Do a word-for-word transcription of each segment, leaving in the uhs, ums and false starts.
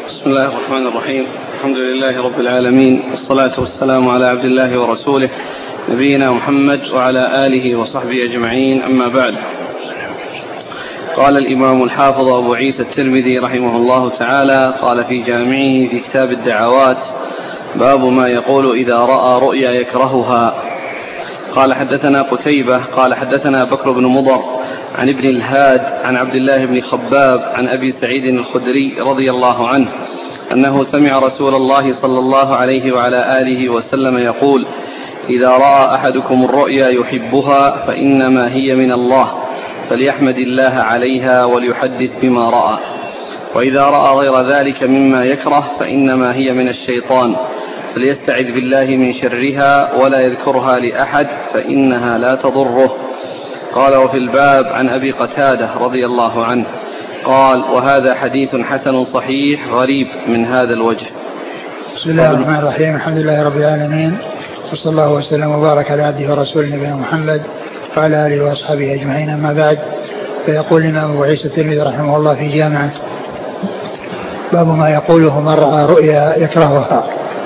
بسم الله الرحمن الرحيم. الحمد لله رب العالمين، والصلاة والسلام على عبد الله ورسوله نبينا محمد وعلى آله وصحبه أجمعين، أما بعد. قال الإمام الحافظ أبو عيسى الترمذي رحمه الله تعالى قال في جامعه في كتاب الدعوات: باب ما يقول إذا رأى رؤيا يكرهها. قال حدثنا قتيبة قال حدثنا بكر بن مضر عن ابن الهاد عن عبد الله بن خباب عن أبي سعيد الخدري رضي الله عنه أنه سمع رسول الله صلى الله عليه وعلى آله وسلم يقول: إذا رأى أحدكم الرؤيا يحبها فإنما هي من الله، فليحمد الله عليها وليحدث بما رأى، وإذا رأى غير ذلك مما يكره فإنما هي من الشيطان، فليستعذ بالله من شرها ولا يذكرها لأحد فإنها لا تضره. قال: وفي الباب عن أبي قتادة رضي الله عنه قال: وهذا حديث حسن صحيح غريب من هذا الوجه. بسم الله الرحمن الرحيم. الحمد لله رب العالمين، وصلى الله وسلم وبارك على عبده ورسوله نبينا محمد وعلى آله وأصحابه أجمعين، أما بعد. فيقول الإمام أبو عيسى الترمذي رحمه الله في جامعه: باب ما يقوله من رأى رؤيا يكرهها.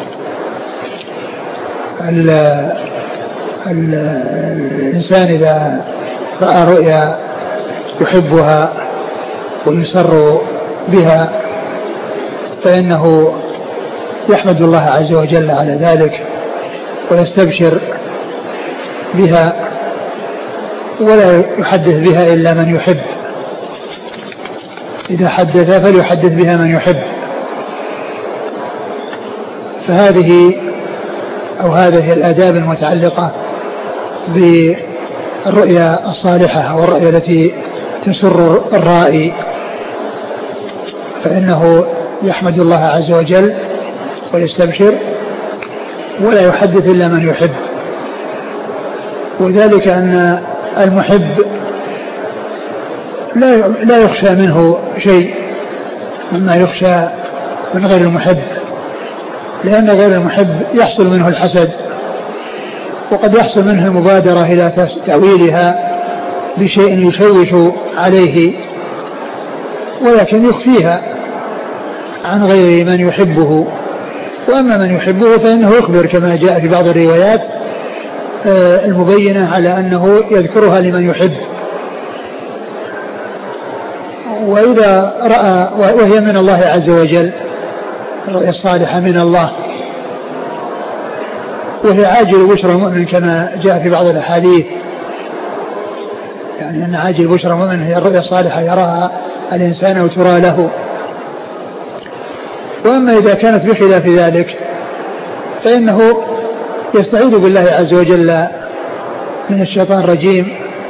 ال ال الإنسان إذا رأى رؤيا يحبها ويسر بها فإنه يحمد الله عز وجل على ذلك ويستبشر بها، ولا يحدث بها إلا من يحب. إذا حدث فليحدث بها من يحب. فهذه أو هذه الآداب المتعلقة بالرؤيا الصالحة أو الرؤيا التي تسر الرائي، فإنه يحمد الله عز وجل ويستبشر ولا يحدث إلا من يحب. وذلك أن المحب لا لا يخشى منه شيء مما يخشى من غير المحب، لأن غير المحب يحصل منه الحسد، وقد يحصل منه المبادرة إلى تأويلها بشيء يشوش عليه، ولكن يخفيها عن غير من يحبه. وأما من يحبه فإنه يخبر كما جاء في بعض الروايات المبينة على أنه يذكرها لمن يحب. وإذا رأى وهي من الله عز وجل، الرؤيا الصالحة من الله، وهي عاجل بشرى المؤمن كما جاء في بعض الأحاديث، يعني أن عاجل بشرى المؤمن هي الرؤيا الصالحة يراها الإنسان أو ترى له. وأما إذا كانت بخلاف ذلك فإنه يستعيذ بالله عز وجل من الشيطان الرجيم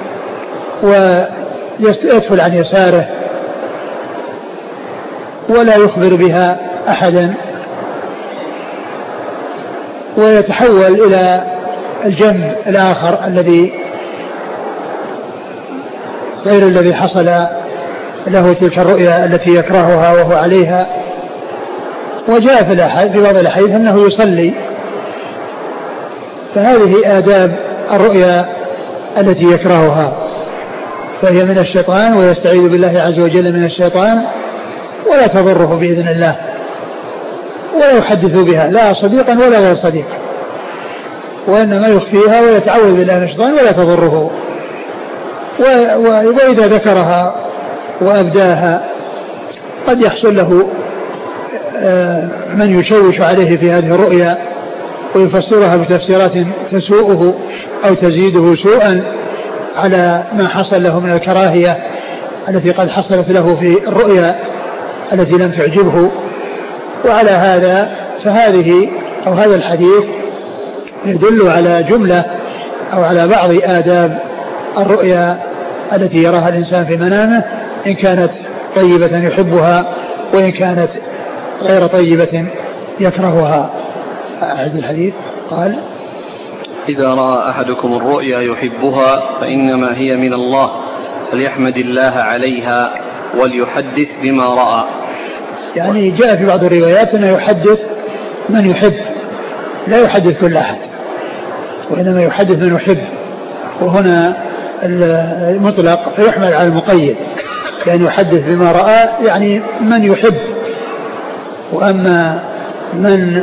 ويدخل عن يساره ولا يخبر بها أحدا، ويتحول إلى الجنب الآخر الذي غير الذي حصل له تلك الرؤيا التي يكرهها وهو عليها. وجاء في بعض الأحاديث أنه يصلي. فهذه آداب الرؤيا التي يكرهها، فهي من الشيطان ويستعيذ بالله عز وجل من الشيطان ولا تضره بإذن الله، ولا يحدث بها لا صديقا ولا غير صديق، وإنما يخفيها ويتعوذ بالله من الشيطان ولا تضره. وإذا ذكرها وأبداها قد يحصل له من يشوش عليه في هذه الرؤيا ويفسرها بتفسيرات تسوءه أو تزيده سوءا على ما حصل له من الكراهية التي قد حصلت له في الرؤيا التي لم تعجبه. وعلى هذا فهذه أو هذا الحديث يدل على جملة أو على بعض آداب الرؤيا التي يراها الإنسان في منامه، إن كانت طيبة يحبها وإن كانت غير طيبة يكرهها. أعد الحديث. قال: إذا رأى أحدكم الرؤيا يحبها فإنما هي من الله، فليحمد الله عليها وليحدث بما رأى. يعني جاء في بعض الروايات أنه يحدث من يحب، لا يحدث كل أحد، وإنما يحدث من يحب. وهنا المطلق فيحمل على المقيد، لأن يحدث بما رأى يعني من يحب، وأما من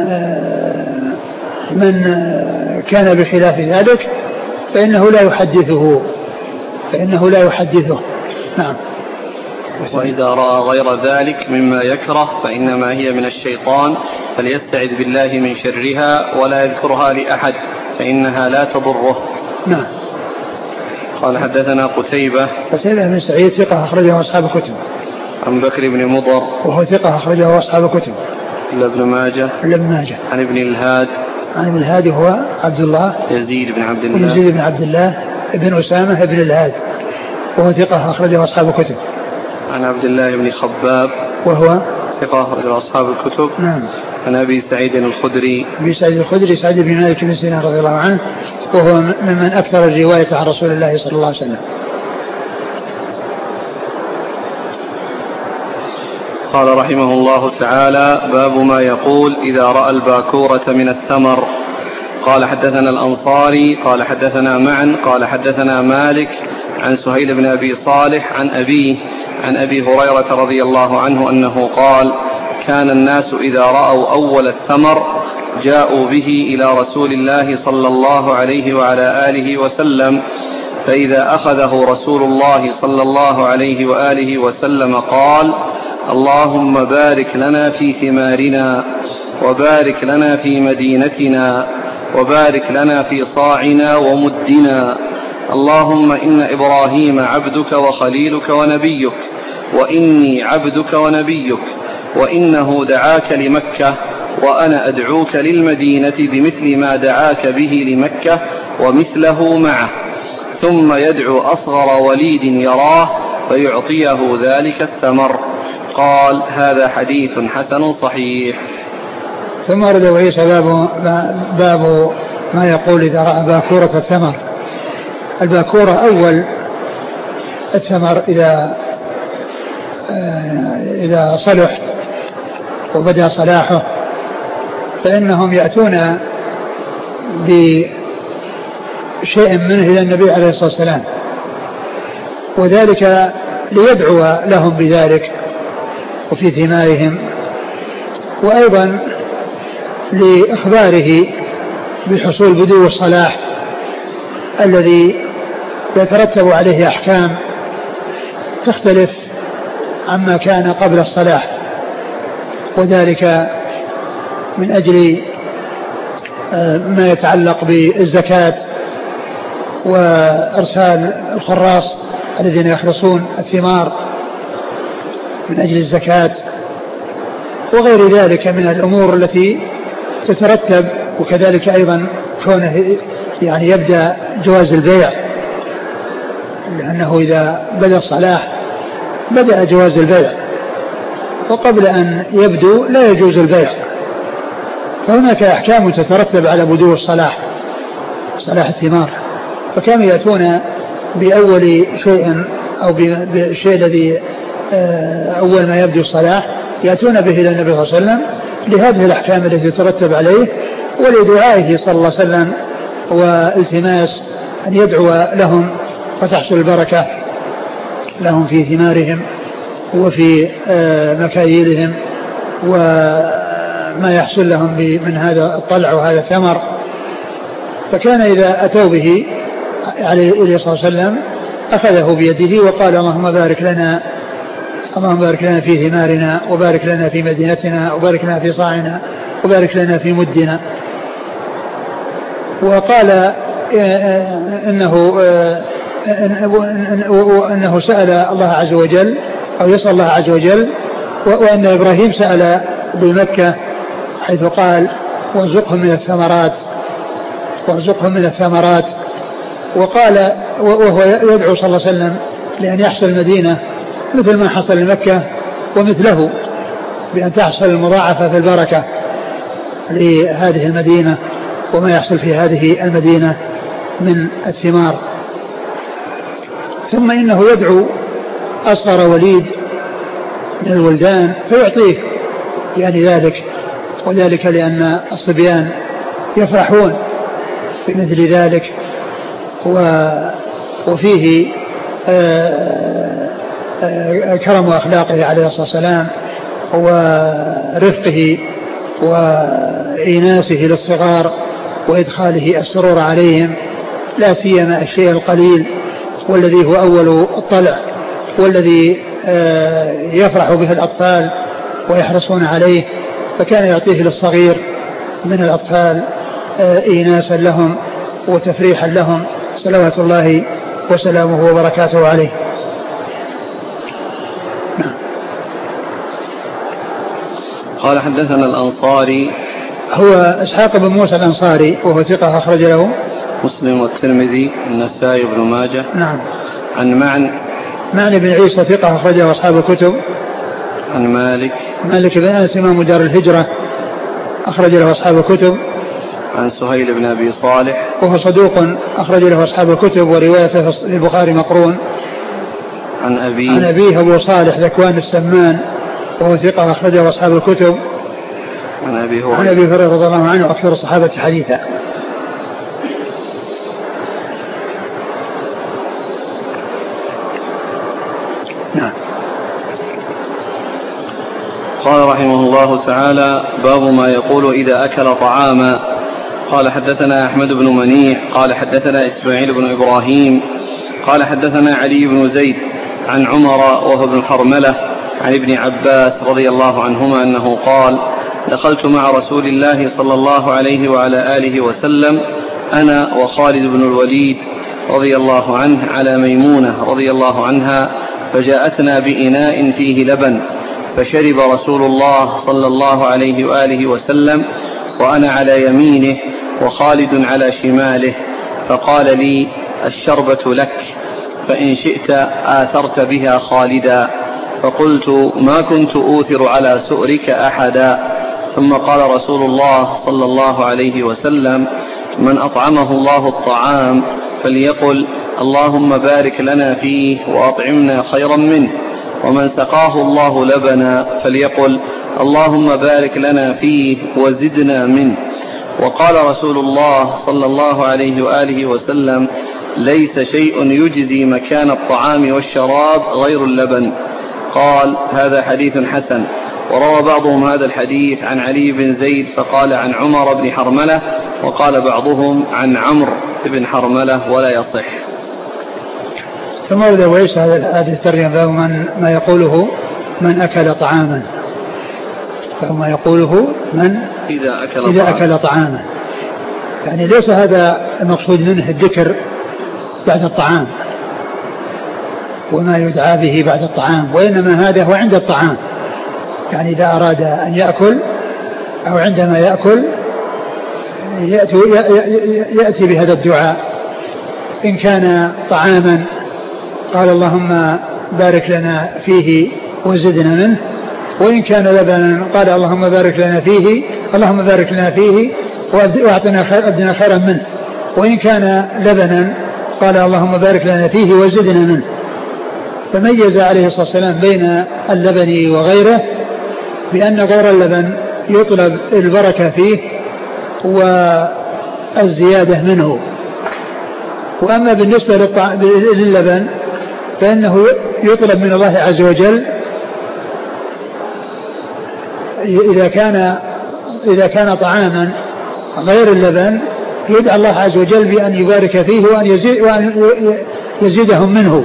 من كان بخلاف ذلك فإنه لا يحدثه فإنه لا يحدثه. نعم. وإذا رأى غير ذلك مما يكره فإنما هي من الشيطان فليستعذ بالله من شرها ولا يذكرها لأحد فإنها لا تضره. نعم. قال حدثنا قتيبة قتيبة بن سعيد ثقة أخرجه أصحاب الكتب. عن بكر بن مضر وهو ثقة أخرجه أصحاب الكتب. ابن ماجه ابن ماجه. عن ابن الهاد عن ابن الهاد هو عبد الله يزيد بن عبد الله يزيد بن عبد الله ابن أسامة ابن الهاد وهو ثقة أخرجه أصحاب الكتب. عن عبد الله بن خباب وهو ثقة أخرجه أصحاب الكتب. نعم. عن أبي سعيد الخدري أبي سعيد الخدري سعيد بن مالك بن سنان رضي الله عنه وهو ممن أكثر الرواية عن رسول الله صلى الله عليه وسلم. قال رحمه الله تعالى باب ما يقول إذا رأى الباكورة من الثمر. قال حدثنا الأنصاري قال حدثنا معا قال حدثنا مالك عن سهيل بن أبي صالح عن أبيه عن أبي هريرة رضي الله عنه أنه قال كان الناس إذا رأوا أول الثمر جاءوا به إلى رسول الله صلى الله عليه وعلى آله وسلم فإذا أخذه رسول الله صلى الله عليه وآله وسلم قال اللهم بارك لنا في ثمارنا وبارك لنا في مدينتنا وبارك لنا في صاعنا ومدنا اللهم إن إبراهيم عبدك وخليلك ونبيك وإني عبدك ونبيك وإنه دعاك لمكة وأنا أدعوك للمدينة بمثل ما دعاك به لمكة ومثله معه ثم يدعو أصغر وليد يراه فيعطيه ذلك الثمر. قال هذا حديث حسن صحيح. ثم ورد عيسى باب, باب ما يقول إذا رأى باكورة الثمر. الباكورة أول الثمر إذا إذا صلح وبدأ صلاحه فإنهم يأتون بشيء منه إلى النبي عليه الصلاة والسلام وذلك ليدعو لهم بذلك وفي ثمارهم وأيضا لإخباره بحصول بدو الصلاح الذي يترتب عليه أحكام تختلف عما كان قبل الصلاح وذلك من أجل ما يتعلق بالزكاة وإرسال الخراص الذين يخلصون الثمار من أجل الزكاة وغير ذلك من الأمور التي تترتب وكذلك أيضا كونه يعني يبدأ جواز البيع لأنه إذا بدأ الصلاح بدأ جواز البيع وقبل أن يبدو لا يجوز البيع فهناك أحكام تترتب على بدو الصلاح صلاح الثمار فكانوا يأتون بأول شيء أو بالشيء الذي أول ما يبدو الصلاح يأتون به إلى النبي صلى الله عليه وسلم لهذه الأحكام التي تترتب عليه ولدعائه صلى الله عليه وسلم والتماس أن يدعو لهم فتحصل البركة لهم في ثمارهم وفي مكاييلهم وما يحصل لهم من هذا الطلع وهذا الثمر. فكان إذا أتوا به عليه الصلاة والسلام أخذه بيده وقال اللهم بارك لنا اللهم بارك لنا في ثمارنا وبارك لنا في مدينتنا وبارك لنا في صاعنا وبارك لنا في مدنا. وقال إنه أنه سأل الله عز وجل أو يسأل الله عز وجل وأن إبراهيم سأل بمكة حيث قال وارزقهم من الثمرات وارزقهم من الثمرات وقال وهو يدعو صلى الله عليه وسلم لأن يحصل المدينة مثل ما حصل لمكة ومثله بأن تحصل المضاعفة في البركة لهذه المدينة وما يحصل في هذه المدينة من الثمار. ثم إنه يدعو أصغر وليد من الولدان فيعطيه يعني ذلك وذلك لأن الصبيان يفرحون بمثل ذلك وفيه كرم أخلاقه عليه الصلاة والسلام ورفقه وإيناسه للصغار وإدخاله السرور عليهم، لا سيما الشيء القليل والذي هو أول الطلع والذي يفرح به الأطفال ويحرصون عليه، فكان يعطيه للصغير من الأطفال إيناسا لهم وتفريحا لهم صلوات الله وسلامه وبركاته عليه. قال حدثنا الأنصاري هو إسحاق بن موسى الأنصاري وهو ثقة أخرج له مسلم والترمذي والنسائي بن ماجه. نعم. عن معن معن بن عيسى ثقة أخرجه أصحاب الكتب. عن مالك مالك بن أنس إمام دار الهجرة أخرج له أصحاب الكتب. عن سهيل بن أبي صالح وهو صدوق أخرج له أصحاب الكتب وروايته في البخاري مقرون. عن أبيه عن أبيه أبو صالح ذكوان السمان وهو ثقة أخرجه أصحاب الكتب. عن أبي هريرة عن أبي هريرة رضي الله عنه أكثر الصحابة حديثا. نعم. قال رحمه الله تعالى: باب ما يقول إذا أكل طعاما. قال حدثنا أحمد بن منيع قال حدثنا إسماعيل بن إبراهيم قال حدثنا علي بن زيد عن عمر وهو بن حرملة عن ابن عباس رضي الله عنهما أنه قال: دخلت مع رسول الله صلى الله عليه وعلى آله وسلم أنا وخالد بن الوليد رضي الله عنه على ميمونة رضي الله عنها، فجاءتنا بإناء فيه لبن، فشرب رسول الله صلى الله عليه وآله وسلم وأنا على يمينه وخالد على شماله، فقال لي: الشربة لك، فإن شئت آثرت بها خالدا. فقلت: ما كنت أوثر على سؤرك أحدا. ثم قال رسول الله صلى الله عليه وسلم: من أطعمه الله الطعام فليقل: اللهم بارك لنا فيه وأطعمنا خيرا منه، ومن سقاه الله لبنا فليقل: اللهم بارك لنا فيه وزدنا منه. وقال رسول الله صلى الله عليه وآله وسلم: ليس شيء يجزي مكان الطعام والشراب غير اللبن. قال: هذا حديث حسن. وروى بعضهم هذا الحديث عن علي بن زيد فقال عن عمر بن حرملة، وقال بعضهم عن عمرو بن حرملة ولا يصح. ثم ورد ويس هذه الترجمة من ما يقوله من أكل طعاما، فما يقوله من إذا أكل, إذا طعام. أكل طعاما، يعني ليس هذا المقصود منه الذكر بعد الطعام وما يدعى به بعد الطعام، وإنما هذا هو عند الطعام، يعني إذا أراد أن يأكل أو عندما يأكل يأتي, يأتي بهذا الدعاء. إن كان طعاما قال: اللهم بارك لنا فيه وزدنا منه. وإن كان لبنا قال: اللهم بارك لنا فيه اللهم بارك لنا فيه وأعطنا خير أبدنا خيرا منه. وإن كان لبنا قال: اللهم بارك لنا فيه وزدنا منه. فميز عليه الصلاة والسلام بين اللبن وغيره بأن غير اللبن يطلب البركة فيه والزيادة منه. وأما بالنسبة لللبن فإنه يطلب من الله عز وجل إذا كان إذا كان طعاما غير اللبن يدعى الله عز وجل بأن يبارك فيه وأن يزيد وأن يزيدهم منه،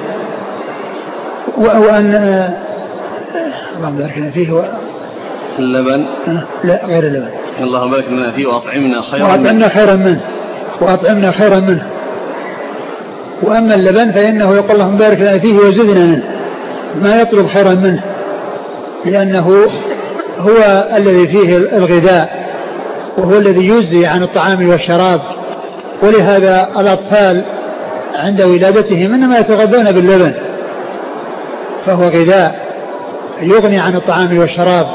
وأن اللهم بارك لنا فيه و... اللبن لا غير اللبن اللهم بارك لنا فيه وأطعمنا خيرا وأطعمنا منه خيرا منه وأطعمنا خيرا منه. وأما اللبن فإنه يقول اللهم بارك لنا فيه وزدنا منه، ما يطلب خيرا منه، لأنه هو الذي فيه الغذاء وهو الذي يجزي عن الطعام والشراب. ولهذا الأطفال عند ولادتهم إنما يتغذون باللبن، فهو غذاء يغني عن الطعام والشراب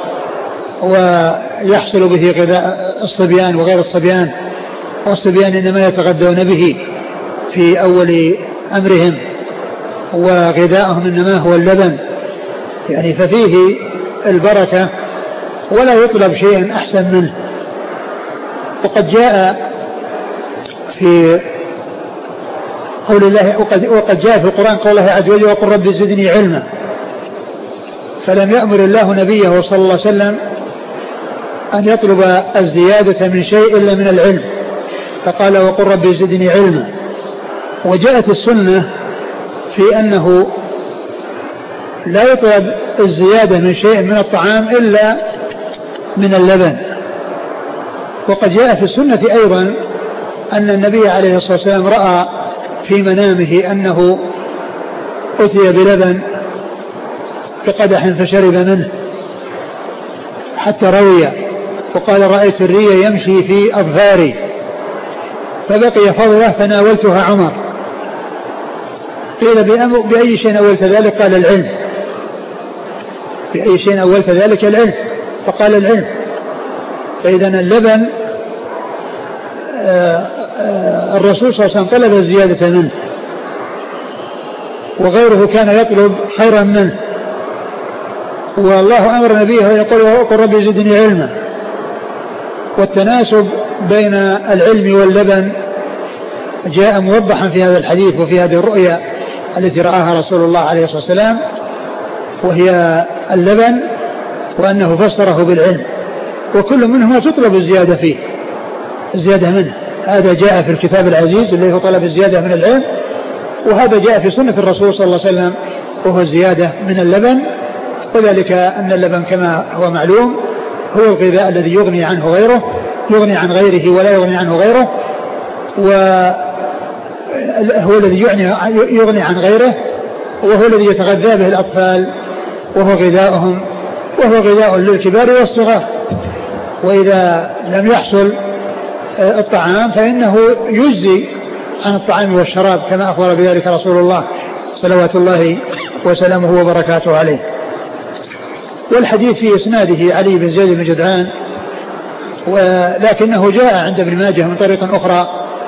ويحصل به غذاء الصبيان وغير الصبيان. والصبيان إنما يتغذون به في أول أمرهم، وغذاءهم إنما هو اللبن، يعني ففيه البركة ولا يطلب شيء أحسن منه. وقد جاء في قول الله وقد, وقد جاء في القرآن قول الله عز وجل: وقل رب زدني علما. فلم يأمر الله نبيه صلى الله عليه وسلم أن يطلب الزيادة من شيء إلا من العلم، فقال وقل ربي زدني علما. وجاءت السنة في أنه لا يطلب الزيادة من شيء من الطعام إلا من اللبن. وقد جاء في السنة أيضا أن النبي عليه الصلاة والسلام رأى في منامه أنه أتي بلبن بقدح فشرب منه حتى روي، وقال رأيت الري يمشي في أظفاري فبقي فضله فناولتها عمر. قيل بأي شيء أولت ذلك؟ قال العلم. بأي شيء أولت ذلك؟ العلم. فقال العلم. فإذا اللبن الرسول صلى الله عليه وسلم طلب الزيادة منه، وغيره كان يطلب خيرا منه، والله أمر نبيه ويقول وقل ربي زدني علما. والتناسب بين العلم واللبن جاء موضحا في هذا الحديث وفي هذه الرؤيا التي رآها رسول الله عليه الصلاة والسلام، وهي اللبن، وأنه فسره بالعلم، وكل منهما تطلب الزيادة فيه، الزيادة منه. هذا جاء في الكتاب العزيز اللي هو طلب الزيادة من العلم، وهذا جاء في سنة الرسول صلى الله عليه وسلم وهو الزيادة من اللبن. وذلك أن اللبن كما هو معلوم هو الغذاء الذي يغني عنه غيره، يغني عن غيره ولا يغني عنه غيره، وهو الذي يغني عن غيره، وهو الذي يتغذى به الأطفال، وهو غذاؤهم، وهو غذاء للكبار والصغار. وإذا لم يحصل الطعام فإنه يجزي عن الطعام والشراب كما أخبر بذلك رسول الله صلوات الله وسلامه وبركاته عليه. والحديث في إسناده علي بن زيد بن جدعان، ولكنه جاء عند ابن ماجه من طريق أخرى،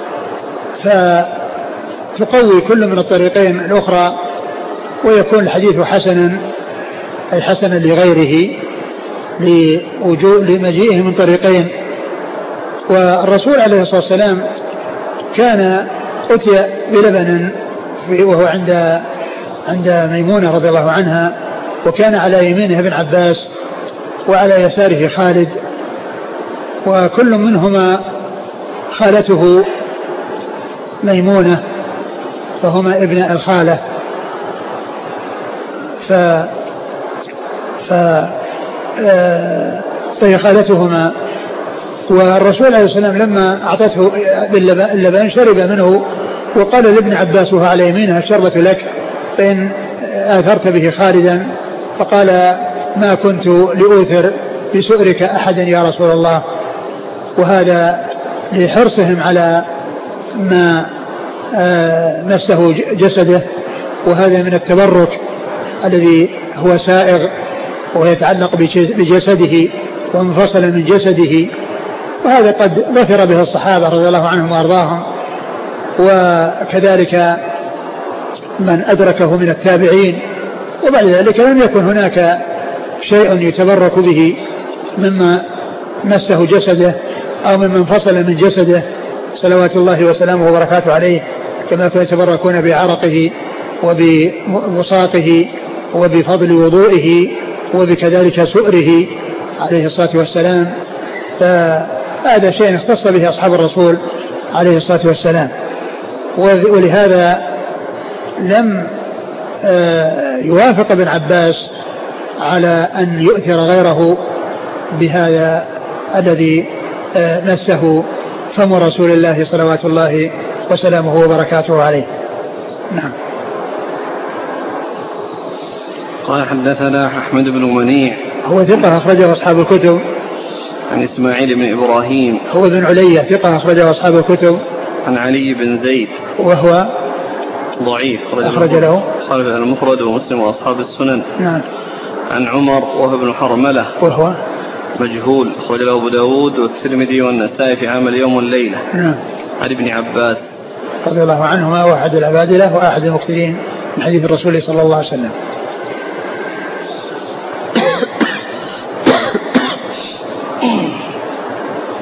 فتقوي كل من الطريقين الأخرى ويكون الحديث حسنا، أي حسنا لغيره لمجيئه من طريقين. والرسول عليه الصلاة والسلام كان أتي بلبن وهو عند عند ميمونة رضي الله عنها، وكان على يمينه ابن عباس وعلى يساره خالد، وكل منهما خالته ميمونة، فهما ابن الخالة. ف ف فهي خالتهما. والرسول عليه السلام لما أعطته اللبن شرب منه، وقال لابن عباس وهو على يمينه الشربة لك فإن آثرت به خالدا، فقال ما كنت لأوثر بسؤرك أحدا يا رسول الله. وهذا لحرصهم على ما مسه جسده، وهذا من التبرك الذي هو سائغ ويتعلق بجسده ومنفصل من جسده، وهذا قد ظفر به الصحابة رضي الله عنهم وأرضاهم، وكذلك من أدركه من التابعين. وبعد ذلك لم يكن هناك شيء يتبرك به مما مسه جسده أو مما انفصل من جسده صلوات الله وسلامه وبركاته عليه، كما كانوا يتبركون بعرقه وبوساطه وبفضل وضوئه وبكذلك سؤره عليه الصلاة والسلام. فهذا شيء اختص به أصحاب الرسول عليه الصلاة والسلام، ولهذا لم يوافق ابن عباس على أن يؤثر غيره بهذا الذي مسه فم رسول الله صلوات الله وسلامه وبركاته عليه. نعم. قال حدثنا أحمد بن منيع هو ثقة أخرجه أصحاب الكتب. عن إسماعيل بن إبراهيم هو بن علية ثقة أخرجه أصحاب الكتب. عن علي بن زيد وهو ضعيف أخرج له خالد المفرد ومسلم وأصحاب السنن. نعم. عن عمر وهو ابن حرملة وهو مجهول أخرج له أبو داود والترمذي والنسائي في عمل يوم والليلة. نعم. عن ابن عباس رضي الله عنهما وأحد العبادلة وأحد المكثرين من حديث الرسول صلى الله عليه وسلم.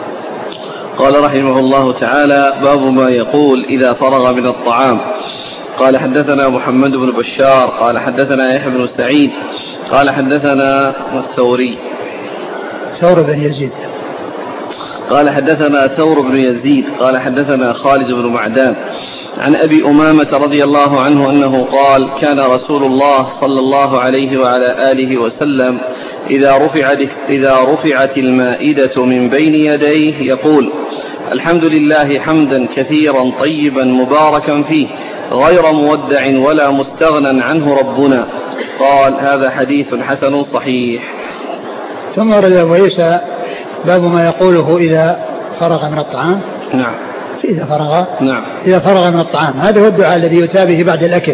قال رحمه الله تعالى: باب ما يقول إذا فرغ من الطعام. قال حدثنا محمد بن بشار قال حدثنا يحيى بن سعيد قال حدثنا الثوري ثور بن يزيد قال حدثنا ثور بن يزيد قال حدثنا خالد بن معدان عن أبي أمامة رضي الله عنه أنه قال كان رسول الله صلى الله عليه وعلى آله وسلم إذا رفعت, إذا رفعت المائدة من بين يديه يقول الحمد لله حمدا كثيرا طيبا مباركا فيه غير مودع ولا مستغنى عنه ربنا. قال هذا حديث حسن صحيح. ثم ورد أبو عيسى باب ما يقوله إذا فرغ من الطعام. نعم. إذا فرغ نعم. إذا فرغ من الطعام، هذا هو الدعاء الذي يؤتى به بعد الأكل،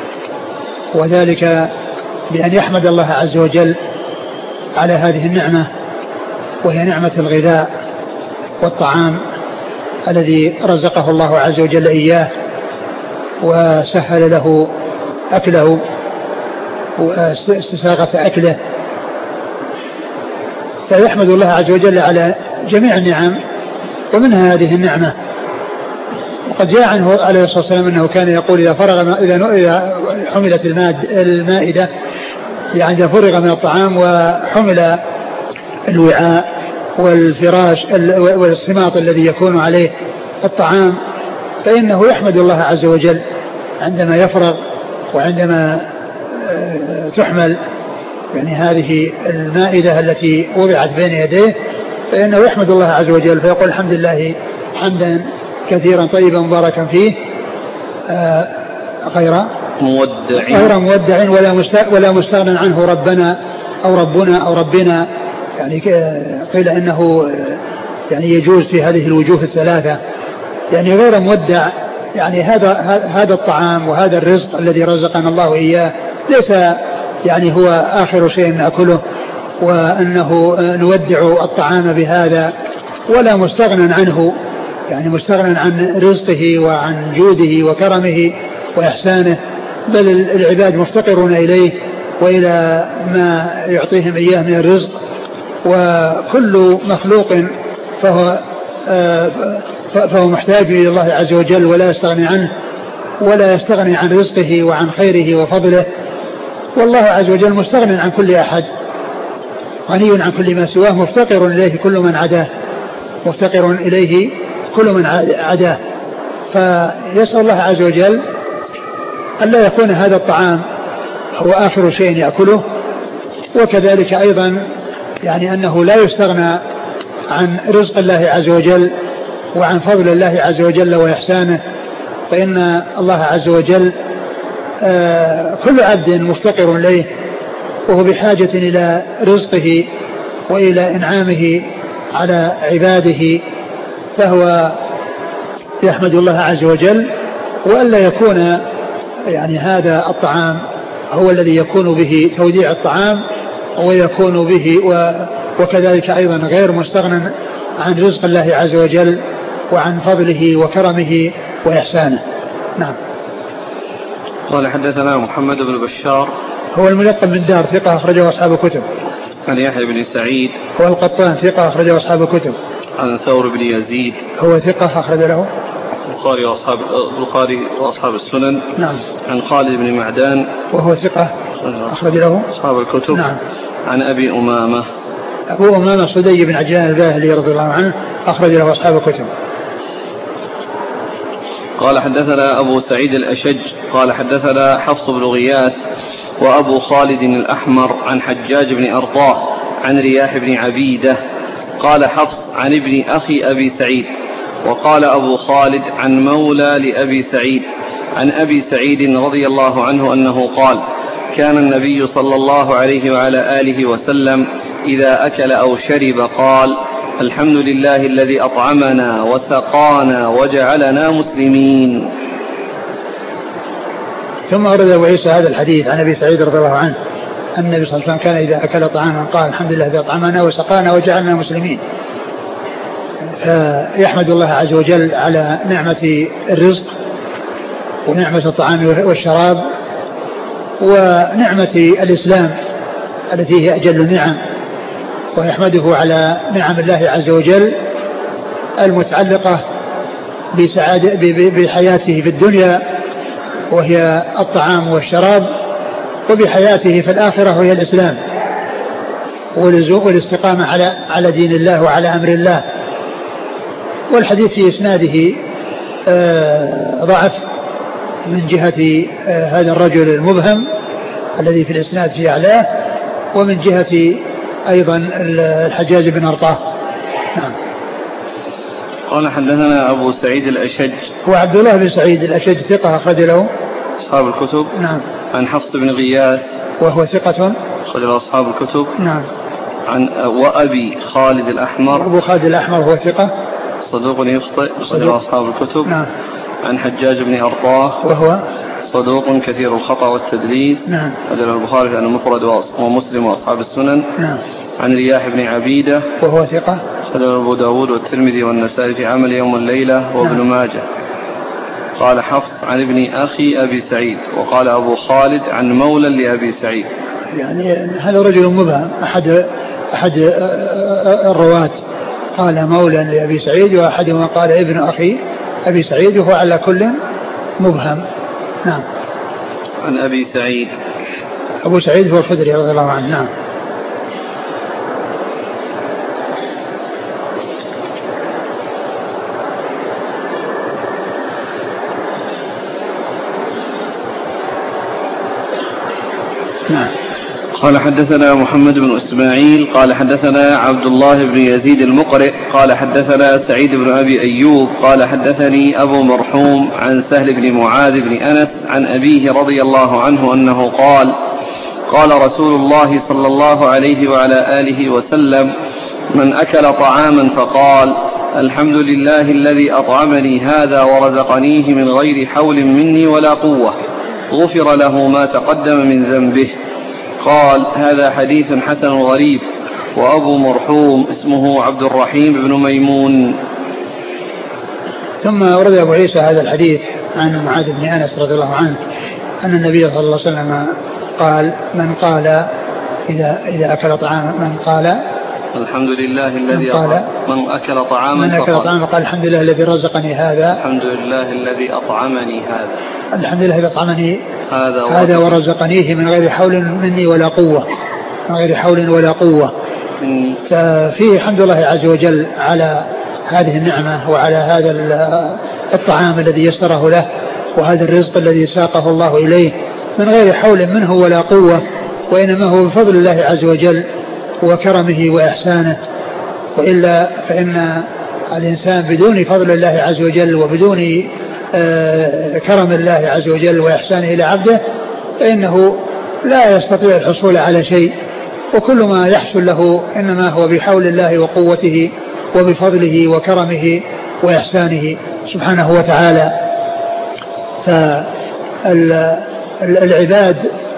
وذلك بأن يحمد الله عز وجل على هذه النعمة، وهي نعمة الغذاء والطعام الذي رزقه الله عز وجل إياه وسهل له أكله واستساغة أكله، فيحمد الله عز وجل على جميع النعم ومنها هذه النعمة. وقد جاء عنه عليه الصلاة والسلام أنه كان يقول إذا فرغ إذا حملت المائدة، يعني إذا فرغ من الطعام وحمل الوعاء والفراش والصماط الذي يكون عليه الطعام، فإنه يحمد الله عز وجل عندما يفرغ وعندما تحمل يعني هذه المائدة التي وضعت بين يديه، فإنه يحمد الله عز وجل فيقول الحمد لله حمدا كثيرا طيبا مباركا فيه غير مودع غير مودع ولا مستغنى عنه ربنا أو ربنا أو ربنا. يعني قيل إنه يعني يجوز في هذه الوجوه الثلاثة، يعني غير مودع، يعني هذا هذا الطعام وهذا الرزق الذي رزقنا الله إياه ليس يعني هو آخر شيء نأكله وأنه نودع الطعام بهذا، ولا مستغنى عنه، يعني مستغنى عن رزقه وعن جوده وكرمه وإحسانه، بل العباد مفتقرون إليه وإلى ما يعطيهم إياه من الرزق، وكل مخلوق فهو فهو محتاج إلى الله عز وجل ولا يستغني عنه ولا يستغني عن رزقه وعن خيره وفضله. والله عز وجل مستغني عن كل أحد، غني عن كل ما سواه، مفتقر إليه كل من عداه، مفتقر إليه كل من عداه. فيسأل الله عز وجل ألا يكون هذا الطعام هو آخر شيء يأكله، وكذلك أيضا يعني أنه لا يستغنى عن رزق الله عز وجل وعن فضل الله عز وجل وإحسانه، فإن الله عز وجل آه كل عبد مفتقر إليه وهو بحاجة إلى رزقه وإلى إنعامه على عباده، فهو يحمد الله عز وجل. وألا يكون يعني هذا الطعام هو الذي يكون به توديع الطعام ويكون به وكذلك أيضا غير مستغنى عن رزق الله عز وجل وعن فضله وكرمه وإحسانه. نعم. قال حدثنا محمد بن بشار هو الملقب من دار ثقة أخرجه أصحاب الكتب. عن يحيى بن سعيد هو القطان ثقة أخرجه أصحاب الكتب. عن ثور بن يزيد هو ثقة أخرج له البخاري وأصحاب البخاري وأصحاب السنن. نعم. عن خالد بن معدان وهو ثقة أخرج له أصحاب الكتب. نعم. عن أبي أمامة أبو أمامة صدي بن عجلان الباهلي رضي الله عنه أخرج له أصحاب الكتب. قال حدثنا أبو سعيد الأشج قال حدثنا حفص بن غياث وأبو خالد الأحمر عن حجاج بن أرطاه عن رياح بن عبيدة قال حفص عن ابن أخي أبي سعيد، وقال أبو خالد عن مولى لأبي سعيد عن أبي سعيد رضي الله عنه أنه قال كان النبي صلى الله عليه وعلى آله وسلم إذا أكل أو شرب قال الحمد لله الذي أطعمنا وسقانا وجعلنا مسلمين. ثم أورد أبو عيسى هذا الحديث عن أبي سعيد رضي الله عنه أن النبي صلى الله عليه وسلم كان إذا أكل طعاما قال الحمد لله الذي أطعمنا وسقانا وجعلنا مسلمين، فيحمد الله عز وجل على نعمة الرزق ونعمة الطعام والشراب ونعمة الإسلام التي هي أجل النعم، ويحمده على نعم الله عز وجل المتعلقة بسعادة بحياته في الدنيا وهي الطعام والشراب، وبحياته في الآخرة وهي الإسلام واللزوم والاستقامة على على دين الله وعلى أمر الله. والحديث في إسناده ضعف من جهة هذا الرجل المبهم الذي في الإسناد في أعلاه، ومن جهة أيضا الحجاج بن أرطاه. نعم. قال حدثنا أبو سعيد الأشج، هو عبد الله بن سعيد الأشج، ثقة أخرج له أصحاب الكتب. نعم. عن حفص بن غياث وهو ثقة أخرج له أصحاب الكتب. نعم. عن وأبي خالد الأحمر، أبو خالد الأحمر هو ثقة صدوق يخطئ أخرج له أصحاب الكتب. نعم. عن حجاج بن أرطاه وهو صدوق كثير الخطأ والتدليس. نعم. أخرج له البخاري في المفرد ومسلم وأصحاب السنن. نعم. عن رياح بن عبيدة وهو ثقة أخرج له أبو داود والترمذي والنسائي في عمل يوم الليلة وابن نعم. ماجه. قال حفص عن ابن أخي أبي سعيد، وقال أبو خالد عن مولى لأبي سعيد. يعني هذا رجل مبهم، أحد أحد الرواة قال مولى لأبي سعيد، وأحدهما قال ابن أخي أبي سعيد، وهو على كل مبهم. نعم. عن أبي سعيد، أبو سعيد هو الخدري رضي الله عنه. نعم. نعم. قال حدثنا محمد بن إسماعيل قال حدثنا عبد الله بن يزيد المقرئ قال حدثنا سعيد بن أبي أيوب قال حدثني أبو مرحوم عن سهل بن معاذ بن أنس عن أبيه رضي الله عنه أنه قال قال رسول الله صلى الله عليه وعلى آله وسلم: من أكل طعاما فقال الحمد لله الذي أطعمني هذا ورزقنيه من غير حول مني ولا قوة، غفر له ما تقدم من ذنبه. قال: هذا حديث حسن غريب. وأبو مرحوم اسمه عبد الرحيم بن ميمون. ثم ورد أبو عيسى هذا الحديث عن معاذ بن أنس رضي الله عنه أن النبي صلى الله عليه وسلم قال: من قال إذا إذا أكل طعاما من قال الحمد لله الذي من, قال من أكل طعاما من أكل طعاما فقال الحمد لله الذي رزقني هذا الحمد لله الذي أطعمني هذا الحمد لله الذي أطعمني هذا, هذا ورزقنيه من غير حول مني ولا قوة من غير حول ولا قوة. ففيه حمد الله عز وجل على هذه النعمة وعلى هذا الطعام الذي يسره له وهذا الرزق الذي ساقه الله إليه من غير حول منه ولا قوة، وإنما هو بفضل الله عز وجل وكرمه وإحسانه. وإلا فإن الإنسان بدون فضل الله عز وجل وبدون كرم الله عز وجل وإحسانه إلى عبده فإنه لا يستطيع الحصول على شيء، وكل ما يحصل له إنما هو بحول الله وقوته وبفضله وكرمه وإحسانه سبحانه وتعالى. فالعباد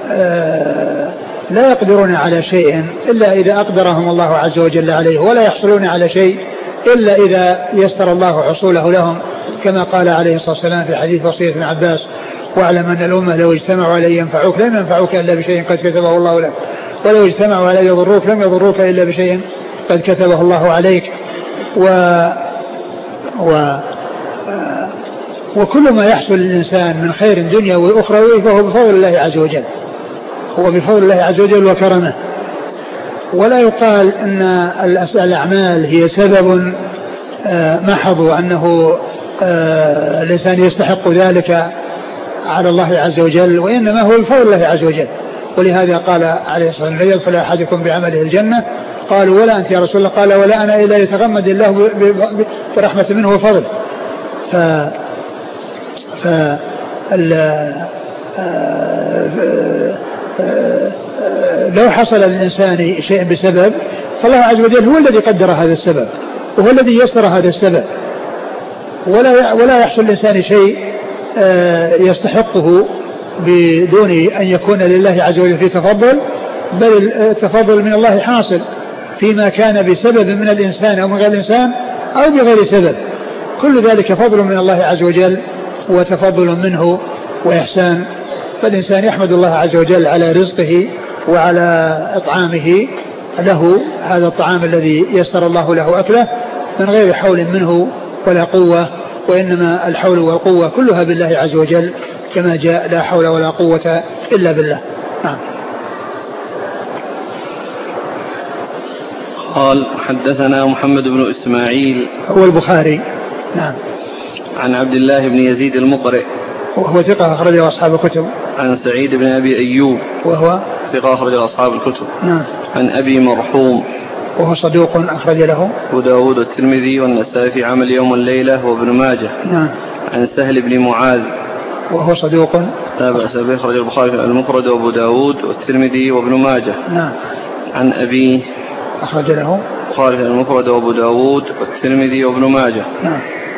لا يقدرون على شيء إلا إذا أقدرهم الله عز وجل عليه، ولا يحصلون على شيء إلا إذا يسر الله حصوله لهم، كما قال عليه الصلاة والسلام في حديث وصية ابن عباس: واعلم أن الأمة لو اجتمعوا على ينفعوك لم ينفعوك إلا بشيء قد كتبه الله لك، ولو اجتمعوا على يضروك لم يضروك إلا بشيء قد كتبه الله عليك. و... و... وكل ما يحصل للإنسان من خير دنيا وأخرى فهو بفضل الله عز وجل، هو بفضل الله عز وجل وكرمه. ولا يقال أن الأعمال هي سبب محض وأنه الإنسان يستحق ذلك على الله عز وجل، وإنما هو بفضل الله عز وجل. ولهذا قال عليه الصلاة والسلام: لا يدخل أحدكم بعمله الجنة. قالوا: ولا أنت يا رسول الله؟ قال: ولا أنا إلا يتغمد الله برحمة منه وفضل. ف ف لو حصل للإنسان شيء بسبب فالله عز وجل هو الذي قدر هذا السبب وهو الذي يسر هذا السبب، ولا ولا يحصل للإنسان شيء يستحقه بدون أن يكون لله عز وجل في تفضل، بل التفضل من الله حاصل فيما كان بسبب من الإنسان أو من غير الإنسان أو بغير سبب. كل ذلك فضل من الله عز وجل وتفضل منه وإحسان. فالإنسان يحمد الله عز وجل على رزقه وعلى إطعامه له هذا الطعام الذي يسر الله له أكله من غير حول منه ولا قوة، وإنما الحول والقوة كلها بالله عز وجل كما جاء لا حول ولا قوة إلا بالله. نعم. قال حدثنا محمد بن إسماعيل هو البخاري. نعم. عن عبد الله بن يزيد المقرئ وهو ثقة أخرجه أصحاب الكتب. عن سعيد بن أبي أيوب وهو ثقة أخرجه أصحاب الكتب. نعم. عن أبي مرحوم وهو صدوق أخرج له أبو داود والترمذي والنسائي في عمل يوم والليلة وابن ماجه. نعم. عن سهل بن معاذ وهو صدوق لا بأس به أخرج البخاري في المفرد وأبو داود والترمذي وابن ماجه. نعم. عن أبيه أخرج له البخاري في المفرد وأبو داود والترمذي وابن ماجه. نعم.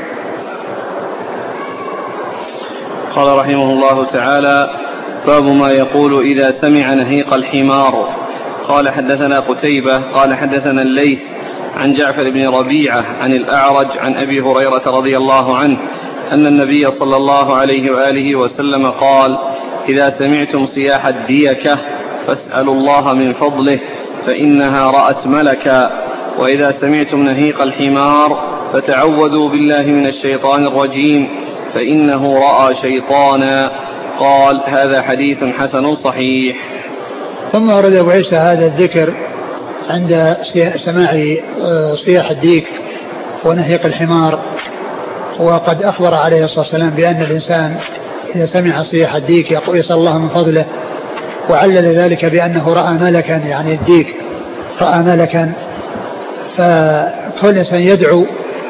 قال رحمه الله تعالى باب ما يقول إذا سمع نهيق الحمار. قال حدثنا قتيبة قال حدثنا الليث عن جعفر بن ربيعة عن الأعرج عن أبي هريرة رضي الله عنه أن النبي صلى الله عليه وآله وسلم قال إذا سمعتم صياح الديكة فاسألوا الله من فضله فإنها رأت ملكا، وإذا سمعتم نهيق الحمار فتعوذوا بالله من الشيطان الرجيم فإنه رأى شيطانا. قال هذا حديث حسن صحيح. ثم ورد أبو عيسى هذا الذكر عند سماع صياح الديك ونهيق الحمار، وقد أخبر عليه الصلاة والسلام بأن الإنسان إذا سمع صياح الديك يسأل الله من فضله، وعلل ذلك بأنه رأى ملكا، يعني الديك رأى ملكا، فكل إنسان يدعو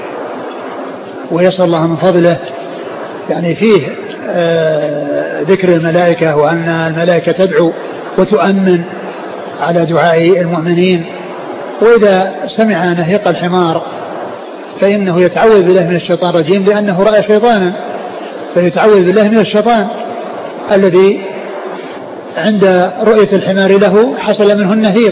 ويسأل الله من فضله، يعني فيه ذكر الملائكة وأن الملائكة تدعو وتؤمن على دعاء المؤمنين. وإذا سمع نهيق الحمار فإنه يتعوذ بالله من الشيطان الرجيم لأنه رأى شيطانا، فيتعوذ بالله من الشيطان الذي عند رؤية الحمار له حصل منه النهيق.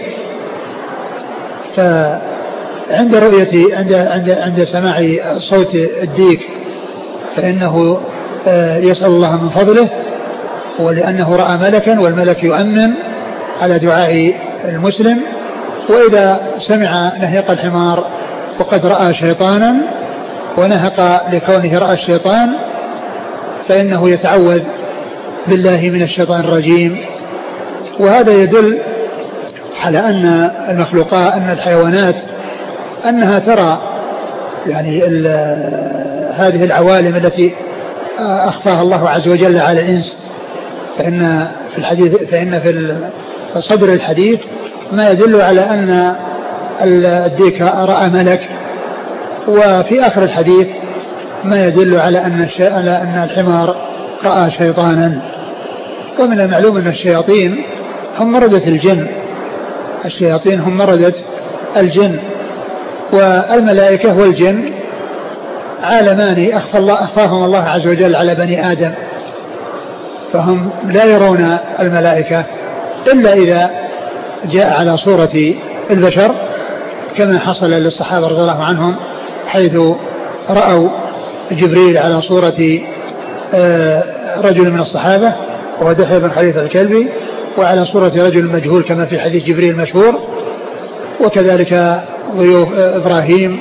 فعند رؤية عند عند عند سماع صوت الديك فإنه يسأل الله من فضله، ولأنه رأى ملكا والملك يؤمن على دعاء المسلم. وإذا سمع نهيق الحمار وقد رأى شيطانا ونهق لكونه رأى الشيطان فإنه يتعوذ بالله من الشيطان الرجيم. وهذا يدل على أن المخلوقات أن الحيوانات أنها ترى يعني هذه العوالم التي أخفاها الله عز وجل على الإنس. فإن في الحديث فإن في صدر الحديث ما يدل على أن الديك رأى ملك، وفي آخر الحديث ما يدل على أن أن الحمار رأى شيطانا. ومن المعلوم أن الشياطين هم مردة الجن، الشياطين هم مردة الجن، والملائكة والجن عالمان أخفى الله أخفاهم الله عز وجل على بني آدم، فهم لا يرون الملائكة إلا إذا جاء على صورة البشر، كما حصل للصحابة رضي الله عنهم حيث رأوا جبريل على صورة رجل من الصحابة وهو دحية بن خليفة الكلبي، وعلى صورة رجل مجهول كما في حديث جبريل المشهور. وكذلك ضيوف إبراهيم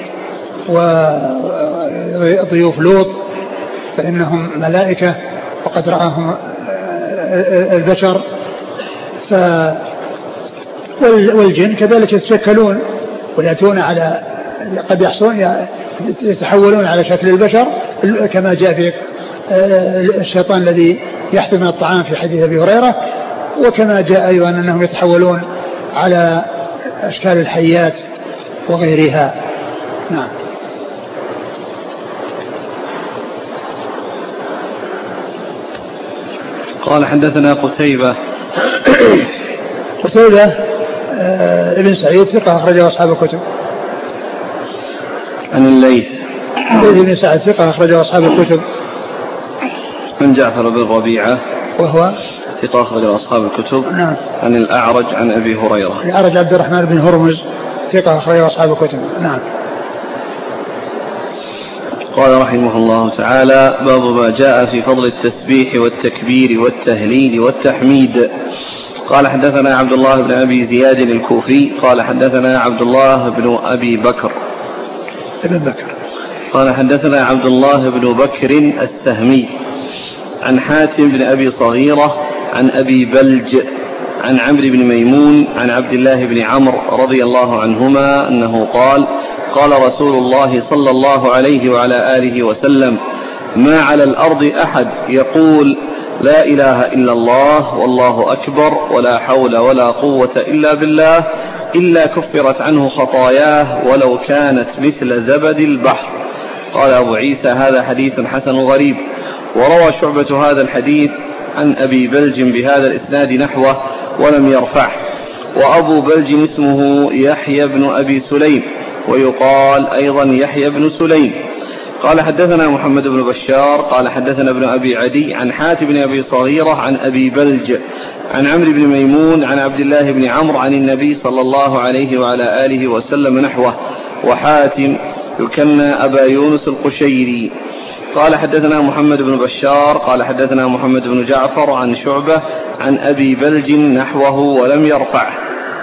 وضيوف لوط فإنهم ملائكة وقد رآهم البشر. ف والجن كذلك يتشكلون ويأتون على قد يحصلون يتحولون على شكل البشر كما جاء في الشيطان الذي يحتمل من الطعام في حديث أبي هريرة، وكما جاء أيضا أنهم يتحولون على أشكال الحيات وغيرها. نعم. قال حدثنا قتيبة قتيبة آه ابن سعيد ثقة أخرجه أصحاب الكتب. عن الليث ابن سعيد ثقة أخرجه أصحاب الكتب. عن جعفر بن ربيعة وهو ثقة أخرجه أصحاب الكتب. نعم. عن الأعرج عن أبي هريرة. الأعرج عبد الرحمن بن هرمز ثقة أخرجه أصحاب الكتب. نعم. قال رحمه الله تعالى باب ما جاء في فضل التسبيح والتكبير والتهليل والتحميد. قال حدثنا عبد الله بن أبي زياد الكوفي قال حدثنا عبد الله بن أبي بكر ابن بكر قال حدثنا عبد الله بن بكر السهمي عن حاتم بن أبي صغيرة عن أبي بلج عن عمرو بن ميمون عن عبد الله بن عمرو رضي الله عنهما أنه قال قال رسول الله صلى الله عليه وعلى آله وسلم ما على الأرض أحد يقول لا إله إلا الله والله أكبر ولا حول ولا قوة إلا بالله إلا كفرت عنه خطاياه ولو كانت مثل زبد البحر. قال أبو عيسى هذا حديث حسن غريب. وروى شعبة هذا الحديث عن أبي بلج بهذا الإسناد نحوه ولم يرفعه. وأبو بلج اسمه يحيى بن أبي سليم ويقال أيضا يحيى بن سليم. قال حدثنا محمد بن بشار قال حدثنا ابن أبي عدي عن حاتم بن أبي صغيرة عن أبي بلج عن عمرو بن ميمون عن عبد الله بن عمرو عن النبي صلى الله عليه وعلى آله وسلم نحوه. وحاتم يكنى أبا يونس القشيري. قال حدثنا محمد بن بشار قال حدثنا محمد بن جعفر عن شعبة عن أبي بلج نحوه ولم يرفعه.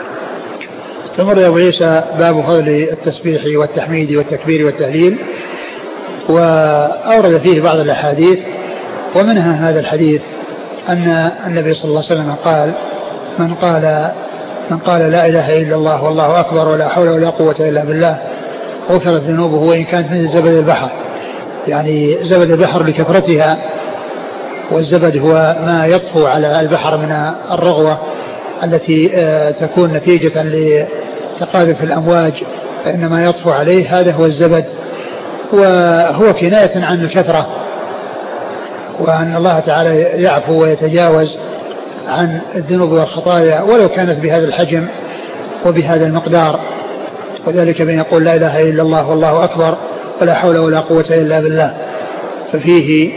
ثم يا أبو عيسى باب فضل التسبيح والتحميد والتكبير والتهليل، وأورد فيه بعض الأحاديث، ومنها هذا الحديث أن النبي صلى الله عليه وسلم قال من قال من قال لا إله إلا الله والله أكبر ولا حول ولا قوة إلا بالله غفرت ذنوبه وإن كانت مثل زبد البحر. يعني زبد البحر لكثرتها، والزبد هو ما يطفو على البحر من الرغوة التي تكون نتيجة لتقاذف الأمواج، فإنما يطفو عليه هذا هو الزبد، وهو كناية عن الكثرة، وأن الله تعالى يعفو ويتجاوز عن الذنوب والخطايا ولو كانت بهذا الحجم وبهذا المقدار. وذلك بأن يقول لا إله إلا الله والله أكبر ولا حول ولا قوة إلا بالله، ففيه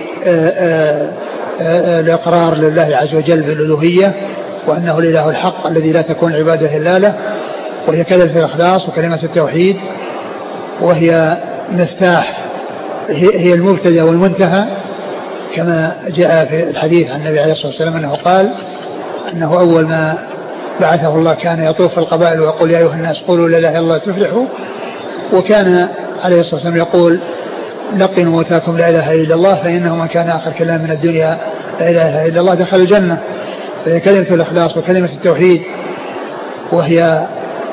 الإقرار لله عز وجل بالألوهية وأنه الإله الحق الذي لا تكون عبادة إلا له، وهي كلمة الإخلاص وكلمة التوحيد، وهي مفتاح هي المبتدأ والمنتهى، كما جاء في الحديث عن النبي عليه الصلاة والسلام أنه قال أنه أول ما بعثه الله كان يطوف القبائل ويقول يا أيها الناس قولوا لا إله إلا الله تفلحوا، وكان عليه الصلاة والسلام يقول لقنوا موتاكم لا إله إلا الله فإنه من كان آخر كلام من الدنيا لا إله إلا الله دخل الجنة. فهي كلمة الإخلاص وكلمة التوحيد، وهي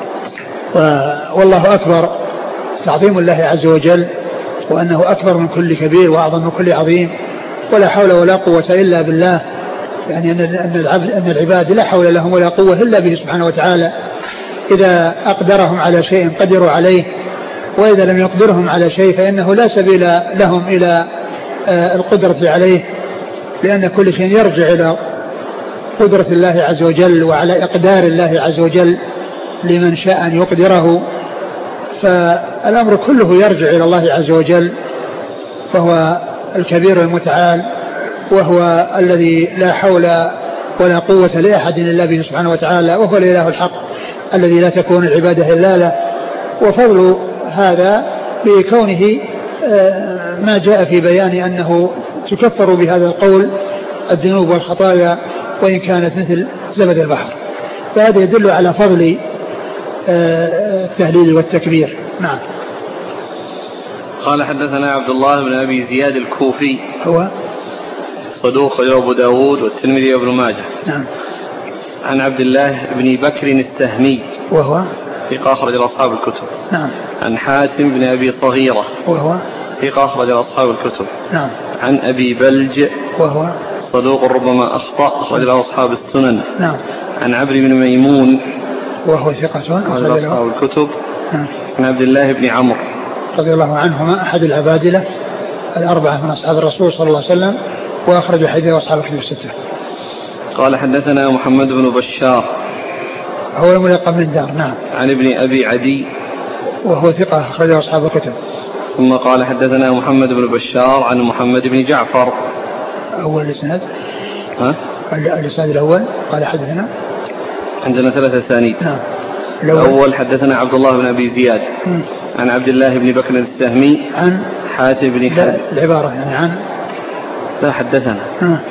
والله أكبر تعظيم الله عز وجل، وأنه أكبر من كل كبير وأعظم من كل عظيم، ولا حول ولا قوة إلا بالله، يعني أن العبد أن العباد لا حول لهم ولا قوة إلا به سبحانه وتعالى. إذا أقدرهم على شيء قدروا عليه، وإذا لم يقدرهم على شيء فإنه لا سبيل لهم إلى القدرة عليه، لأن كل شيء يرجع إلى قدرة الله عز وجل وعلى إقدار الله عز وجل لمن شاء أن يقدره. فالأمر كله يرجع إلى الله عز وجل، فهو الكبير المتعال، وهو الذي لا حول ولا قوة لأحد إلا به سبحانه وتعالى، وهو الإله الحق الذي لا تكون العبادة إلا له. وفضل هذا بكونه ما جاء في بيان أنه تكفر بهذا القول الذنوب والخطايا وإن كانت مثل زبد البحر، فهذا يدل على فضل التهليل والتكبير. نعم. قال حدثنا عبد الله بن أبي زياد الكوفي هو صدوق أبو داود والترمذي وابن ماجه. نعم. عن عبد الله بن بكر السهمي وهو ثقة أخرج أصحاب الكتب. نعم. عن حاتم بن أبي صغيرة وهو ثقة أخرج أصحاب الكتب. نعم. عن أبي بلج وهو صدوق ربما أخطأ أخرج له أصحاب السنن. نعم. عن عمرو بن ميمون وهو ثقة أخرج له أصحاب الكتب. نعم. عن عبد الله بن عمرو رضي الله عنهما أحد العبادلة الأربعة من أصحاب الرسول صلى الله عليه وسلم، وأخرج حديث أصحاب الكتب الستة. قال حدثنا محمد بن بشار هو الملقب من الدار. نعم. عن ابن أبي عدي وهو ثقة أخرج أصحاب الكتب. ثم قال حدثنا محمد بن بشار عن محمد بن جعفر. أول الإسناد ها؟ الإسناد الأول قال حدثنا عندنا ثلاثة أسانيد. نعم. الأول, الأول حدثنا عبد الله بن أبي زياد م. عن عبد الله بن بكر السهمي عن حاتم بن حاتم. العبارة يعني عن لا حدثنا م.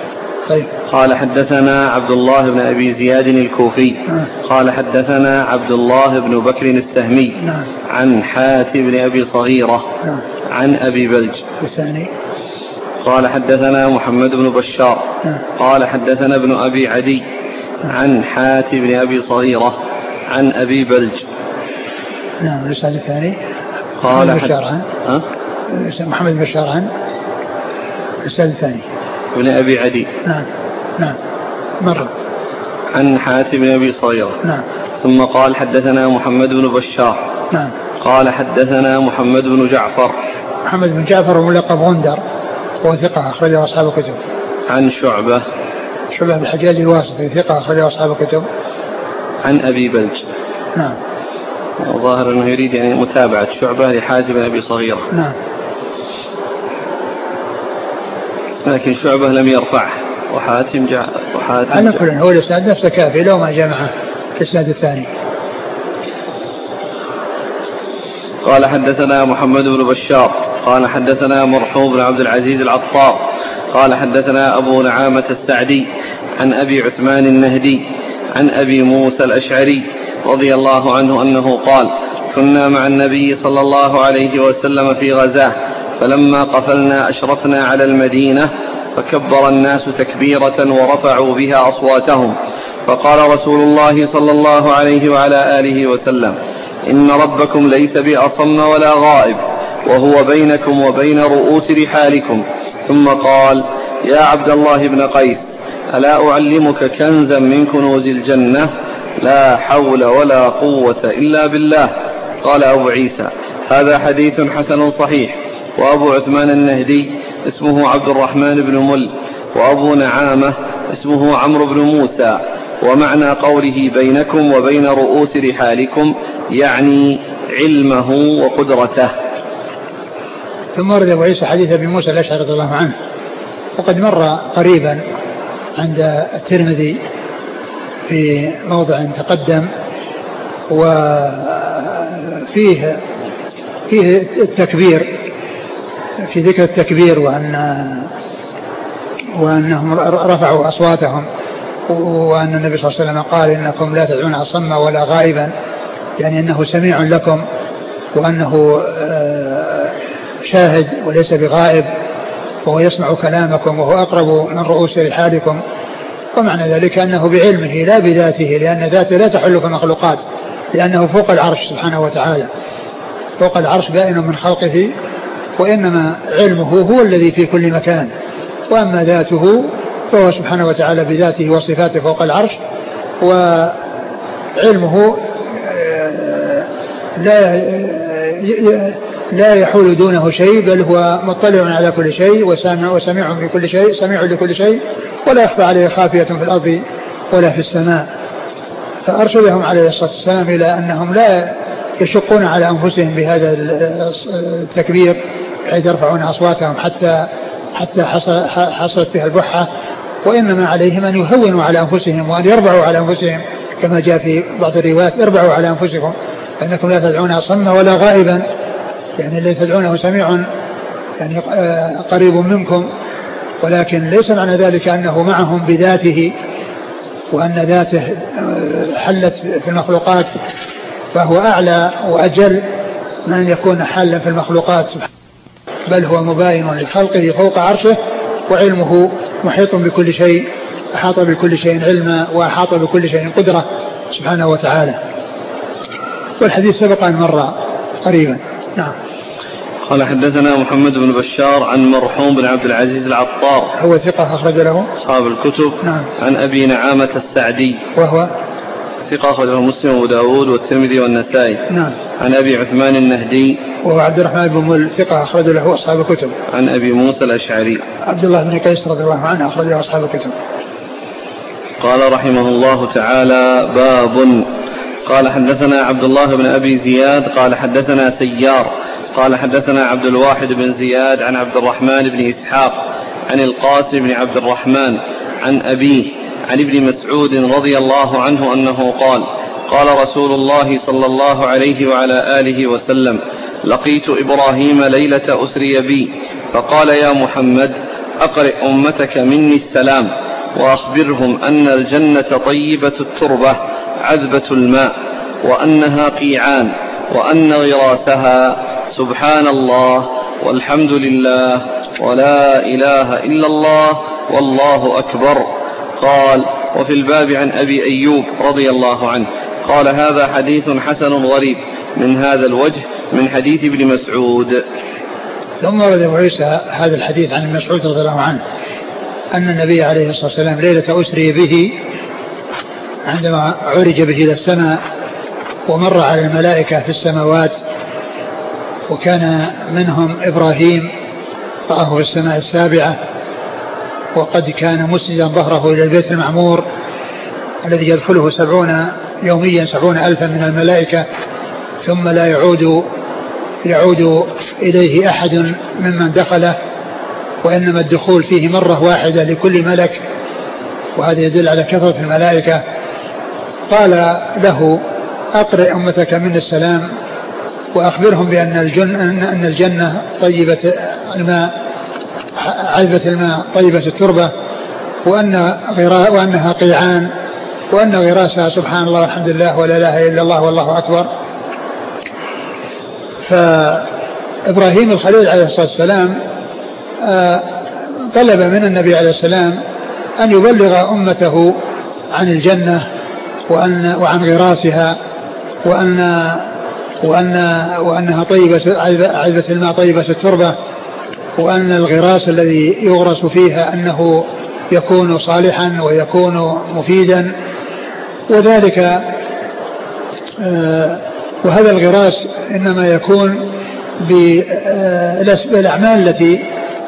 طيب. قال حدثنا عبد الله بن أبي زياد الكوفي نعم. قال حدثنا عبد الله بن بكر السهمي نعم. عن حاتم بن أبي صغيرة نعم. عن أبي بلج الثاني قال حدثنا محمد بن بشار نعم. قال حدثنا ابن أبي عدي نعم. عن حاتم بن أبي صغيرة عن أبي بلج. نعم. الإسناد الثاني قال محمد بشار عن أه؟ محمد بن بشار عن الإسناد الثاني ابن أبي عدي. نعم. نعم. مرة عن حاتم بن أبي صغيرة. نعم. ثم قال حدثنا محمد بن بشار. نعم. قال حدثنا محمد بن جعفر. محمد بن جعفر ملقب غندر وهو ثقة أخرجه أصحاب الكتب. عن شعبة. شعبة بن الحجاج الواسطي ثقة أخرجه أصحاب الكتب. عن أبي بلج. نعم. الظاهر أنه يريد يعني متابعة شعبة لحاتم بن أبي صغيرة. نعم. لكن شعبة لم يرفعه وحاتم جاء وحاتم على كل هو الإسناد نفسه كافي لو ما جمعه الإسناد الثاني. قال حدثنا محمد بن بشار قال حدثنا مرحوم بن عبد العزيز العطار قال حدثنا أبو نعامة السعدي عن أبي عثمان النهدي عن أبي موسى الأشعري رضي الله عنه أنه قال كنا مع النبي صلى الله عليه وسلم في غزاه فلما قفلنا أشرفنا على المدينة فكبر الناس تكبيرة ورفعوا بها أصواتهم فقال رسول الله صلى الله عليه وعلى آله وسلم إن ربكم ليس بأصم ولا غائب وهو بينكم وبين رؤوس رحالكم ثم قال يا عبد الله بن قيس ألا أعلمك كنزا من كنوز الجنة لا حول ولا قوة إلا بالله. قال أبو عيسى هذا حديث حسن صحيح. وأبو عثمان النهدي اسمه عبد الرحمن بن مل وأبو نعامة اسمه عمرو بن موسى. ومعنى قوله بينكم وبين رؤوس رحالكم يعني علمه وقدرته. ثم ورد أبو عيسى حديث أبي موسى الأشعري رضي الله عنه وقد مر قريبا عند الترمذي في موضع تقدم وفيه فيه التكبير في ذكر التكبير وأن وأنهم رفعوا أصواتهم وأن النبي صلى الله عليه وسلم قال إنكم لا تدعون أصم ولا غائبا يعني أنه سميع لكم وأنه شاهد وليس بغائب وهو يسمع كلامكم وهو أقرب من رؤوس رحالكم. ومعنى ذلك أنه بعلمه لا بذاته لأن ذاته لا تحل في المخلوقات لأنه فوق العرش سبحانه وتعالى فوق العرش بائن من خلقه وإنما علمه هو الذي في كل مكان وأما ذاته فهو سبحانه وتعالى بذاته وصفاته فوق العرش وعلمه لا لا يحول دونه شيء بل هو مطلع على كل شيء وسامع وسميع بكل شيء سميع لكل شيء ولا يخفى عليه خافية في الأرض ولا في السماء. فأرشدهم عليه الصلاة والسلام إلى أنهم لا يشقون على أنفسهم بهذا التكبير حيث يرفعون أصواتهم حتى حتى حصلت فيها البحة وإنما عليهم أن يهونوا على أنفسهم وأن يربعوا على أنفسهم كما جاء في بعض الروايات اربعوا على أنفسكم فإنكم لا تدعون أصم ولا غائبا يعني الذي تدعونه سميع يعني قريب منكم ولكن ليس معنى ذلك أنه معهم بذاته وأن ذاته حلت في المخلوقات فهو أعلى وأجل من أن يكون حالا في المخلوقات بل هو مباين لخلقه فوق عرشه وعلمه محيط بكل شيء أحاط بكل شيء علما وأحاط بكل شيء قدرة سبحانه وتعالى. والحديث سبق أن مر قريبا. نعم. قال حدثنا محمد بن بشار عن مرحوم بن عبد العزيز العطار هو ثقة أخرج له أصحاب الكتب. نعم. عن أبي نعامة السعدي وهو ثقة أخرج له مسلم وداود والترمذي والنسائي. نعم. عن أبي عثمان النهدي وهو عبد الرحمن بن مل ثقة أخرج له أصحاب الكتب. عن أبي موسى الأشعري عبد الله بن قيس رضي الله عنه أخرج له أصحاب الكتب. قال رحمه الله تعالى باب. قال حدثنا عبد الله بن أبي زياد قال حدثنا سيار قال حدثنا عبد الواحد بن زياد عن عبد الرحمن بن إسحاق عن القاسم بن عبد الرحمن عن أبيه عن ابن مسعود رضي الله عنه أنه قال قال رسول الله صلى الله عليه وعلى آله وسلم لقيت إبراهيم ليلة أسري بي فقال يا محمد أقرئ أمتك مني السلام وأخبرهم أن الجنة طيبة التربة عذبة الماء وأنها قيعان وأن غراسها سبحان الله والحمد لله ولا إله إلا الله والله أكبر. قال: وفي الباب عن أبي أيوب رضي الله عنه قال: هذا حديث حسن غريب من هذا الوجه من حديث ابن مسعود. ثم ورد أبو عيسى هذا الحديث عن مسعود رضي الله عنه أن النبي عليه الصلاة والسلام ليلة أسري به عندما عرج به إلى السماء ومر على الملائكة في السماوات، وكان منهم إبراهيم رآه في السماء السابعة، وقد كان مسندا ظهره إلى البيت المعمور الذي يدخله سبعون يوميا سبعون ألفا من الملائكة ثم لا يعود يعود إليه أحد ممن دخله، وإنما الدخول فيه مرة واحدة لكل ملك، وهذا يدل على كثرة الملائكة. قال له: أقرئ أمتك من السلام وأخبرهم بأن الجنة, أن الجنة طيبة الماء عذبة الماء طيبة التربة وأن غرا وأنها قيعان وأن غراسها سبحان الله والحمد لله ولا إله إلا الله والله أكبر. فإبراهيم الخليل عليه الصلاة والسلام طلب من النبي عليه السلام أن يبلغ أمته عن الجنة وأن وعن غراسها وأن وأن وأنها طيبة عذبة الماء طيبة التربة، وأن الغراس الذي يغرس فيها أنه يكون صالحا ويكون مفيدا، وذلك وهذا الغراس إنما يكون بالأعمال التي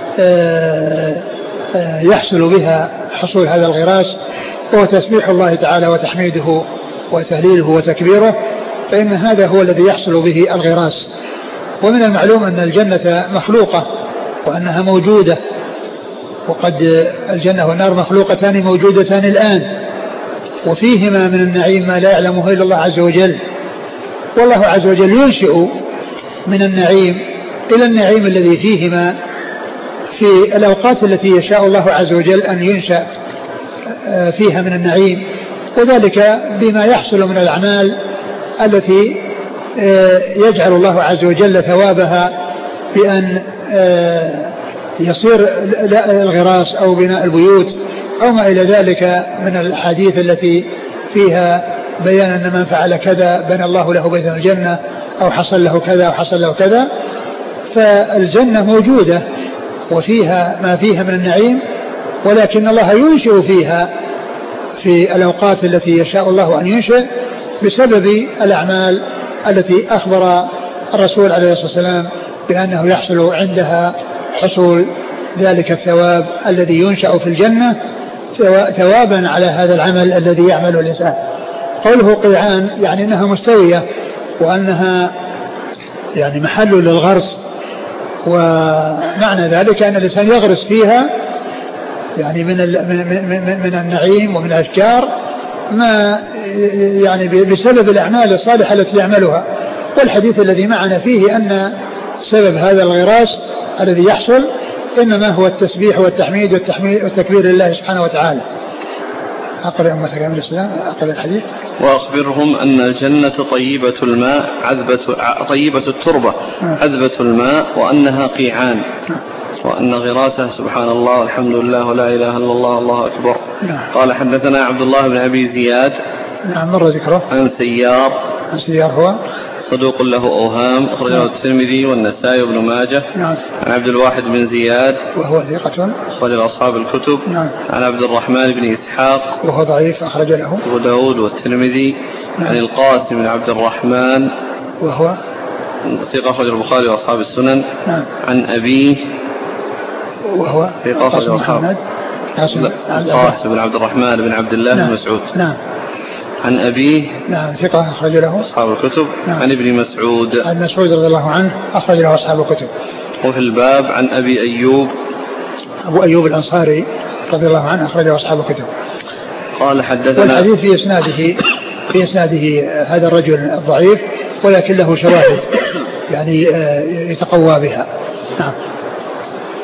يحصل بها حصول هذا الغراس، وهو تسبيح الله تعالى وتحميده وتهليله وتكبيره، فإن هذا هو الذي يحصل به الغراس. ومن المعلوم أن الجنة مخلوقة وأنها موجودة، وقد الجنة والنار مخلوقتان موجودتان الآن، وفيهما من النعيم ما لا يعلمه إلا الله عز وجل، والله عز وجل ينشئ من النعيم إلى النعيم الذي فيهما في الأوقات التي يشاء الله عز وجل أن ينشأ فيها من النعيم، وذلك بما يحصل من الأعمال التي يجعل الله عز وجل ثوابها بأن يصير الغراس أو بناء البيوت أو ما إلى ذلك من الحديث التي فيها بيان أن من فعل كذا بنى الله له بيتا الجنة أو حصل له كذا أو حصل له كذا. فالجنة موجودة وفيها ما فيها من النعيم، ولكن الله ينشئ فيها في الأوقات التي يشاء الله أن ينشئ بسبب الأعمال التي أخبر الرسول عليه الصلاة والسلام بأنه يحصل عندها حصول ذلك الثواب الذي ينشأ في الجنة ثوابا على هذا العمل الذي يعمل الإنسان. قوله قيعان يعني أنها مستوية وأنها يعني محل للغرس، ومعنى ذلك أن الإنسان يغرس فيها يعني من من من النعيم ومن الأشجار ما يعني بسبب الأعمال الصالحة التي يعملها. والحديث الذي معنا فيه أن سبب هذا الغراس الذي يحصل إنما هو التسبيح والتحميد والتحميد والتكبير لله سبحانه وتعالى. أقرأ أمتك من الإسلام أقرأ الحديث. وأخبرهم أن الجنة طيبة الماء عذبة طيبة التربة عذبة الماء وأنها قيعان وأن غراسه سبحان الله والحمد لله ولا إله إلا الله الله أكبر. قال: حدثنا عبد الله بن أبي زياد نعم مر ذكره عن سيار عن سيار هو صدوق له أوهام أخرجه الترمذي والنسائي وابن ماجه. نعم. عن عبد الواحد بن زياد وهو ثقة أخرج أصحاب الكتب. نعم. عن عبد الرحمن بن إسحاق وهو ضعيف أخرج له أبو داود والترمذي. نعم. عن القاسم بن عبد الرحمن وهو ثقة أخرج البخاري وأصحاب السنن. نعم. عن أبيه وهو ثقة أخرج أصحاب القاسم بن عبد الرحمن بن عبد الله بن مسعود. نعم. عن أبيه نعم ثقة أخرج له أصحاب الكتب. نعم. عن ابن مسعود عن مسعود رضي الله عنه أخرج له أصحاب الكتب. وفي الباب عن أبي أيوب أبو أيوب الأنصاري رضي الله عنه أخرج له أصحاب الكتب. قال: حدثنا والحديث في إسناده في إسناده هذا الرجل الضعيف ولكن له شواهد يعني يتقوى بها. نعم.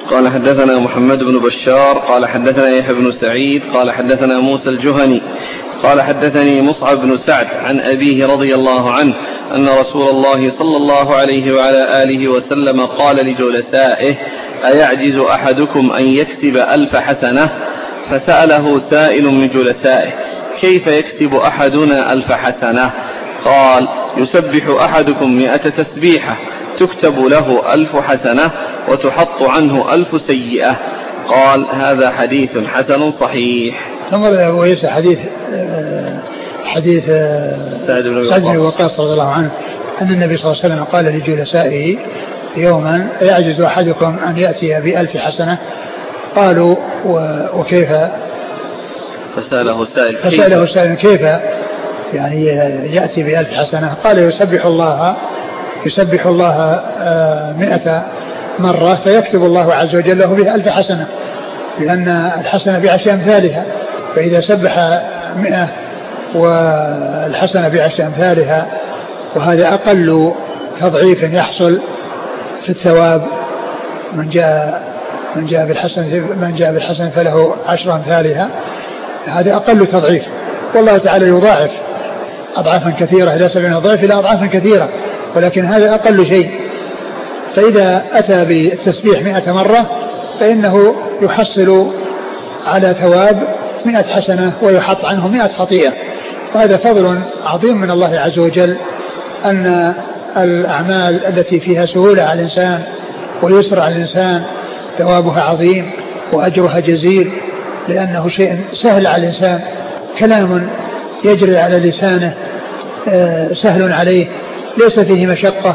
قال حدثنا محمد بن بشار قال حدثنا يحيى بن سعيد قال حدثنا موسى الجهني قال حدثني مصعب بن سعد عن أبيه رضي الله عنه أن رسول الله صلى الله عليه وعلى آله وسلم قال لجلسائه: أيعجز أحدكم أن يكسب ألف حسنة؟ فسأله سائل من جلسائه: كيف يكسب أحدنا ألف حسنة؟ قال: يسبح أحدكم مئة تسبيحة تكتب له ألف حسنة وتحط عنه ألف سيئة. قال: هذا حديث حسن صحيح. ثم أبو عيسى حديث حديث سعد بن وقاص رضي الله عنه أن النبي صلى الله عليه وسلم قال لجلسائه يوما: يعجز أحدكم أن يأتي بألف حسنة؟ قالوا: وكيف؟ فسأله سائل فسأله سائل كيف يعني يأتي بألف حسنة؟ قال: يسبح الله يسبح الله مئة مرة فيكتب الله عز وجل له بها ألف حسنة، لأن الحسنة بعشر أمثالها، فإذا سبح مئة والحسنة بعشر أمثالها، وهذا أقل تضعيف يحصل في الثواب. من جاء من جاء بالحسنة من جاء بالحسنة فله عشر أمثالها، هذا أقل تضعيف، والله تعالى يضاعف أضعافا كثيرة إلى سبعين ضعف إلى أضعافا كثيرة، ولكن هذا أقل شيء. فإذا أتى بالتسبيح مئة مرة فإنه يحصل على ثواب مئة حسنة ويحط عنه مئة خطيئة، وهذا فضل عظيم من الله عز وجل، أن الأعمال التي فيها سهولة على الإنسان ويسر على الإنسان ثوابها عظيم وأجرها جزيل، لأنه شيء سهل على الإنسان، كلام يجري على لسانه سهل عليه ليس فيه مشقة،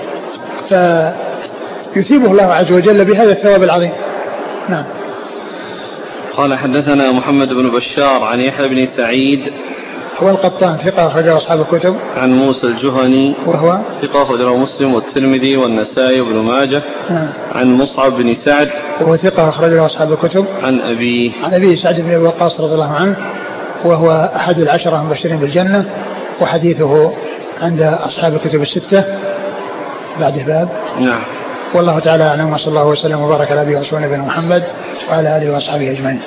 فيثيبه الله عز وجل بهذا الثواب العظيم. نعم. قال حدثنا محمد بن بشار عن يحيى بن سعيد هو القطان ثقة أخرجه أصحاب الكتب. عن موسى الجهني وهو ثقة أخرجه مسلم والترمذي والنسائي وابن ماجه. نعم. عن مصعب بن سعد وهو ثقة أخرجه أصحاب الكتب. عن أبيه عن أبيه سعد بن وقاص رضي الله عنه، وهو أحد العشرة المبشرين بالجنة، وحديثه عند أصحاب الكتب الستة بعد باب. نعم. والله تعالى أعلم، وصلى الله وسلم وبارك على نبينا ورسولنا نبينا محمد وعلى آله وأصحابه أجمعين.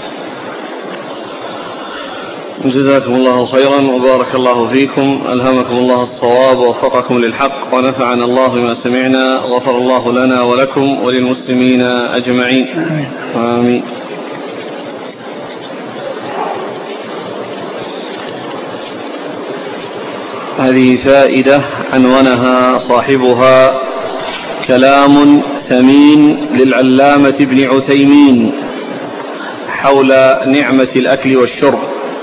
جزاكم الله خيرا وبارك الله فيكم، ألهمكم الله الصواب ووفقكم للحق، ونفعنا الله بما سمعنا، غفر الله لنا ولكم وللمسلمين أجمعين. آمين. آمين. هذه فائدة عنونها صاحبها: كلام ثمين للعلامة ابن عثيمين حول نعمة الأكل والشرب.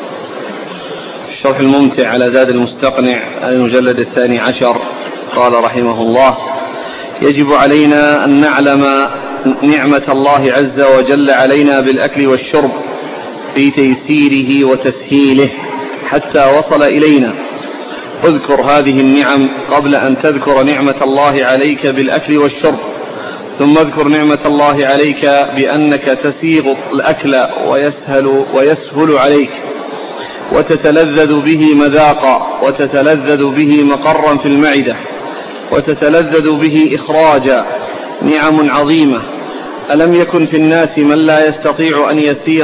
الشرح الممتع على زاد المستقنع المجلد الثاني عشر. قال رحمه الله: يجب علينا أن نعلم نعمة الله عز وجل علينا بالأكل والشرب في تيسيره وتسهيله حتى وصل إلينا. اذكر هذه النعم قبل أن تذكر نعمة الله عليك بالأكل والشرب، ثم اذكر نعمة الله عليك بأنك تسيغ الأكل ويسهل, ويسهل عليك وتتلذذ به مذاقا، وتتلذذ به مقرا في المعدة، وتتلذذ به إخراجا. نعم عظيمة. ألم يكن في الناس من لا يستطيع أن يسيغ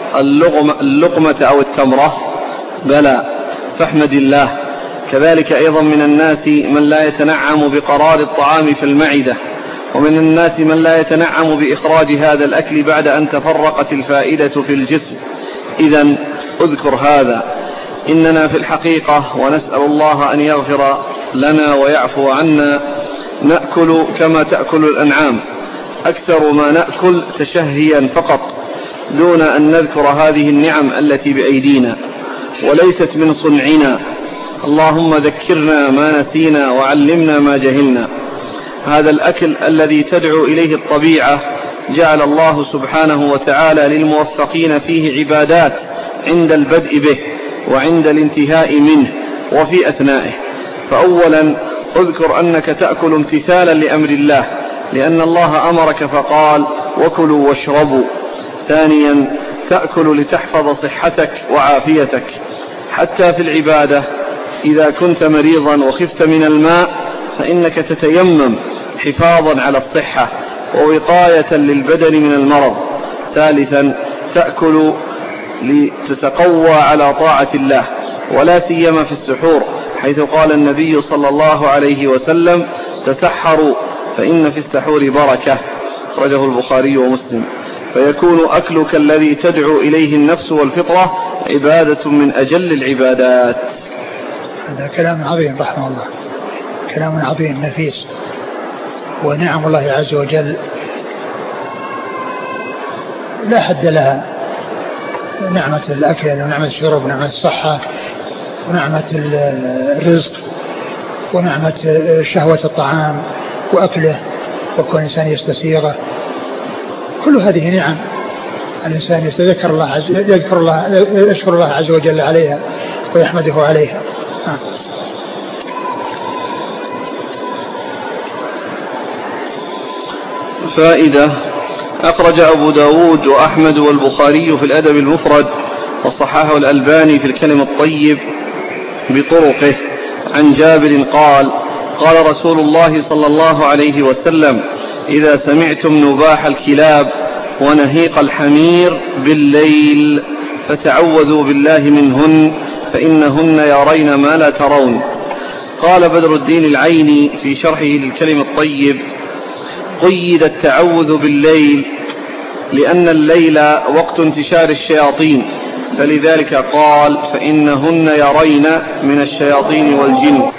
اللقمة أو التمرة؟ بلى، فاحمد الله. كذلك أيضا من الناس من لا يتنعم بقرار الطعام في المعدة، ومن الناس من لا يتنعم بإخراج هذا الأكل بعد أن تفرقت الفائدة في الجسم. إذن اذكر هذا. إننا في الحقيقة، ونسأل الله أن يغفر لنا ويعفو عنا، نأكل كما تأكل الأنعام، أكثر ما نأكل تشهيا فقط، دون أن نذكر هذه النعم التي بأيدينا وليست من صنعنا. اللهم ذكرنا ما نسينا وعلمنا ما جهلنا. هذا الأكل الذي تدعو إليه الطبيعة جعل الله سبحانه وتعالى للموفقين فيه عبادات عند البدء به وعند الانتهاء منه وفي أثنائه. فأولا اذكر أنك تأكل امتثالا لأمر الله، لأن الله أمرك فقال: وكلوا واشربوا. ثانيا تأكل لتحفظ صحتك وعافيتك، حتى في العبادة إذا كنت مريضا وخفت من الماء فإنك تتيمم حفاظا على الصحة، ووقاية للبدن من المرض. ثالثا تأكل لتتقوى على طاعة الله، ولا سيما في السحور، حيث قال النبي صلى الله عليه وسلم: تسحروا فإن في السحور بركة، أخرجه البخاري ومسلم. فيكون أكلك الذي تدعو إليه النفس والفطرة عبادة من أجل العبادات. هذا كلام عظيم رحمه الله، كلام عظيم نفيس. ونعم الله عز وجل لا حد لها، نعمة الأكل ونعمة الشرب ونعمة الصحة ونعمة الرزق ونعمة شهوة الطعام وأكله وكون الإنسان يستسيغه، كل هذه نعم الإنسان يتذكر الله عز يذكر الله يشكر الله عز وجل عليها ويحمده عليها. آه. فائدة: أخرج أبو داود وأحمد والبخاري في الأدب المفرد، وصححه الألباني في الكلم الطيب بطرقه، عن جابر قال: قال رسول الله صلى الله عليه وسلم: إذا سمعتم نباح الكلاب ونهيق الحمير بالليل فتعوذوا بالله منهن فإنهن يرين ما لا ترون. قال بدر الدين العيني في شرحه للكلم الطيب: قيد التعوذ بالليل لأن الليل وقت انتشار الشياطين، فلذلك قال: فإنهن يرين من الشياطين والجن.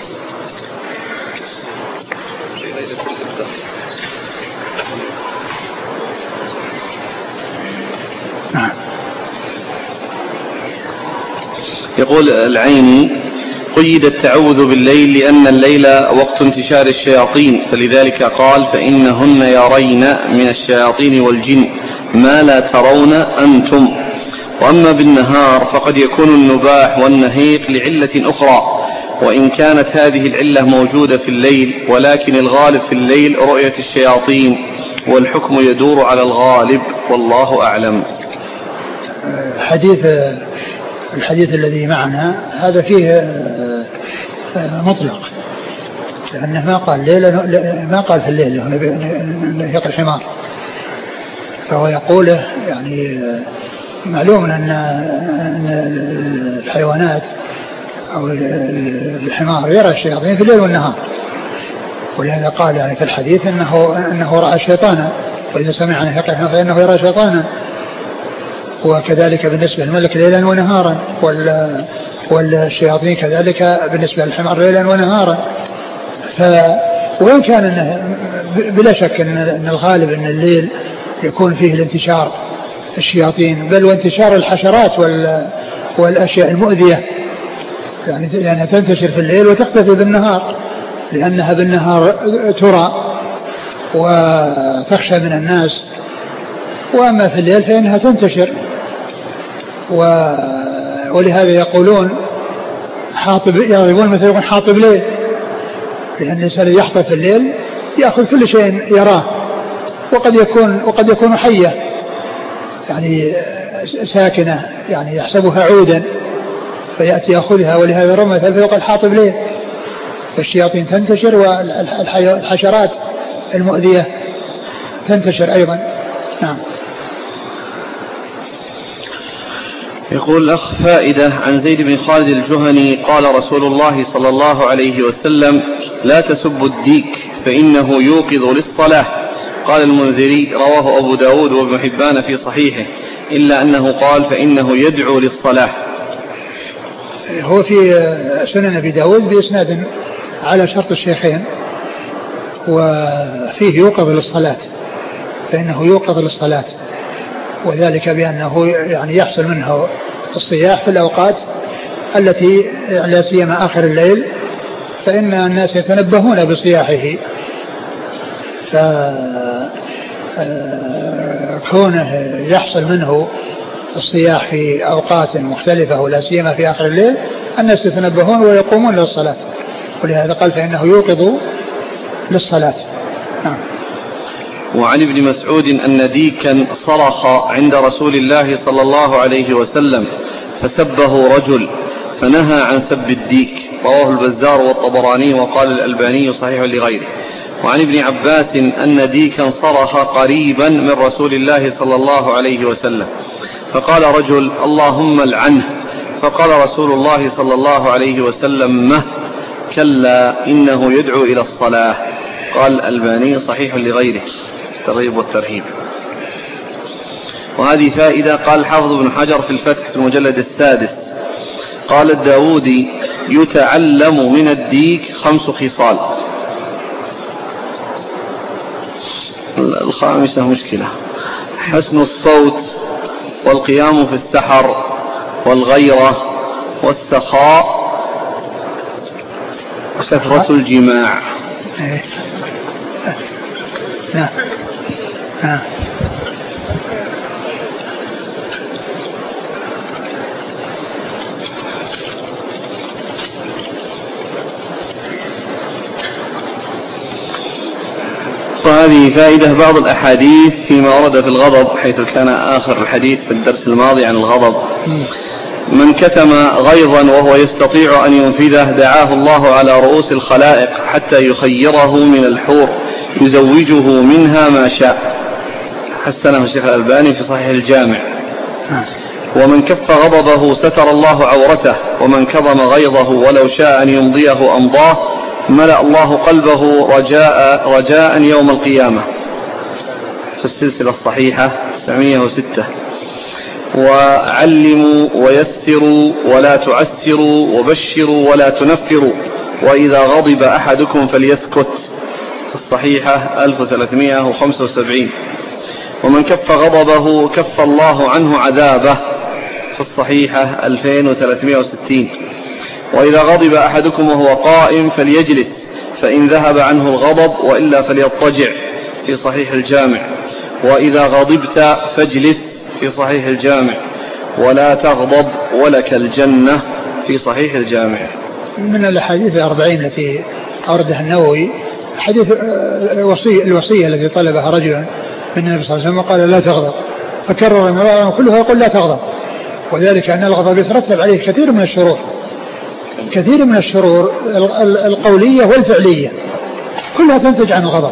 يقول العيني: قيد التعوذ بالليل لأن الليل وقت انتشار الشياطين، فلذلك قال: فإنهن يرين من الشياطين والجن ما لا ترون أنتم. وأما بالنهار فقد يكون النباح والنهيق لعلة أخرى، وإن كانت هذه العلة موجودة في الليل، ولكن الغالب في الليل رؤية الشياطين، والحكم يدور على الغالب، والله أعلم. حديث الحديث الذي معنا هذا فيه مطلق، لأنه ما قال ليلة ما قال في الليل نهيق الحمار، فهو يقوله يعني معلوم أن الحيوانات أو الحمار يرى الشياطين في الليل والنهار، ولهذا قال يعني في الحديث أنه أنه رأى شيطانا، وإذا سمع نهيق الحمار فإنه يرى شيطانا. وكذلك بالنسبة للملك ليلا ونهارا، والشياطين كذلك بالنسبة للحمار ليلا ونهارا. وإن كان إنه بلا شك أن الغالب أن الليل يكون فيه الانتشار الشياطين، بل وانتشار الحشرات والأشياء المؤذية، يعني لأنها تنتشر في الليل وتختفي بالنهار، لأنها بالنهار ترى وتخشى من الناس، وأما في الليل فإنها تنتشر. ولهذا يقولون حاطب، يضربون مثل يقول حاطب ليل، لأن الإنسان يحطب في الليل يأخذ كل شيء يراه، وقد يكون وقد يكون حية يعني ساكنة، يعني يحسبها عودا فيأتي يأخذها، ولهذا رمى مثل فيقول حاطب ليل. فالشياطين تنتشر والحشرات المؤذية تنتشر أيضا. نعم. يقول الأخ: فائدة عن زيد بن خالد الجهني قال رسول الله صلى الله عليه وسلم: لا تسبوا الديك فإنه يوقظ للصلاة. قال المنذري: رواه أبو داود وابن حبان في صحيحه، إلا أنه قال: فإنه يدعو للصلاة. هو في سنن أبي داود بإسناد على شرط الشيخين، وفيه يوقظ للصلاة، فإنه يوقظ للصلاة، وذلك بأنه يعني يحصل منه الصياح في الأوقات التي لا سيما آخر الليل، فإن الناس يتنبهون بصياحه، فكونه يحصل منه الصياح في أوقات مختلفة ولا سيما في آخر الليل الناس يتنبهون ويقومون للصلاة، ولهذا قال: فإنه يوقظ للصلاة. نعم. وعن ابن مسعود أن ديكا صرخ عند رسول الله صلى الله عليه وسلم فسبه رجل فنهى عن سب الديك، رواه البزار والطبراني، وقال الألباني صحيح لغيره. وعن ابن عباس أن ديكا صرخ قريبا من رسول الله صلى الله عليه وسلم، فقال رجل: اللهم العنه. فقال رسول الله صلى الله عليه وسلم: مه، كلا إنه يدعو إلى الصلاة. قال الألباني: صحيح لغيره، الترغيب والترهيب. وهذه فائدة. قال حافظ بن حجر في الفتح في المجلد السادس: قال الداودي: يتعلم من الديك خمس خصال. الخامسة مشكلة: حسن الصوت، والقيام في السحر، والغيرة، والسخاء، وكثرة الجماع. نعم نعم. وهذه فائدة. بعض الأحاديث فيما ورد في الغضب، حيث كان آخر الحديث في الدرس الماضي عن الغضب: من كتم غيظا وهو يستطيع أن ينفذه دعاه الله على رؤوس الخلائق حتى يخيره من الحور يزوجه منها ما شاء. حسنه الشيخ الألباني في صحيح الجامع. ومن كف غضبه ستر الله عورته، ومن كظم غيظه ولو شاء أن يمضيه أمضاه ملأ الله قلبه رجاء, رجاء يوم القيامة، في السلسلة الصحيحة تسعمائة وستة. وعلموا ويسروا ولا تعسروا، وبشروا ولا تنفروا، وإذا غضب أحدكم فليسكت، في الصحيحة ألف وثلاثمائة وخمسة وسبعين. ومن كف غضبه كف الله عنه عذابه، في الصحيحة ألفين وثلاثمائة وستين. وإذا غضب أحدكم وهو قائم فليجلس، فإن ذهب عنه الغضب، وإلا فليضطجع، في صحيح الجامع. وإذا غضبت فاجلس، في صحيح الجامع. ولا تغضب ولك الجنة، في صحيح الجامع. من الأحاديث الأربعين التي أوردها النووي حديث الوصية, الوصية التي طلبها رجل من النبي صلى الله عليه وسلم وقال: لا تغضب، فكرر مرارا كلها يقول: لا تغضب. وذلك أن الغضب يترتب عليه كثير من الشرور، كثير من الشرور القولية والفعلية كلها تنتج عن الغضب.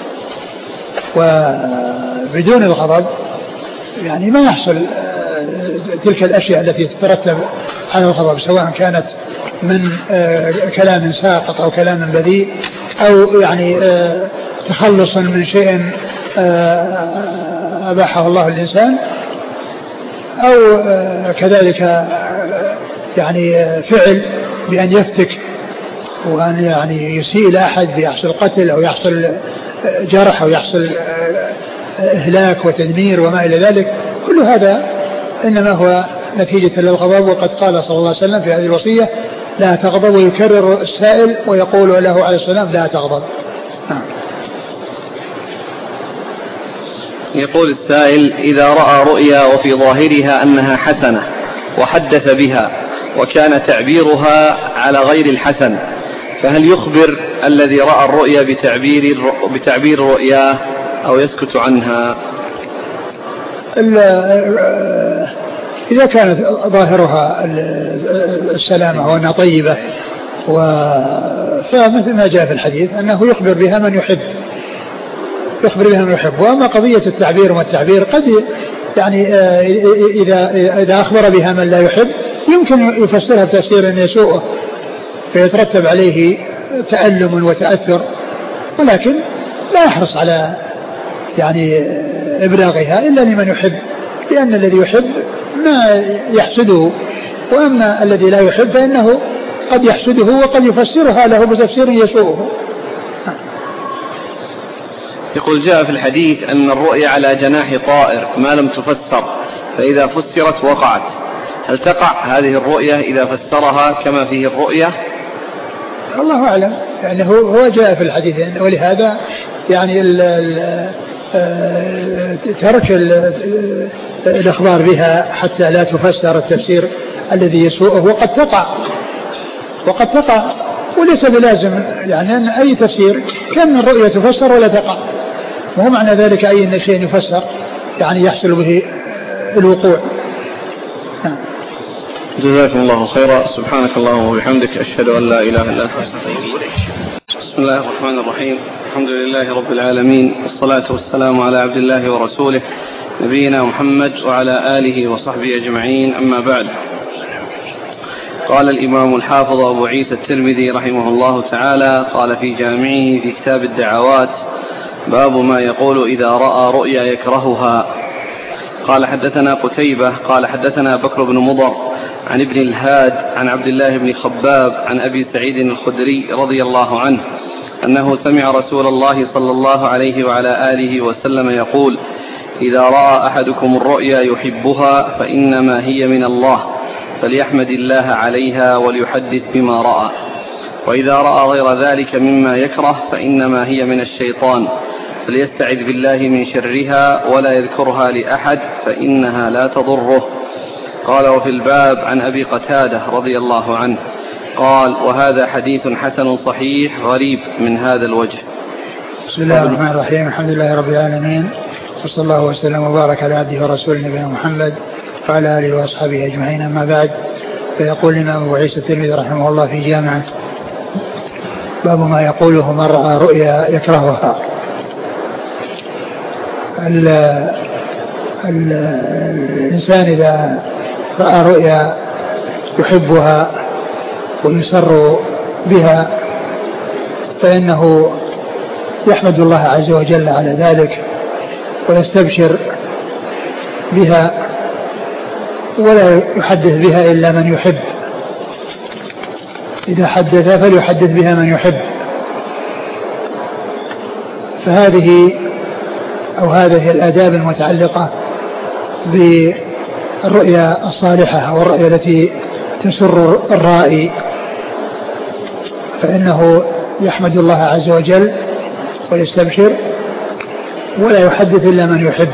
وبدون الغضب يعني ما يحصل تلك الأشياء التي تترتب على الغضب، سواء كانت من كلام ساقط أو كلام بذيء، أو يعني تخلص من شيء أباحه الله الإنسان، أو كذلك يعني فعل بأن يفتك وأن يعني يسيء إلى أحد بيحصل قتل أو يحصل جرح أو يحصل إهلاك وتدمير وما إلى ذلك. كل هذا إنما هو نتيجة للغضب. وقد قال صلى الله عليه وسلم في هذه الوصية: لا تغضب، ويكرر السائل ويقول له عليه السلام: لا تغضب. يقول السائل: إذا رأى رؤيا وفي ظاهرها أنها حسنة وحدث بها وكان تعبيرها على غير الحسن، فهل يخبر الذي رأى الرؤيا بتعبير بتعبير رؤياه أو يسكت عنها؟ إذا كانت ظاهرها السلامة وأنها طيبة، فمثل ما جاء في الحديث أنه يخبر بها من يحب، يخبر بها من يحب. وأما قضية التعبير والتعبير قد يعني إذا إذا أخبر بها من لا يحب يمكن يفسرها بتفسير يسوءه فيترتب عليه تألم وتأثر، ولكن لا يحرص على يعني إبلاغها إلا لمن يحب، لأن الذي يحب ما يحسده، وأما الذي لا يحب فإنه قد يحسده وقد يفسرها له بتفسير يسوءه. يقول: جاء في الحديث أن الرؤيا على جناح طائر ما لم تفسر، فإذا فسرت وقعت، هل تقع هذه الرؤيا إذا فسرها كما فيه الرؤيا؟ الله أعلم، يعني هو جاء في الحديث، ولهذا يعني ال ال ترك ال الإخبار بها حتى لا تفسر التفسير الذي يسوءه. وقد تقع وقد تقع وليس بلازم يعني أن أي تفسير كان الرؤيا تفسر ولا تقع، وهو معنى ذلك أي شيء يفسر يعني يحصل به الوقوع. جزاكم الله خيرا. سبحانك اللهم وبحمدك، أشهد أن لا إله إلا أنت، أستغفرك. بسم الله الرحمن الرحيم. الحمد لله رب العالمين، والصلاة والسلام على عبد الله ورسوله نبينا محمد وعلى آله وصحبه أجمعين، أما بعد. قال الإمام الحافظ أبو عيسى الترمذي رحمه الله تعالى قال في جامعه في كتاب الدعوات: باب ما يقول إذا رأى رؤيا يكرهها. قال حدثنا قتيبة قال حدثنا بكر بن مضر عن ابن الهاد عن عبد الله بن خباب عن أبي سعيد الخدري رضي الله عنه أنه سمع رسول الله صلى الله عليه وعلى آله وسلم يقول: إذا رأى أحدكم الرؤيا يحبها فإنما هي من الله، فليحمد الله عليها وليحدث بما رأى، وإذا رأى غير ذلك مما يكره فإنما هي من الشيطان، فليستعذ بالله من شرها ولا يذكرها لأحد فإنها لا تضره. قال: وفي الباب عن أبي قتادة رضي الله عنه قال: وهذا حديث حسن صحيح غريب من هذا الوجه. بسم الله الرحمن الرحيم، الحمد لله رب العالمين، وصلى الله وسلم وبارك على عبده ورسوله نبينا محمد وعلى آله وأصحابه أجمعين، أما بعد. فيقول الإمام أبو عيسى الترمذي رحمه الله في جامعه: باب ما يقوله من رأى رؤيا يكرهها. ال ال الإنسان إذا رأى رؤيا يحبها ويسر بها فإنه يحمد الله عز وجل على ذلك ويستبشر بها، ولا يحدث بها إلا من يحب. إذا حدث فليحدث بها من يحب. فهذه أو هذه الآداب المتعلقة بالرؤيا الصالحة أو الرؤيا التي تسر الرائي، فإنه يحمد الله عز وجل ويستبشر ولا يحدث إلا من يحب.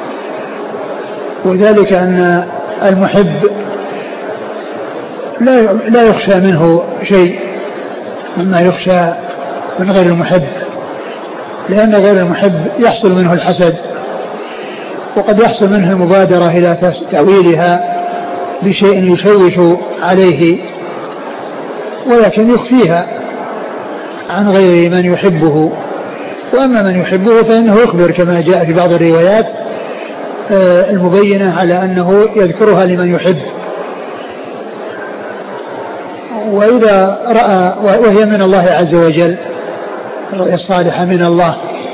وذلك أن المحب لا لا يخشى منه شيء مما يخشى من غير المحب، لأن غير المحب يحصل منه الحسد، وقد يحصل منه المبادرة إلى تأويلها بشيء يشوش عليه، ولكن يخفيها عن غير من يحبه. وأما من يحبه فإنه يخبر كما جاء في بعض الروايات المبينة على أنه يذكرها لمن يحب. وإذا رأى وهي من الله عز وجل، الرؤيا الصالحة من الله،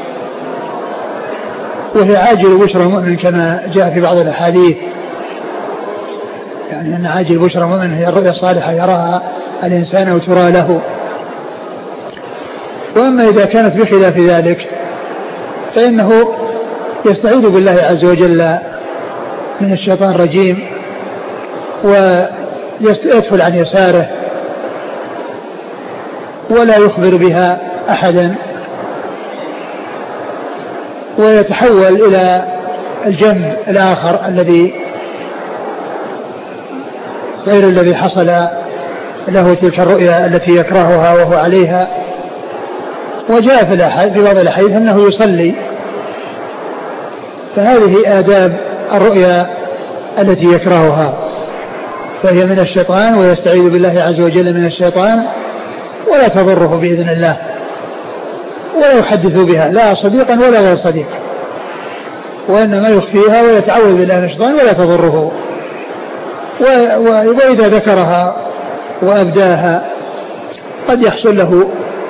وهي عاجل بشرى المؤمن كما جاء في بعض الأحاديث، يعني أن عاجل بشرى المؤمن هي الرؤيا الصالحة يراها الإنسان وترى له. وأما إذا كانت بخلاف ذلك فإنه يستعيذ بالله عز وجل من الشيطان الرجيم ويدخل عن يساره ولا يخبر بها أحدا، ويتحول إلى الجنب الآخر الذي غير الذي حصل له تلك الرؤيا التي يكرهها وهو عليها. وجاء في بعض الأحاديث أنه يصلي. فهذه آداب الرؤيا التي يكرهها، فهي من الشيطان ويستعيذ بالله عز وجل من الشيطان ولا تضره بإذن الله، ولا يحدث بها لا صديقا ولا غير صديق، وإنما يخفيها ويتعوذ بالله من الشيطان ولا تضره. وإذا ذكرها وأبداها قد يحصل له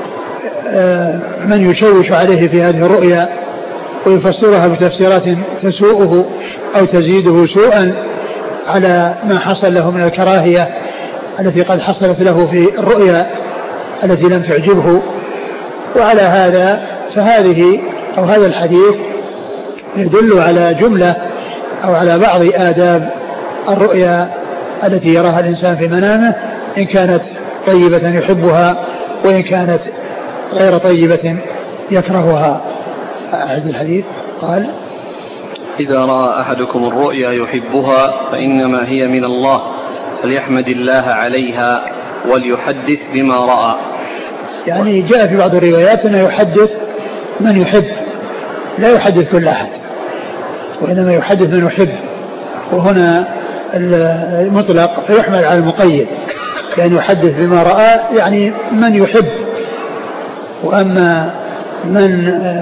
من يشوش عليه في هذه الرؤيا ويفسرها بتفسيرات تسوءه أو تزيده سوءا على ما حصل له من الكراهية التي قد حصلت له في الرؤيا التي لم تعجبه. وعلى هذا فهذه أو هذا الحديث يدل على جملة أو على بعض آداب الرؤيا التي يراها الإنسان في منامه، إن كانت طيبة يحبها وإن كانت غير طيبة يكرهها. أعد الحديث. قال: إذا رأى أحدكم الرؤيا يحبها فإنما هي من الله، فليحمد الله عليها وليحدث بما رأى. يعني جاء في بعض الروايات أنه يحدث من يحب، لا يحدث كل أحد، وإنما يحدث من يحب. وهنا المطلق فيحمل على المقيد، لأن يحدث بما رأى يعني من يحب. وأما من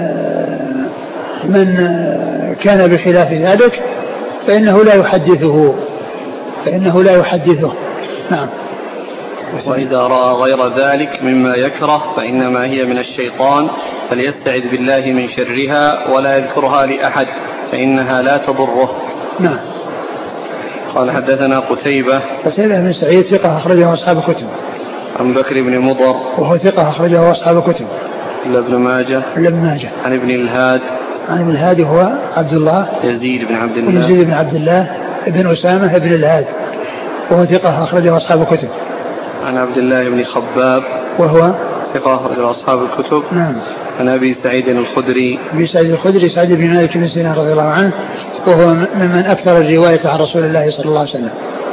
من كان بخلاف ذلك فإنه لا يحدثه فإنه لا يحدثه. نعم. وإذا رأى غير ذلك مما يكره فإنما هي من الشيطان فليستعذ بالله من شرها ولا يذكرها لأحد فإنها لا تضره. نعم. قال حدثنا قتيبة قتيبة بن سعيد ثقة أخرجه أصحاب الكتب. عن بكر بن مضر وهو ثقة أخرجه أصحاب الكتب. إلا ابن ماجه إلا ابن ماجه. عن ابن الهاد عن ابن الهاد هو عبد الله يزيد بن عبد الله يزيد بن عبد الله ابن أسامة ابن الهاد وهو ثقة أخرجه أصحاب الكتب. عن عبد الله بن خباب وهو ثقة أخرجه أصحاب الكتب. نعم. عن أبي سعيد الخدري أبي سعيد الخدري سعيد بن مالك بن سنان رضي الله عنه وهو ممن أكثر الرواية عن رسول الله صلى الله عليه وسلم.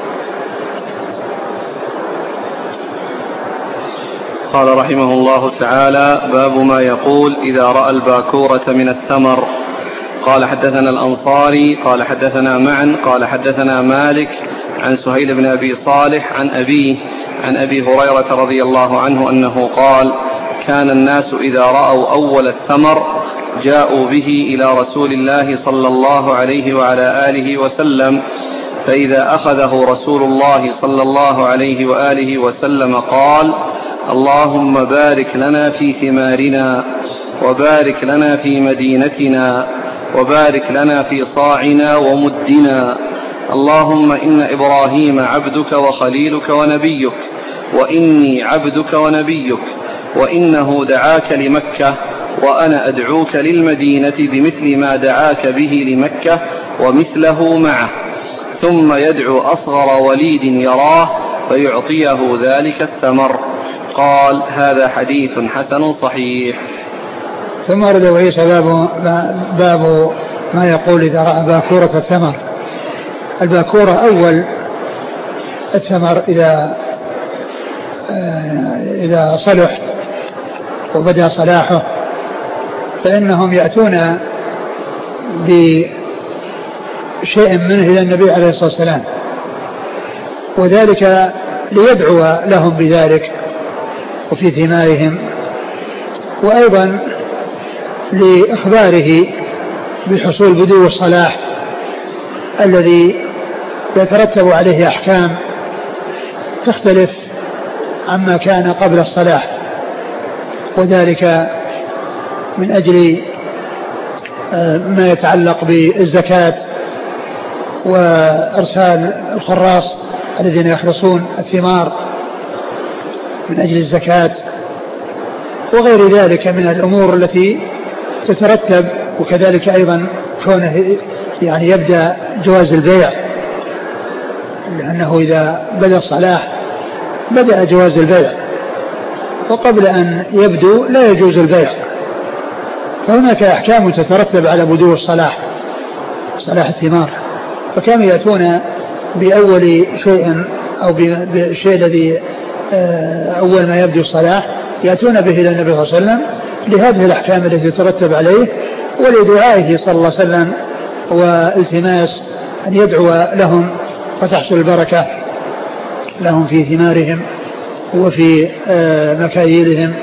قال رحمه الله تعالى باب ما يقول إذا رأى الباكورة من الثمر. قال حدثنا الأنصاري قال حدثنا معا قال حدثنا مالك عن سهيل بن أبي صالح عن أبيه عن أبي هريرة رضي الله عنه أنه قال كان الناس إذا رأوا أول الثمر جاءوا به إلى رسول الله صلى الله عليه وعلى آله وسلم فإذا أخذه رسول الله صلى الله عليه وآله وسلم قال اللهم بارك لنا في ثمارنا وبارك لنا في مدينتنا وبارك لنا في صاعنا ومدنا اللهم إن إبراهيم عبدك وخليلك ونبيك وإني عبدك ونبيك وإنه دعاك لمكة وأنا أدعوك للمدينة بمثل ما دعاك به لمكة ومثله معه ثم يدعو أصغر وليد يراه فيعطيه ذلك الثمر. قال هذا حديث حسن صحيح. ثم ورد عيسى باب, باب ما يقول إذا رأى باكورة الثمر. الباكورة أول الثمر إذا إذا صلح وبدأ صلاحه فإنهم يأتون بشيء منه إلى النبي عليه الصلاة والسلام وذلك ليدعو لهم بذلك وفي ثمارهم وأيضا لإخباره بحصول بدو الصلاح الذي يترتب عليه أحكام تختلف عما كان قبل الصلاح وذلك من أجل ما يتعلق بالزكاة وإرسال الخراص الذين يخلصون الثمار من أجل الزكاة وغير ذلك من الأمور التي تترتب وكذلك أيضا كونه يعني يبدأ جواز البيع لأنه إذا بدأ الصلاح بدأ جواز البيع وقبل أن يبدو لا يجوز البيع فهناك أحكام تترتب على بدو الصلاح صلاح الثمار فكانوا يأتون بأول شيء أو بالشيء الذي أول ما يبدو الصلاح يأتون به إلى النبي صلى الله عليه وسلم لهذه الأحكام التي تترتب عليه ولدعائه صلى الله عليه وسلم والتماس أن يدعو لهم فتحصل البركة لهم في ثمارهم وفي مكاييلهم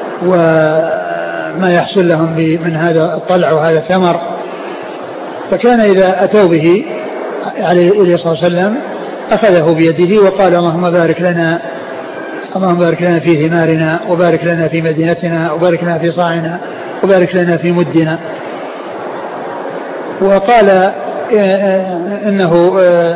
وما يحصل لهم من هذا الطلع وهذا الثمر. فكان إذا أتوا به عليه الصلاة والسلام أخذه بيده وقال اللهم بارك لنا اللهم بارك لنا في ثمارنا وبارك لنا في مدينتنا وبارك لنا في صاعنا وبارك لنا في مدنا. وقال إنه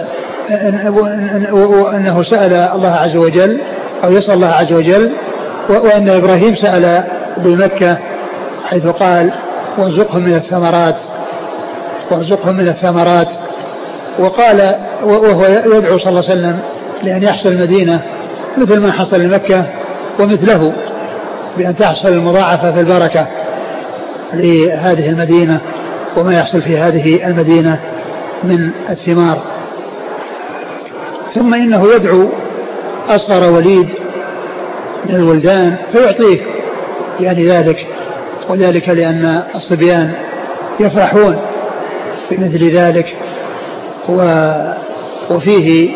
أنه سأل الله عز وجل أو يسأل الله عز وجل وأن إبراهيم سأل بمكة حيث قال وارزقهم من الثمرات وارزقهم من الثمرات وقال وهو يدعو صلى الله عليه وسلم لأن يحصل المدينة مثل ما حصل لمكة ومثله بأن تحصل المضاعفة في البركة لهذه المدينة وما يحصل في هذه المدينة من الثمار. ثم إنه يدعو أصغر وليد من الولدان فيعطيه يعني ذلك وذلك لأن الصبيان يفرحون بمثل ذلك وفيه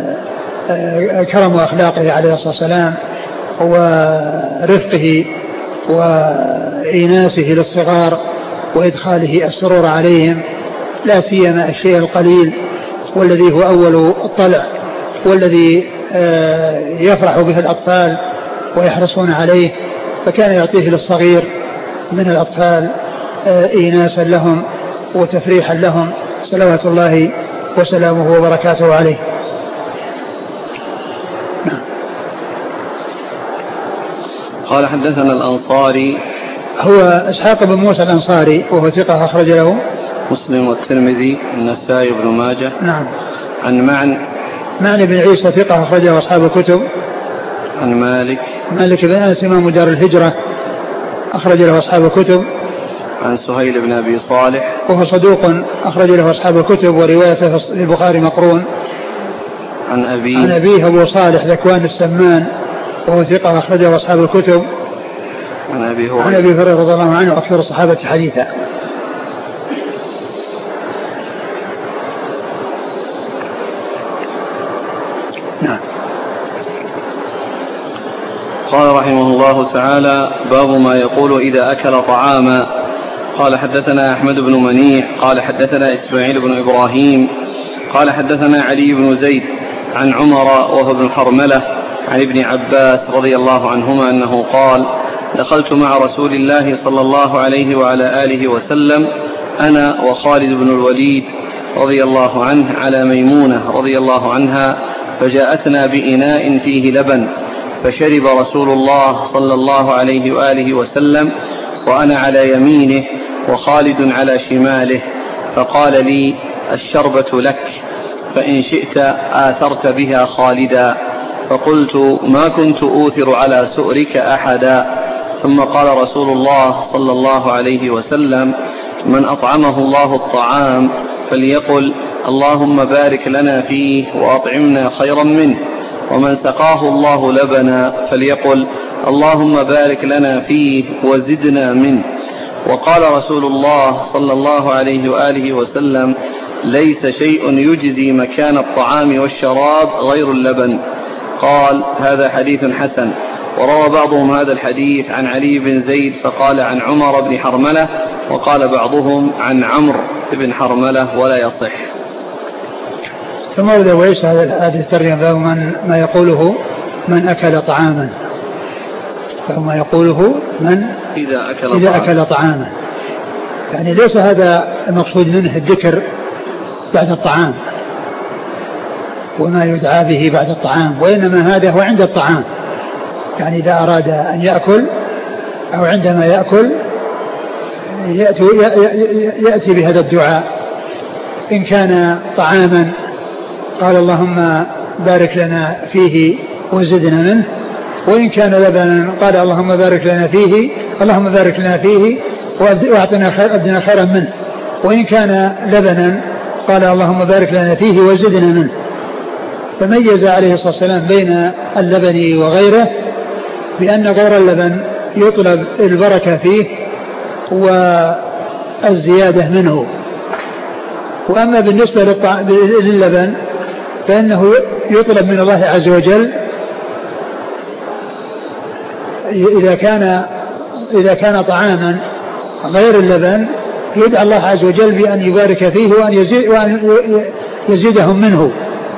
كرم أخلاقه عليه الصلاة والسلام ورفقه وإيناسه للصغار وإدخاله السرور عليهم، لا سيما الشيء القليل والذي هو أول الطلع والذي يفرح به الأطفال ويحرصون عليه، فكان يعطيه للصغير من الأطفال إيناسا لهم وتفريحا لهم صلوات الله وسلامه وبركاته عليه. قال حدثنا الأنصاري هو إسحاق بن موسى الأنصاري وهو ثقة أخرج له مسلم والترمذي والنسائي بن ماجه. نعم. عن معن معن بن عيسى ثقة أخرجه أصحاب الكتب. عن مالك مالك بن أنس إمام دار الهجرة أخرج له أصحاب الكتب. عن سهيل بن أبي صالح وهو صدوق أخرج له أصحاب الكتب وروايته في البخاري مقرون. عن أبيه عن أبيه أبو صالح ذكوان السمان وهو ثقة أخرجه أصحاب الكتب. عن أبي هريرة عن أبي هريرة رضي الله عنه أكثر الصحابة حديثا. نعم. قال رحمه الله تعالى: باب ما يقول إذا أكل طعاما. قال حدثنا أحمد بن منيع قال حدثنا إسماعيل بن إبراهيم قال حدثنا علي بن زيد عن عمر وهو ابن حرملة عن ابن عباس رضي الله عنهما أنه قال: دخلت مع رسول الله صلى الله عليه وعلى آله وسلم أنا وخالد بن الوليد رضي الله عنه على ميمونة رضي الله عنها، فجاءتنا بإناء فيه لبن، فشرب رسول الله صلى الله عليه وآله وسلم وأنا على يمينه وخالد على شماله، فقال لي: الشربة لك، فإن شئت آثرت بها خالدا. فقلت: ما كنت أوثر على سؤرك أحدا. ثم قال رسول الله صلى الله عليه وسلم: من أطعمه الله الطعام فليقل: اللهم بارك لنا فيه وأطعمنا خيرا منه، ومن سقاه الله لبنا فليقل: اللهم بارك لنا فيه وزدنا منه. وقال رسول الله صلى الله عليه وآله وسلم: ليس شيء يجزي مكان الطعام والشراب غير اللبن. قال: هذا حديث حسن. وروى بعضهم هذا الحديث عن علي بن زيد فقال عن عمر بن حرملة، وقال بعضهم عن عمرو بن حرملة ولا يصح. ثم ورد ويس هذه الترجمة باب من ما يقوله من أكل طعاما، فما يقوله من إذا أكل, إذا أكل طعاما، يعني ليس هذا المقصود منه الذكر بعد الطعام وما يدعى به بعد الطعام، وإنما هذا هو عند الطعام، يعني إذا أراد أن يأكل أو عندما يأكل يأتي, يأتي بهذا الدعاء. إن كان طعاما قال: اللهم بارك لنا فيه وزدنا منه، وإن كان لبنا قال: اللهم بارك لنا فيه اللهم بارك لنا فيه وأعطنا خير أبدنا خيرا منه، وإن كان لبنا قال: اللهم بارك لنا فيه وزدنا منه. فميز عليه الصلاة والسلام بين اللبن وغيره بأن غير اللبن يطلب البركة فيه والزيادة منه، وأما بالنسبة لللبن فإنه يطلب من الله عز وجل إذا كان إذا كان طعاما غير اللبن يدعى الله عز وجل بأن يبارك فيه وأن يزيد وأن يزيدهم منه،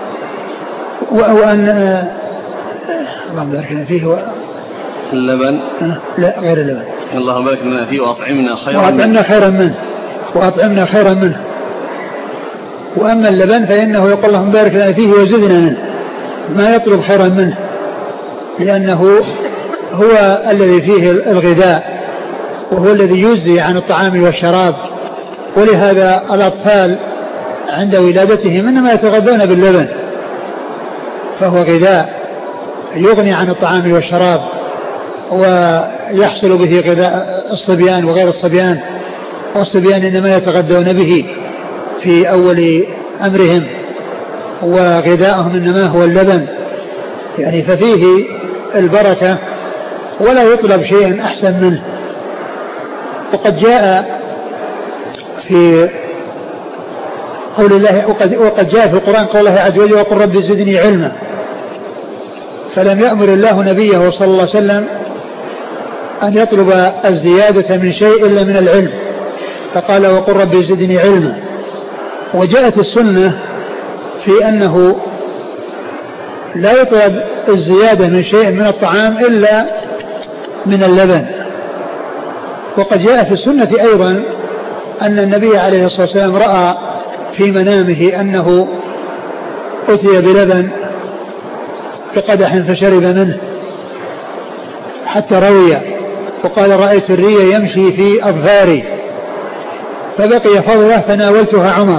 وأن اللهم بارك لنا فيه و... اللبن لا غير اللبن اللهم بارك لنا فيه وأطعمنا خيرا وأطعمنا خيرا منه وأطعمنا خيرا منه. وأما اللبن فإنه يقول اللهم بارك لنا فيه وزدنا منه، ما يطلب خيرا منه، لأنه هو الذي فيه الغذاء وهو الذي يجزي عن الطعام والشراب. ولهذا الأطفال عند ولادتهم إنما يتغذون باللبن، فهو غذاء يغني عن الطعام والشراب ويحصل به غذاء الصبيان وغير الصبيان، والصبيان إنما يتغذون به في أول أمرهم، وغذاءهم إنما هو اللبن، يعني ففيه البركة ولا يطلب شيء أحسن منه. وقد جاء في قول الله وقد, وقد جاء في القرآن قول الله عز وجل: وقل رب زدني علما. فلم يأمر الله نبيه صلى الله عليه وسلم أن يطلب الزيادة من شيء إلا من العلم، فقال وقل ربي زدني علما. وجاءت السنة في أنه لا يطلب الزيادة من شيء من الطعام إلا من اللبن. وقد جاء في السنة أيضا أن النبي عليه الصلاة والسلام رأى في منامه أنه أتي بلبن بقدح فشرب منه حتى روي، وقال رأيت الري يمشي في أظفاري فبقي فضله فناولتها عمر.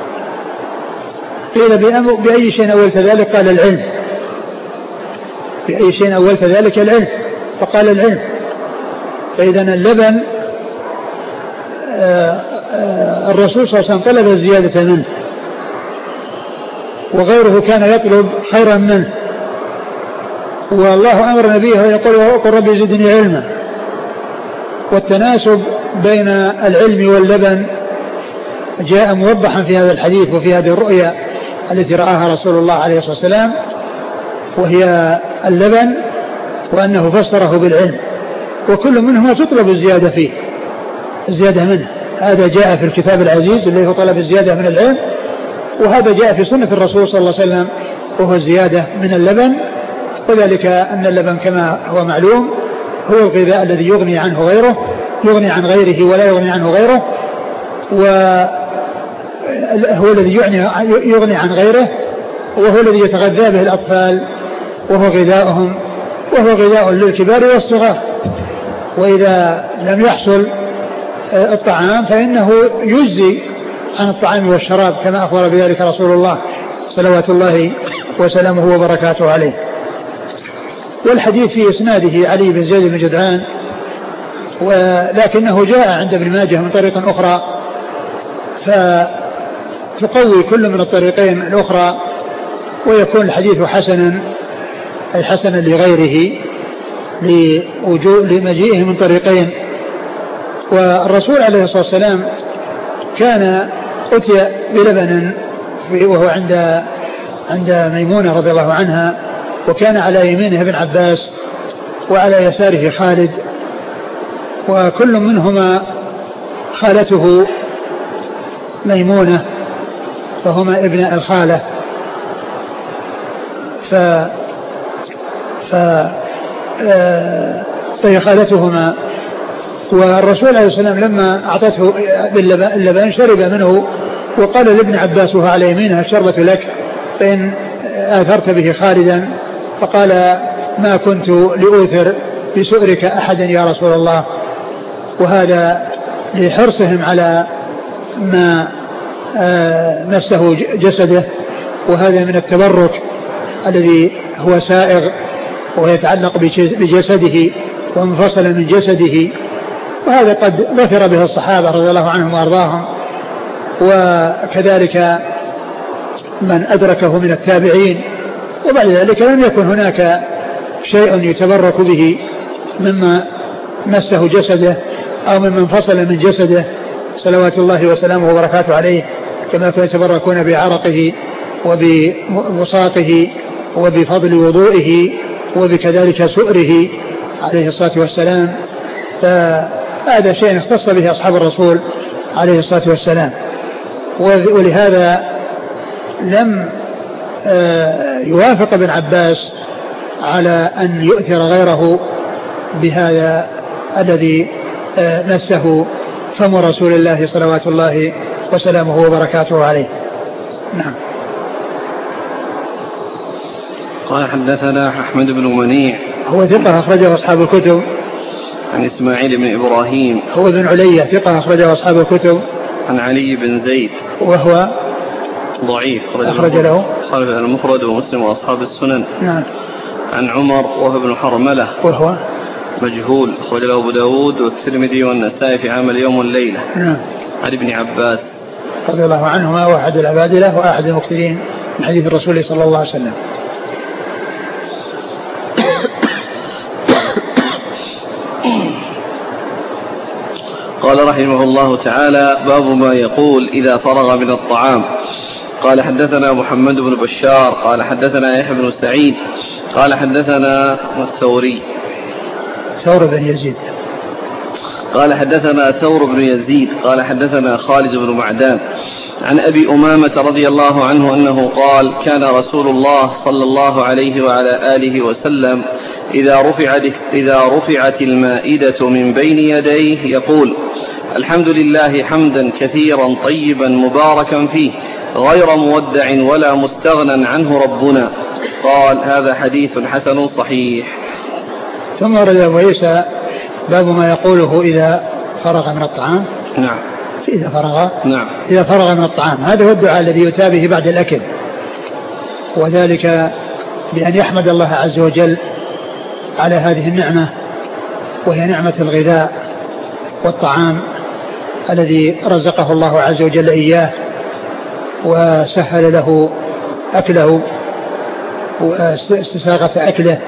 قيل بأي شيء أولت ذلك؟ قال العلم. بأي شيء أولت ذلك؟ العلم. فقال العلم. فإذا اللبن الرسول صلى الله عليه وسلم طلب الزيادة منه، وغيره كان يطلب خيرا منه، والله أمر نبيه يقول وقل ربي زدني علما. والتناسب بين العلم واللبن جاء موضحا في هذا الحديث وفي هذه الرؤيا التي رآها رسول الله عليه الصلاة والسلام، وهي اللبن، وأنه فسره بالعلم، وكل منهما تطلب الزيادة فيه، الزيادة منه. هذا جاء في الكتاب العزيز اللي هو طلب الزيادة من العلم، وهذا جاء في سنة الرسول صلى الله عليه وسلم وهو الزيادة من اللبن. وذلك أن اللبن كما هو معلوم هو الغذاء الذي يغني عنه غيره، يغني عن غيره ولا يغني عنه غيره، وهو الذي يغني عن غيره، وهو الذي يتغذى به الأطفال، وهو غذاؤهم، وهو غذاء للكبار والصغار. وإذا لم يحصل الطعام فإنه يجزي عن الطعام والشراب كما أخبر بذلك رسول الله صلوات الله وسلامه وبركاته عليه. والحديث في إسناده علي بن زيد بن جدعان، ولكنه جاء عند ابن ماجه من طريق أخرى، فتقوي كل من الطريقين الأخرى ويكون الحديث حسنا، أي حسنا لغيره لمجيئه من طريقين. والرسول عليه الصلاة والسلام كان أتي بلبن وهو عند عند ميمونة رضي الله عنها، وكان على يمينه ابن عباس وعلى يساره خالد، وكل منهما خالته ميمونة، فهما ابن الخالة. ف ف فهي خالتهما. والرسول عليه السلام لما أعطته اللبن شرب منه، وقال لابن عباس وهو على يمينه الشربة لك فإن آثرت به خالدا، فقال ما كنت لأوثر بسؤرك أحدا يا رسول الله. وهذا لحرصهم على ما مسه جسده، وهذا من التبرك الذي هو سائغ ويتعلق بجسده وانفصل من جسده، وهذا قد ظفر به الصحابة رضي الله عنهم وأرضاهم، وكذلك من أدركه من التابعين. وبعد ذلك لم يكن هناك شيء يتبرك به مما مسه جسده أو مما انفصل من جسده صلوات الله وسلامه وبركاته عليه، كما كانوا يتبركون بعرقه وبوساقه وبفضل وضوئه وبكذلك سؤره عليه الصلاة والسلام. فهذا شيء اختص به أصحاب الرسول عليه الصلاة والسلام، ولهذا لم يوافق ابن عباس على أن يؤثر غيره بهذا الذي مسه فم رسول الله صلوات الله وسلامه وبركاته عليه. نعم. قال حدثنا أحمد بن منيع هو ثقة أخرجه أصحاب الكتب. عن إسماعيل بن إبراهيم هو بن علية ثقة أخرجه أصحاب الكتب. عن علي بن زيد وهو ضعيف أخرج له خالف المفرد ومسلم وأصحاب السنن. نعم. عن عمر وهو ابن حرملة وهو مجهول أخرج له أبو داود والترمذي والنسائي في عمل يوم والليلة. نعم. عن ابن عباس رضي الله عنهما وأحد العبادلة وأحد المكثرين من حديث الرسول صلى الله عليه وسلم. قال رحمه الله تعالى باب ما يقول إذا فرغ من الطعام. قال حدثنا محمد بن بشار قال حدثنا يحيى بن سعيد قال حدثنا الثوري ثور بن يزيد. قال حدثنا ثور بن يزيد قال حدثنا خالد بن معدان عن أبي أمامة رضي الله عنه أنه قال كان رسول الله صلى الله عليه وعلى آله وسلم إذا رفعت, إذا رفعت المائدة من بين يديه يقول الحمد لله حمدا كثيرا طيبا مباركا فيه غير مودع ولا مستغنى عنه ربنا. قال هذا حديث حسن صحيح. ثم ورد أبو عيسى باب ما يقوله إذا فرغ من الطعام. نعم. إذا فرغ نعم. إذا فرغ من الطعام، هذا هو الدعاء الذي يتابه بعد الأكل، وذلك بأن يحمد الله عز وجل على هذه النعمة، وهي نعمة الغذاء والطعام الذي رزقه الله عز وجل إياه وسهل له أكله واستساغة أكله،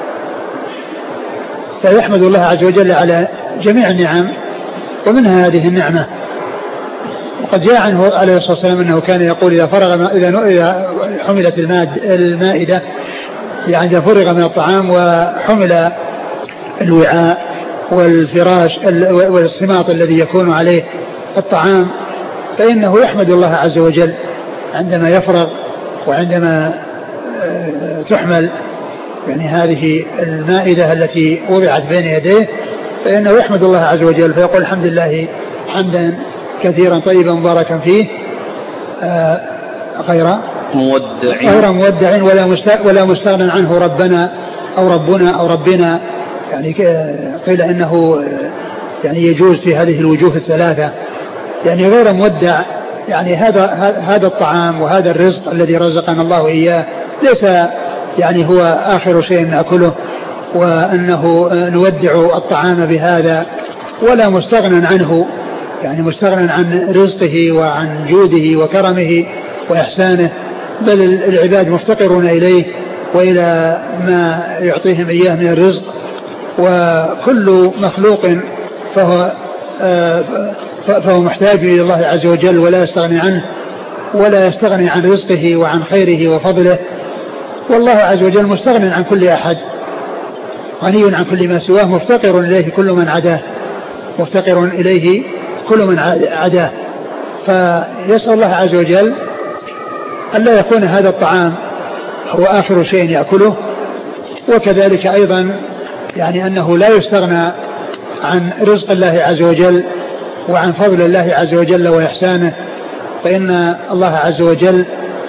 فيحمد الله عز وجل على جميع النعم ومنها هذه النعمة. وقد جاء عنه عليه الصلاة والسلام أنه كان يقول إذا فرغ إذا حملت المائدة، يعني إذا فرغ من الطعام وحمل الوعاء والفراش والسماط الذي يكون عليه الطعام، فإنه يحمد الله عز وجل عندما يفرغ وعندما تحمل يعني هذه المائدة التي وضعت بين يديه، فإنه يحمد الله عز وجل فيقول الحمد لله حمدا كثيرا طيبا مباركا فيه غير مودع غير مودع ولا ولا مستغنى عنه ربنا أو ربنا أو ربنا. يعني قيل إنه يعني يجوز في هذه الوجوه الثلاثة، يعني غير مودع، يعني هذا هذا الطعام وهذا الرزق الذي رزقنا الله إياه ليس يعني هو آخر شيء نأكله وأنه نودع الطعام بهذا، ولا مستغنى عنه، يعني مستغنى عن رزقه وعن جوده وكرمه وإحسانه، بل العباد مفتقرون إليه وإلى ما يعطيهم إياه من الرزق، وكل مخلوق فهو فهو محتاج إلى الله عز وجل ولا يستغني عنه ولا يستغني عن رزقه وعن خيره وفضله. والله عز وجل مستغني عن كل أحد، غني عن كل ما سواه، مفتقر إليه كل من عداه، مفتقر إليه كل من عداه. فيسأل الله عز وجل ألا يكون هذا الطعام هو آخر شيء يأكله، وكذلك أيضا يعني أنه لا يستغنى عن رزق الله عز وجل وعن فضل الله عز وجل وإحسانه، فإن الله عز وجل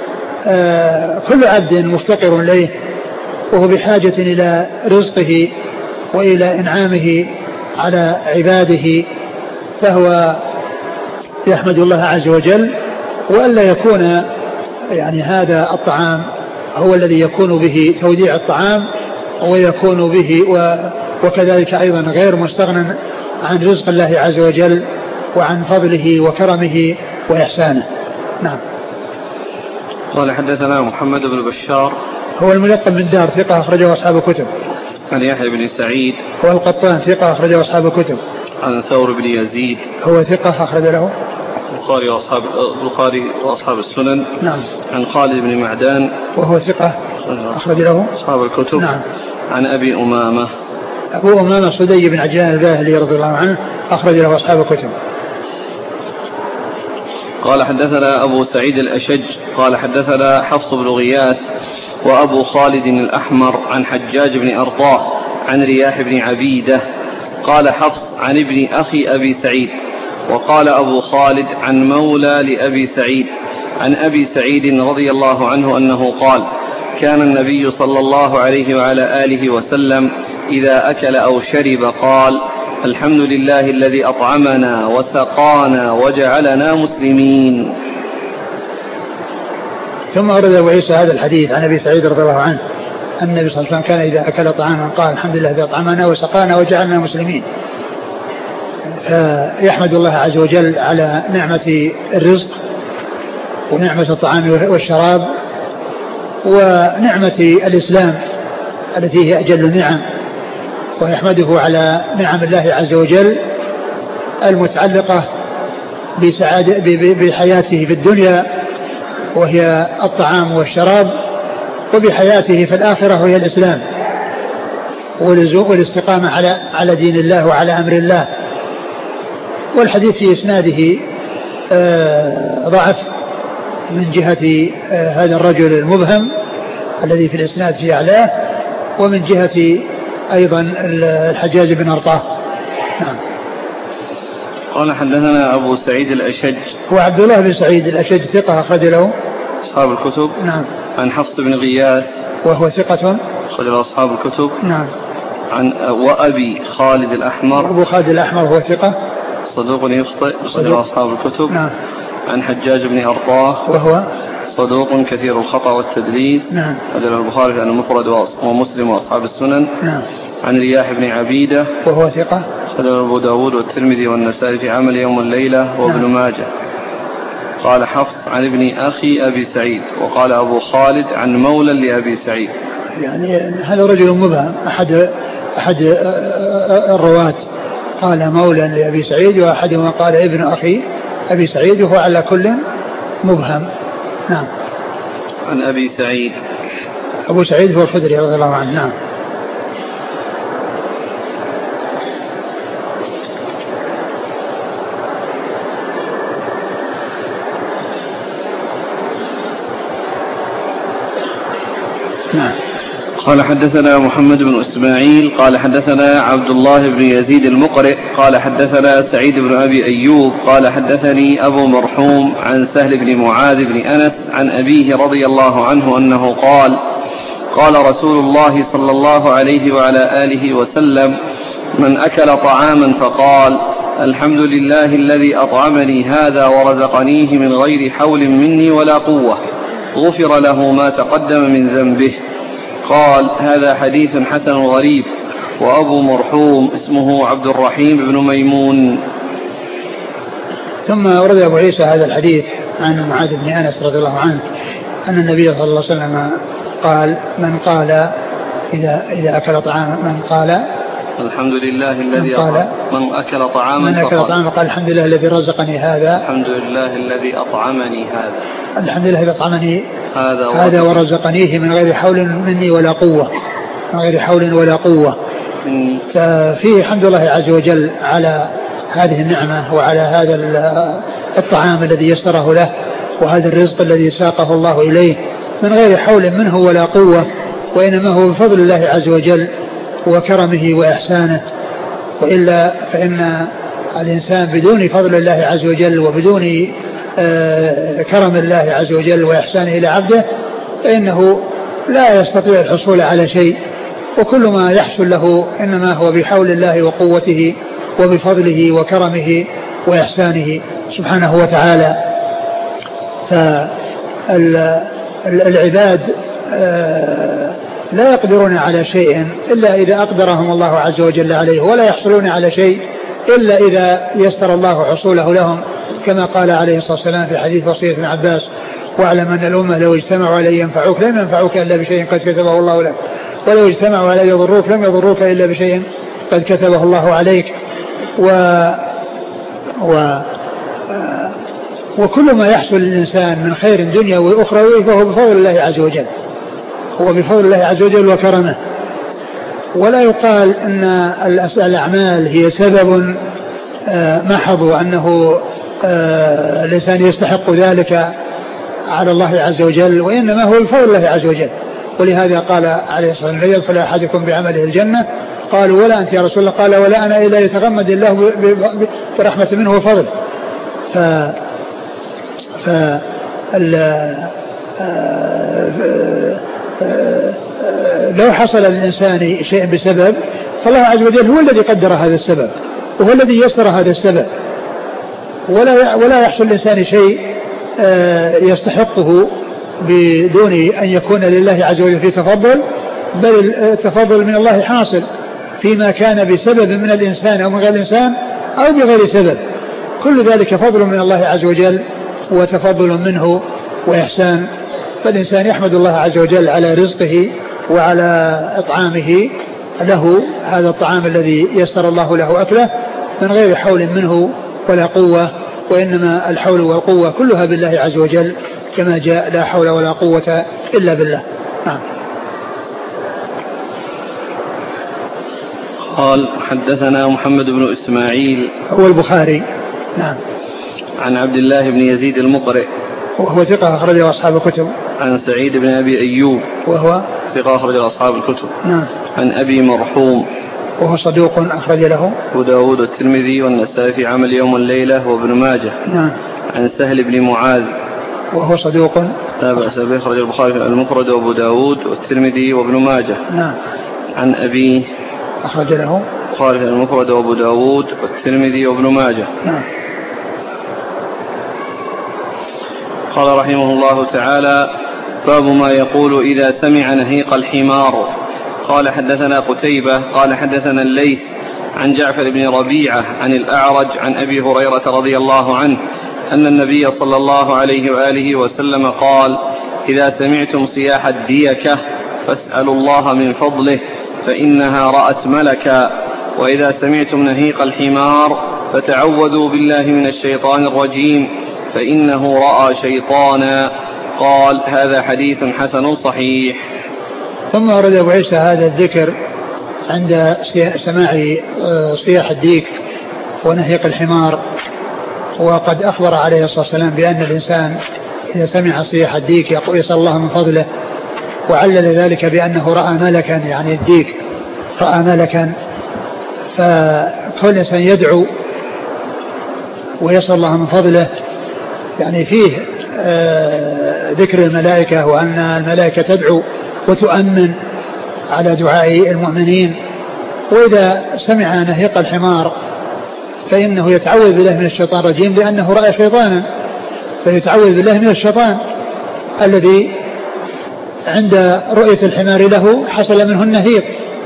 آه كل عبد مفتقر إليه وهو بحاجة إلى رزقه وإلى إنعامه على عباده، فهو يحمد الله عز وجل، وألا يكون يعني هذا الطعام هو الذي يكون به توديع الطعام ويكون به وكذلك أيضا غير مستغنى عن رزق الله عز وجل وعن فضله وكرمه وإحسانه. نعم. قال حدثنا محمد بن بشار هو الملقب من دار ثقة أخرجه أصحاب الكتب. عن يحيى بن سعيد هو القطان ثقة أخرجه أصحاب الكتب. عن ثور بن يزيد هو ثقة أخرج له البخاري وأصحاب البخاري وأصحاب السنن. نعم. عن خالد بن معدان وهو ثقة أخرج له أصحاب الكتب. نعم. عن أبي أمامة أبو أمامة صدي بن عجلان الباهلي رضي الله عنه أخرج له أصحاب الكتب. قال حدثنا أبو سعيد الأشج قال حدثنا حفص بن غياث وأبو خالد الأحمر عن حجاج بن أرطاه عن رياح بن عبيدة. قال حفص عن ابن أخي أبي سعيد، وقال أبو خالد عن مولى لأبي سعيد عن أبي سعيد رضي الله عنه أنه قال كان النبي صلى الله عليه وعلى آله وسلم إذا أكل أو شرب قال الحمد لله الذي أطعمنا وسقانا وجعلنا مسلمين. ثم أورد أبو عيسى هذا الحديث عن أبي سعيد رضي الله عنه أن النبي صلى الله عليه وسلم كان إذا أكل طعاما قال الحمد لله الذي أطعمنا وسقانا وجعلنا مسلمين، فيحمد الله عز وجل على نعمة الرزق ونعمة الطعام والشراب ونعمة الإسلام التي هي أجل النعم، ويحمده على نعم الله عز وجل المتعلقة بسعادة بحياته في الدنيا وهي الطعام والشراب، وبحياته في الآخرة وهي الإسلام. ولزوم والاستقامة على على دين الله وعلى أمر الله. والحديث في إسناده ضعف من جهة هذا الرجل المبهم الذي في الإسناد في أعلاه، ومن جهة أيضا الحجاج بن أرطاه. نعم. قال حدثنا أبو سعيد الأشج، هو عبد الله بن سعيد الأشج ثقة أخرج له أصحاب الكتب. نعم. عن حفص بن غياث وهو ثقة أخرج له أصحاب الكتب. نعم. عن وأبي خالد الأحمر، أبو خالد الأحمر هو ثقة صدوق يخطئ أخرج له أصحاب الكتب. نعم. عن حجاج بن أرطاه وهو صدوق كثير الخطأ والتدليس. نعم. أخرج له البخاري في المفرد ومسلم وأصحاب السنن. نعم. عن رياح بن عبيدة وهو ثقة أخرج له أبو داود والترمذي والنسائي في عمل يوم الليلة وابن نعم. ماجه. قال حفص عن ابن أخي أبي سعيد، وقال أبو خالد عن مولى لأبي سعيد. يعني هذا رجل مبهم، أحد أحد الرواة قال مولى لأبي سعيد، وأحدهما قال ابن أخي أبي سعيد، وهو على كل مبهم. نعم. عن أبي سعيد، أبو سعيد هو الخدري رضي الله عنه. نعم. نعم. قال حدثنا محمد بن إسماعيل قال حدثنا عبد الله بن يزيد المقرئ قال حدثنا سعيد بن أبي أيوب قال حدثني أبو مرحوم عن سهل بن معاذ بن أنس عن أبيه رضي الله عنه أنه قال قال رسول الله صلى الله عليه وعلى آله وسلم: من أكل طعاما فقال الحمد لله الذي أطعمني هذا ورزقنيه من غير حول مني ولا قوة، غفر له ما تقدم من ذنبه. قال: هذا حديث حسن غريب. وأبو مرحوم اسمه عبد الرحيم بن ميمون. ثم ورد أبو عيسى هذا الحديث عن معاذ بن أنس رضي الله عنه أن النبي صلى الله عليه وسلم قال: من قال إذا, إذا أكل طعاما من قال الحمد لله الذي قال من أكل طعاما من أكل طعاما قال الحمد لله الذي رزقني هذا، الحمد لله الذي أطعمني هذا، الحمد لله الذي أطعمني هذا, هذا ورزقنيه من غير حول مني ولا قوة، من غير حول ولا قوة. ففيه حمد الله عز وجل على هذه النعمة وعلى هذا الطعام الذي يسره له وهذا الرزق الذي ساقه الله إليه من غير حول منه ولا قوة، وإنما هو بفضل الله عز وجل وكرمه وإحسانه. وإلا فإن الإنسان بدون فضل الله عز وجل وبدون كرم الله عز وجل وإحسانه إلى عبده فإنه لا يستطيع الحصول على شيء، وكل ما يحصل له إنما هو بحول الله وقوته وبفضله وكرمه وإحسانه سبحانه وتعالى. فالعباد لا يقدرون على شيء إلا إذا أقدرهم الله عز وجل عليه، ولا يحصلون على شيء إلا إذا يسر الله حصوله لهم، كما قال عليه الصلاة والسلام في حديث وصية ابن عباس: واعلم أن الأمة لو اجتمعوا على أن ينفعوك لم ينفعوك إلا بشيء قد كتبه الله لك، ولو اجتمعوا على أن يضروك لم يضروك إلا بشيء قد كتبه الله عليك. و... و... وكل ما يحصل للإنسان من خير دنيا وأخرى فهو بفضل الله عز وجل، هو بفضل الله عز وجل وكرمه. ولا يقال أن الأعمال هي سبب محض وأنه الإنسان يستحق ذلك على الله عز وجل، وإنما هو بفضل الله عز وجل. ولهذا قال عليه الصلاة والسلام: لا يدخل أحدكم بعمله الجنة. قالوا: ولا أنت يا رسول الله؟ قال: ولا أنا إلا يتغمد الله برحمة منه وفضل. ف ف لو حصل للإنسان شيء بسبب فالله عز وجل هو الذي قدر هذا السبب وهو الذي يسر هذا السبب، ولا ولا يحصل للإنسان شيء يستحقه بدون أن يكون لله عز وجل في تفضل، بل التفضل من الله حاصل فيما كان بسبب من الإنسان أو من غير الإنسان أو بغير سبب. كل ذلك فضل من الله عز وجل وتفضل منه وإحسان. فالإنسان يحمد الله عز وجل على رزقه وعلى إطعامه له هذا الطعام الذي يسر الله له أكله من غير حول منه ولا قوة، وإنما الحول والقوة كلها بالله عز وجل، كما جاء: لا حول ولا قوة إلا بالله. نعم. قال حدثنا محمد بن إسماعيل هو البخاري. نعم. عن عبد الله بن يزيد المقرئ وهو ثقة أخرجه أصحاب الكتب. عن سعيد بن أبي أيوب وهو ثقة أخرجه أصحاب الكتب. نعم. عن أبي مرحوم وهو صدوق أخرج له أبو داود والترمذي والنسائي في عمل يوم والليلة وابن ماجه. نعم. عن سهل بن معاذ وهو صدوق لا بأس به أخرج البخاري في المفرد وأبو داود والترمذي وابن ماجه. نعم. عن أبي أخرج له البخاري في المفرد وأبو داود والترمذي وابن ماجه. نعم. قال رحمه الله تعالى باب ما يقول إذا سمع نهيق الحمار. قال حدثنا قتيبة قال حدثنا الليث عن جعفر بن ربيعة عن الأعرج عن أبي هريرة رضي الله عنه أن النبي صلى الله عليه وآله وسلم قال إذا سمعتم صياح الديكة فاسألوا الله من فضله فإنها رأت ملكا، وإذا سمعتم نهيق الحمار فتعوذوا بالله من الشيطان الرجيم فإنه رأى شيطانا. قال هذا حديث حسن صحيح. ثم ورد أبو عيسى هذا الذكر عند سماع صياح الديك ونهيق الحمار، وقد أخبر عليه الصلاة والسلام بأن الإنسان إذا سمع صياح الديك يسأل الله من فضله، وعلل ذلك بأنه رأى ملكا، يعني الديك رأى ملكا، فكل إنسان يدعو ويسأل الله من فضله، يعني فيه ذكر الملائكة وأن الملائكة تدعو وتؤمن على دعاء المؤمنين. وإذا سمع نهيق الحمار فإنه يتعوذ بالله من الشيطان الرجيم لأنه رأى شيطانا، فيتعوذ بالله من الشيطان الذي عند رؤية الحمار له حصل منه النهيق.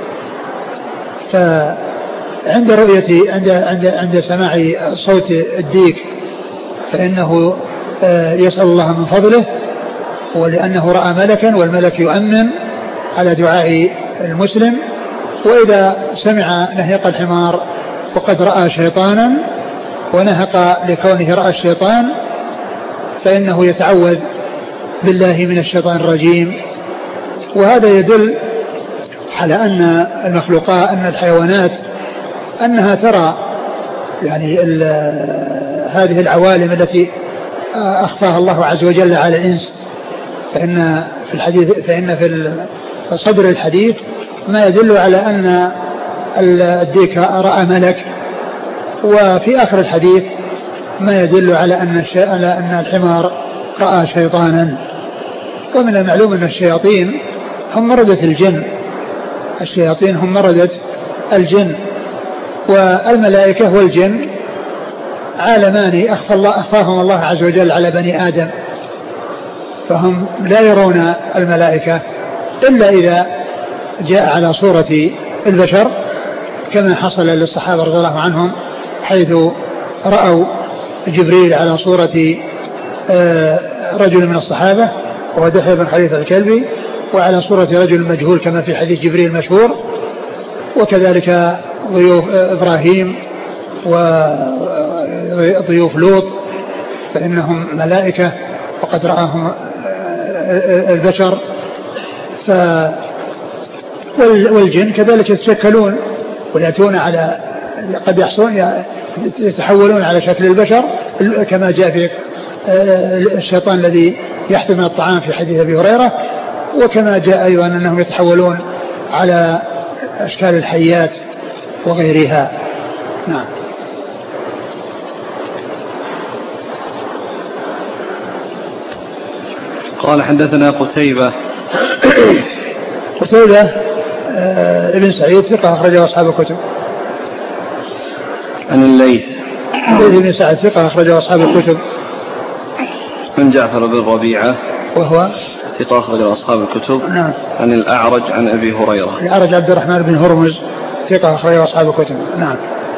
فعند رؤية عند عند عند سماع صوت الديك فإنه يسأل الله من فضله، ولأنه رأى ملكا والملك يؤمن على دعاء المسلم. وإذا سمع نهيق الحمار وقد رأى شيطانا ونهق لكونه رأى الشيطان فإنه يتعوذ بالله من الشيطان الرجيم. وهذا يدل على أن المخلوقات أن الحيوانات أنها ترى يعني هذه العوالم التي أخفاها الله عز وجل على الإنس. فإن في الحديث فإن في صدر الحديث ما يدل على أن الديك رأى ملك، وفي آخر الحديث ما يدل على أن على أن الحمار رأى شيطانا. ومن المعلوم أن الشياطين هم مردة الجن، الشياطين هم مردة الجن، والملائكة والجن عالمان أخفى الله أخفاهم الله عز وجل على بني آدم، فهم لا يرون الملائكة إلا إذا جاء على صورة البشر، كما حصل للصحابة رضي الله عنهم حيث رأوا جبريل على صورة رجل من الصحابة وهو دحية بن خليفة الكلبي، وعلى صورة رجل مجهول كما في حديث جبريل المشهور. وكذلك ضيوف إبراهيم وضيوف لوط فإنهم ملائكة وقد رآهم البشر. ف والجن كذلك يتشكلون ويأتون على قد يحصلون يتحولون على شكل البشر كما جاء في الشيطان الذي يحتمل من الطعام في حديث أبي هريرة، وكما جاء أيضا أنهم يتحولون على أشكال الحيات وغيرها. نعم. قال حدثنا قتيبة قتيبة آه ابن سعيد ثقة أخرجه أصحاب الكتب. عن الليث الليث بن سعد ثقة أخرجه أصحاب الكتب. عن جعفر بن ربيعة وهو ثقة أخرجه أصحاب الكتب. نعم. عن الأعرج عن أبي هريرة الأعرج عبد الرحمن بن هرمز ثقة أخرجه أصحاب الكتب. نعم.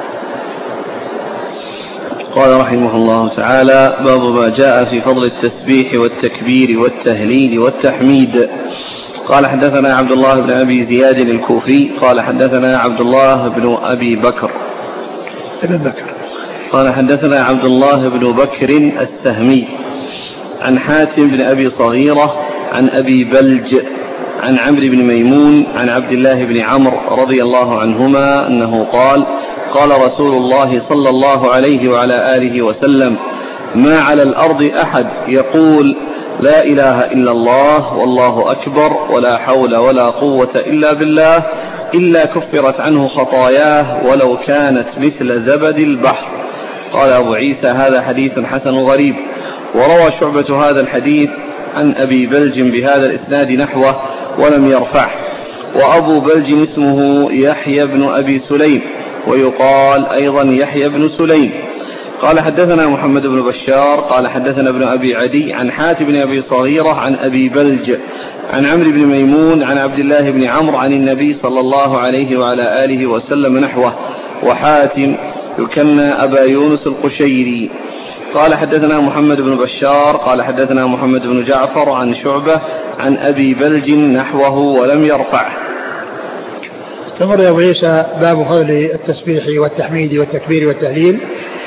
قال رحمه الله تعالى باب ما جاء في فضل التسبيح والتكبير والتهليل والتحميد. قال حدثنا عبد الله بن أبي زياد الكوفي قال حدثنا عبد الله بن أبي بكر ابن بكر قال حدثنا عبد الله بن بكر السهمي عن حاتم بن أبي صغيرة عن أبي بلج عن عمرو بن ميمون عن عبد الله بن عمرو رضي الله عنهما أنه قال قال رسول الله صلى الله عليه وعلى آله وسلم ما على الأرض أحد يقول لا إله إلا الله والله أكبر ولا حول ولا قوة إلا بالله إلا كفرت عنه خطاياه ولو كانت مثل زبد البحر. قال أبو عيسى هذا حديث حسن غريب. وروى شعبة هذا الحديث عن أبي بلج بهذا الإسناد نحوه ولم يرفعه. وأبو بلج اسمه يحيى بن أبي سليم ويقال أيضا يحيى بن سليم. قال حدثنا محمد بن بشار قال حدثنا ابن أبي عدي عن حاتم بن أبي صغيرة عن أبي بلج عن عمرو بن ميمون عن عبد الله بن عمرو عن النبي صلى الله عليه وعلى آله وسلم نحوه. وحاتم يكنى أبا يونس القشيري. قال حدثنا محمد بن بشار قال حدثنا محمد بن جعفر عن شعبة عن أبي بلج نحوه ولم يرفعه. تمر يا أبو عيسى باب فضل التسبيح والتحميد والتكبير والتهليل،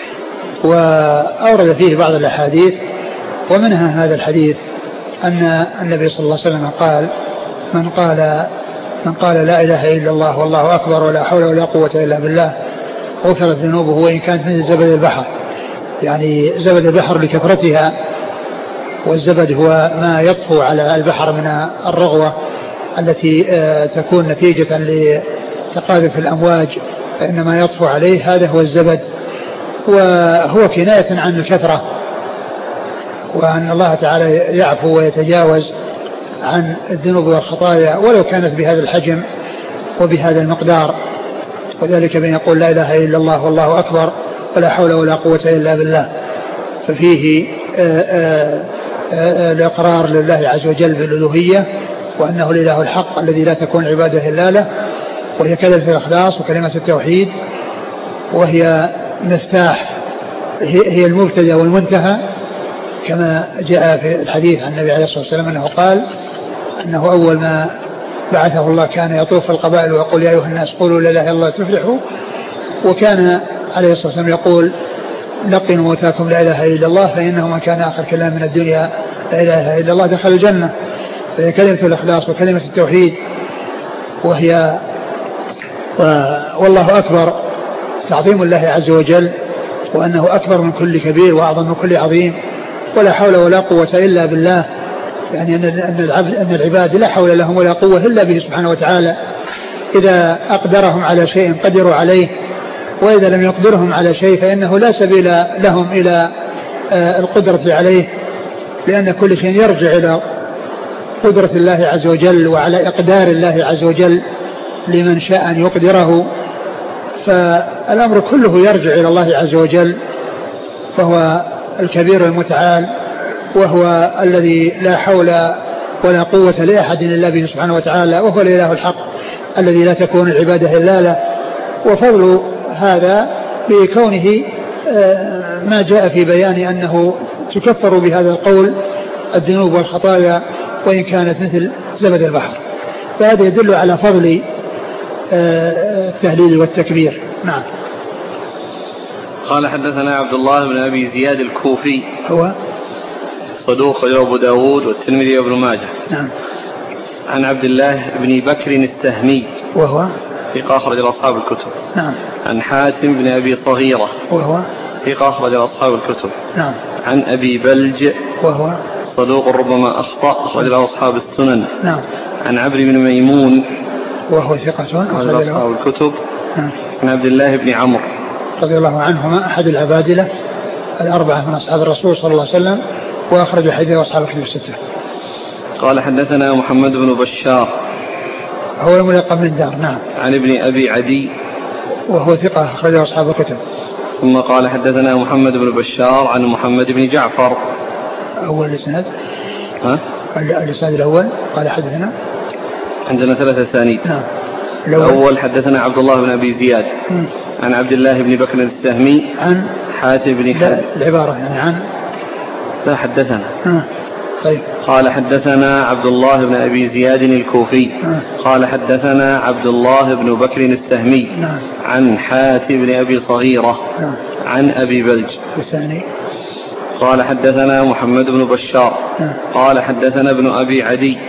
وأورد فيه بعض الأحاديث، ومنها هذا الحديث أن النبي صلى الله عليه وسلم قال من قال من قال لا إله إلا الله والله أكبر ولا حول ولا قوة إلا بالله غفرت ذنوبه وإن كانت مثل زبد البحر. يعني زبد البحر لكثرتها، والزبد هو ما يطفو على البحر من الرغوة التي تكون نتيجة لتقاذف الأمواج، فإنما يطفو عليه هذا هو الزبد، وهو كناية عن الكثرة، وأن الله تعالى يعفو ويتجاوز عن الذنوب والخطايا ولو كانت بهذا الحجم وبهذا المقدار. وذلك بأن يقول لا إله إلا الله والله أكبر ولا حول ولا قوة إلا بالله. ففيه الإقرار لله عز وجل بالألوهية وأنه الإله الحق الذي لا تكون عبادة إلا له، وهي كلمة الإخلاص وكلمة التوحيد، وهي مفتاح، هي المبتدأ والمنتهى، كما جاء في الحديث عن النبي عليه الصلاة والسلام أنه قال أنه أول ما بعثه الله كان يطوف في القبائل ويقول يا أيها الناس قولوا لا إله إلا الله تفلحوا، وكان عليه الصلاة والسلام يقول لقنوا موتاكم لا إله إلا الله فإنه من كان آخر كلام من الدنيا لا إله إلا الله دخل الجنة. فهي كلمة الإخلاص وكلمة التوحيد، وهي والله أكبر تعظيم الله عز وجل، وأنه أكبر من كل كبير وأعظم من كل عظيم، ولا حول ولا قوة إلا بالله، يعني أن العبد أن العباد لا حول لهم ولا قوة إلا به سبحانه وتعالى. إذا أقدرهم على شيء قدروا عليه، وإذا لم يقدرهم على شيء فإنه لا سبيل لهم إلى القدرة عليه، لأن كل شيء يرجع إلى قدرة الله عز وجل وعلى إقدار الله عز وجل لمن شاء أن يقدره. فالأمر كله يرجع إلى الله عز وجل، فهو الكبير المتعال، وهو الذي لا حول ولا قوة لأحد إلا به سبحانه وتعالى، وهو الإله الحق الذي لا تكون العبادة إلا له. وفضل هذا بكونه ما جاء في بيان أنه تكفر بهذا القول الذنوب والخطايا وإن كانت مثل زبد البحر، فهذا يدل على فضل التهليل والتكبير. نعم. قال حدثنا عبد الله بن أبي زياد الكوفي هو صدوق أبو داود والترمذي وابن ماجه. نعم. عن عبد الله بن بكر السهمي وهو ثقة أخرج أصحاب الكتب. نعم. عن حاتم بن أبي صغيرة وهو ثقة أخرج أصحاب الكتب. نعم. عن أبي بلج وهو صدوق ربما أخطأ أخرج له أصحاب السنن. نعم. عن عمرو بن ميمون وهو ثقة أخرج أصحاب الكتب. نعم. عن عبد الله بن عمرو رضي الله عنهما أحد العبادلة الأربعة من أصحاب الرسول صلى الله عليه وسلم، وأخرج حديثه أصحاب الكتب الستة. قال حدثنا محمد بن بشار هو الملقب من الدار. نعم. عن ابن أبي عدي وهو ثقة أخرجه أصحاب الكتب. ثم قال حدثنا محمد بن بشار عن محمد بن جعفر. أول الإسناد ها؟ الإسناد الأول قال حدثنا عندنا ثلاثة أسانيد. نعم. الأول, الأول حدثنا عبد الله بن أبي زياد م. عن عبد الله بن بكر السهمي عن حاتم بن حاتم. العبارة يعني عن لا حدثنا. م. طيب. قال حدثنا عبد الله بن أبي زياد الكوفي. م. قال حدثنا عبد الله بن بكر السهمي. نعم. عن حاتم بن أبي صغيرة. نعم. عن أبي بلج. الثاني قال حدثنا محمد بن بشار. نعم. قال حدثنا ابن أبي عدي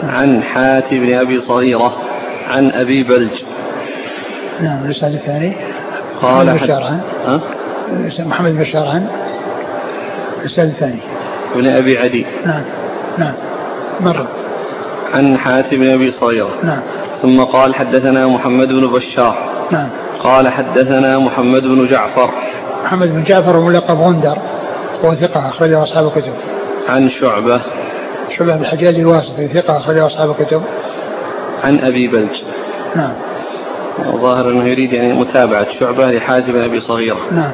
عن حاتم بن أبي صغيرة عن أبي بلج. نعم. الإسناد الثاني قال محمد بشار عن ها؟ محمد بشار عن الإسناد الثاني ابن أبي عدي. نعم نعم مرة. عن حاتم بن أبي صغيرة. نعم. ثم قال حدثنا محمد بن بشار. نعم. قال حدثنا محمد بن جعفر. محمد بن جعفر ملقب غندر وهو ثقة أخرجه أصحاب الكتب. عن شعبة. شعبة بن الحجاج الواسطي ثقة أخرجه أصحاب الكتب. عن أبي بلج. نعم. الظاهر أنه يريد يعني متابعة شعبة لحاتم بن أبي صغيرة. نعم.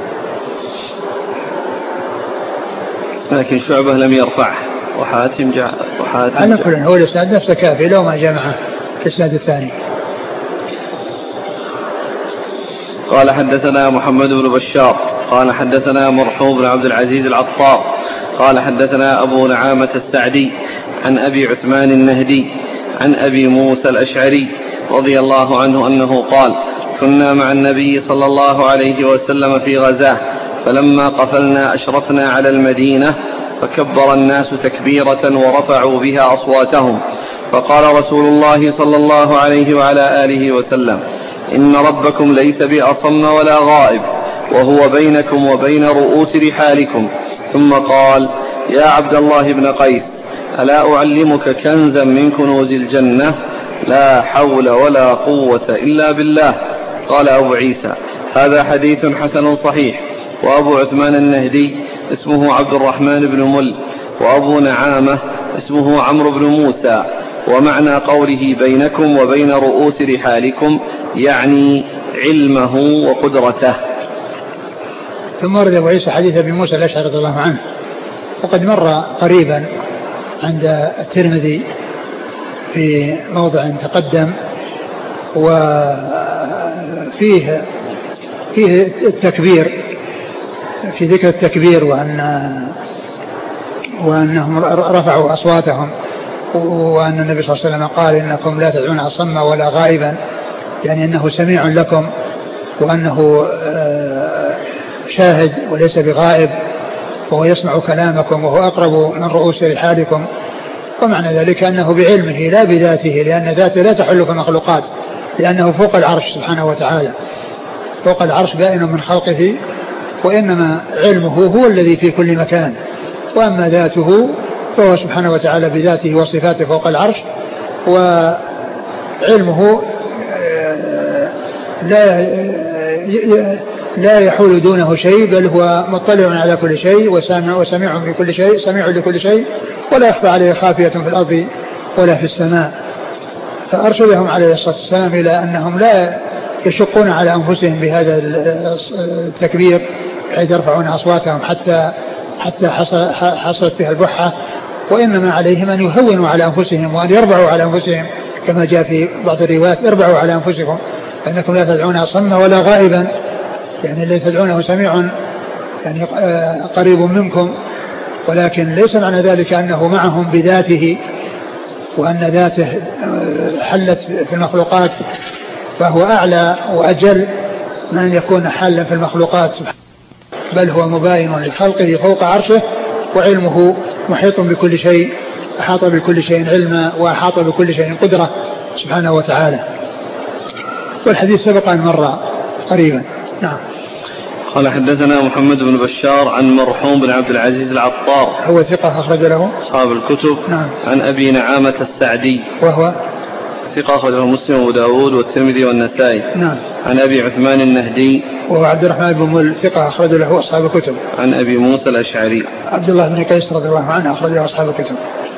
لكن شعبة لم يرفعه وحاتم جاء وحاتم على كل هو الإسناد نفسه كافي لو ما جمعه في الإسناد الثاني. قال حدثنا محمد بن بشار قال حدثنا مرحوم بن عبد العزيز العطار قال حدثنا أبو نعامة السعدي عن أبي عثمان النهدي عن أبي موسى الأشعري رضي الله عنه أنه قال كنا مع النبي صلى الله عليه وسلم في غزاه فلما قفلنا أشرفنا على المدينة فكبر الناس تكبيرة ورفعوا بها أصواتهم فقال رسول الله صلى الله عليه وعلى آله وسلم إن ربكم ليس بأصم ولا غائب وهو بينكم وبين رؤوس رحالكم ثم قال يا عبد الله بن قيس ألا أعلمك كنزا من كنوز الجنة لا حول ولا قوة إلا بالله. قال أبو عيسى هذا حديث حسن صحيح. وأبو عثمان النهدي اسمه عبد الرحمن بن مل وأبو نعامة اسمه عمرو بن موسى. ومعنى قوله بينكم وبين رؤوس رحالكم يعني علمه وقدرته. ثم ورد أبو عيسى حديث أبي موسى الأشعري رضي الله عنه وقد مر قريبا عند الترمذي في موضع تقدم وفيه فيه التكبير في ذكر التكبير وأن وأنهم رفعوا أصواتهم وأن النبي صلى الله عليه وسلم قال إنكم لا تدعون أصم ولا غائبا يعني أنه سميع لكم وأنه شاهد وليس بغائب وهو يسمع كلامكم وهو أقرب من رؤوس رحالكم. ومعنى ذلك أنه بعلمه لا بذاته لأن ذاته لا تحل في المخلوقات لأنه فوق العرش سبحانه وتعالى فوق العرش بائن من خلقه وإنما علمه هو الذي في كل مكان وأما ذاته فهو سبحانه وتعالى بذاته وصفاته فوق العرش وعلمه لا لا يحول دونه شيء بل هو مطلع على كل شيء وسامع وسميع بكل شيء سميع لكل شيء ولا يخفى عليه خافية في الأرض ولا في السماء. فأرشدهم عليه الصلاة والسلام إلى أنهم لا يشقون على أنفسهم بهذا التكبير حيث يرفعون أصواتهم حتى حتى حصلت فيها البحة وإنما عليهم أن يهونوا على أنفسهم وأن يربعوا على أنفسهم كما جاء في بعض الروايات اربعوا على أنفسكم فإنكم لا تدعون أصم ولا غائبا يعني الذي تدعونه سميع يعني قريب منكم ولكن ليس معنى ذلك أنه معهم بذاته وأن ذاته حلت في المخلوقات فهو أعلى وأجل من أن يكون حالا في المخلوقات بل هو مباين لخلقه فوق عرشه وعلمه محيط بكل شيء أحاط بكل شيء علما وأحاط بكل شيء قدرة سبحانه وتعالى. والحديث سبق أن مر قريبا. نعم. قال حدثنا محمد بن بشار عن مرحوم بن عبد العزيز العطار هو ثقة أخرج له أصحاب الكتب. نعم. عن أبي نعامة السعدي وهو ثقة أخرجه مسلم وداود والترمذي والنسائي. نعم. عن أبي عثمان النهدي وهو عبد الرحمن بن مل ثقة أخرج له أصحاب الكتب. عن أبي موسى الأشعري عبد الله بن قيس رضي الله عنه أخرج له أصحاب الكتب.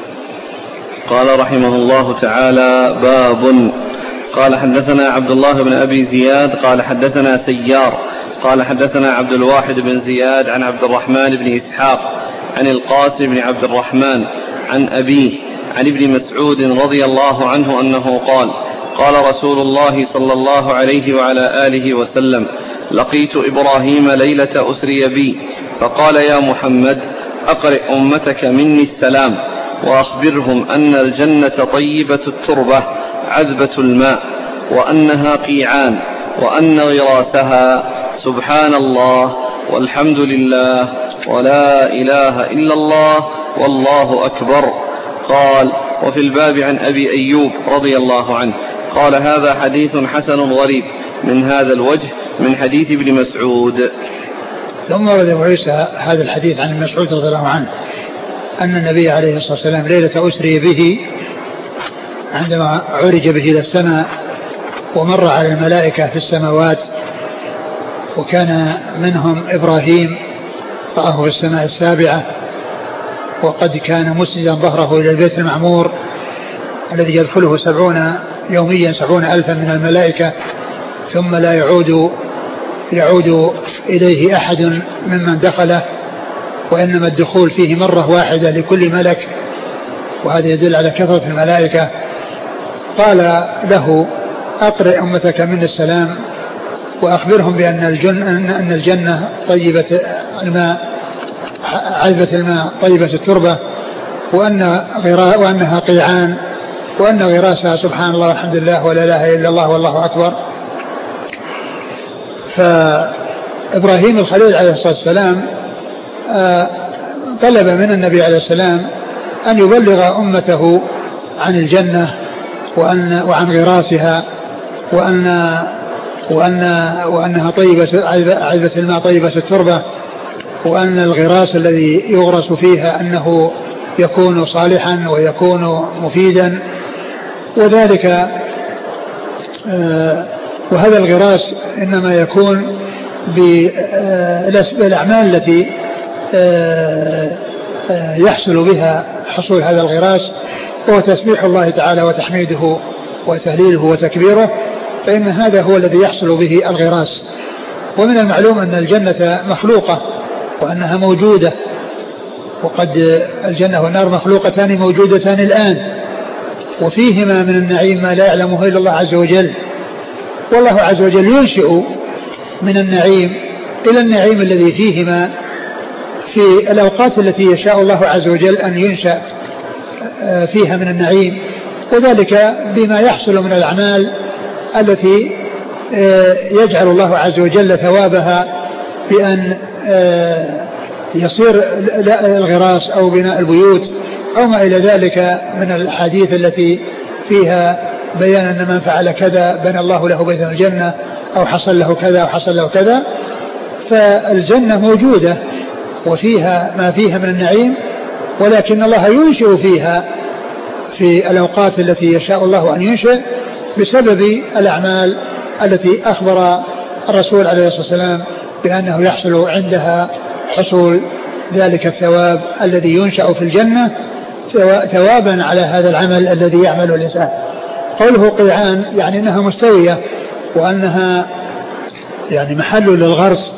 قال رحمه الله تعالى باب. قال حدثنا عبد الله بن أبي زياد قال حدثنا سيار قال حدثنا عبد الواحد بن زياد عن عبد الرحمن بن إسحاق عن القاسم بن عبد الرحمن عن أبيه عن ابن مسعود رضي الله عنه أنه قال قال رسول الله صلى الله عليه وعلى آله وسلم لقيت إبراهيم ليلة أسري بي فقال يا محمد أقرئ أمتك مني السلام وأخبرهم أن الجنة طيبة التربة عذبة الماء وأنها قيعان وأن غراسها سبحان الله والحمد لله ولا إله إلا الله والله أكبر. قال: وفي الباب عن أبي أيوب رضي الله عنه قال: هذا حديث حسن غريب من هذا الوجه من حديث ابن مسعود. ثم ورد أبو عيسى هذا الحديث عن مسعود رضي الله عنه أن النبي عليه الصلاة والسلام ليلة أسري به عندما عرج به إلى السماء ومر على الملائكة في السماوات، وكان منهم إبراهيم رآه في السماء السابعة، وقد كان مسندا ظهره إلى البيت المعمور الذي يدخله سبعون يوميا سبعون ألفا من الملائكة ثم لا يعود يعود إليه أحد ممن دخله، وإنما الدخول فيه مرة واحدة لكل ملك، وهذا يدل على كثرة الملائكة. قال له: أقرئ أمتك من السلام وأخبرهم بأن الجنة, أن الجنة طيبة الماء عذبة الماء طيبة التربة، وأن غراء وأنها قيعان، وأن غراسها سبحان الله والحمد لله ولا إله إلا الله والله أكبر. فإبراهيم الخليل عليه الصلاة والسلام طلب من النبي عليه السلام أن يبلغ أمته عن الجنة وأن وعن غراسها، وأن وأن وأنها طيبة عذبة الماء طيبة التربة، وأن الغراس الذي يغرس فيها أنه يكون صالحا ويكون مفيدا، وذلك وهذا الغراس إنما يكون بالأعمال التي يحصل بها حصول هذا الغراس، وهو تسبيح الله تعالى وتحميده وتهليله وتكبيره، فإن هذا هو الذي يحصل به الغراس. ومن المعلوم أن الجنة مخلوقة وأنها موجودة، وقد الجنة والنار مخلوقتان موجودتان الآن، وفيهما من النعيم ما لا يعلمه إلا الله عز وجل، والله عز وجل ينشئ من النعيم إلى النعيم الذي فيهما في الأوقات التي يشاء الله عز وجل أن ينشأ فيها من النعيم، وذلك بما يحصل من الأعمال التي يجعل الله عز وجل ثوابها بأن يصير الغراس أو بناء البيوت أو ما إلى ذلك من الحديث التي فيها بيان أن من فعل كذا بنى الله له بيتا الجنة، أو حصل له كذا أو حصل له كذا. فالجنة موجودة وفيها ما فيها من النعيم، ولكن الله ينشئ فيها في الأوقات التي يشاء الله أن ينشئ بسبب الأعمال التي أخبر الرسول عليه الصلاة والسلام بأنه يحصل عندها حصول ذلك الثواب الذي ينشأ في الجنة ثوابا على هذا العمل الذي يعمله الإنسان. قوله قيعان يعني أنها مستوية، وأنها يعني محل للغرس،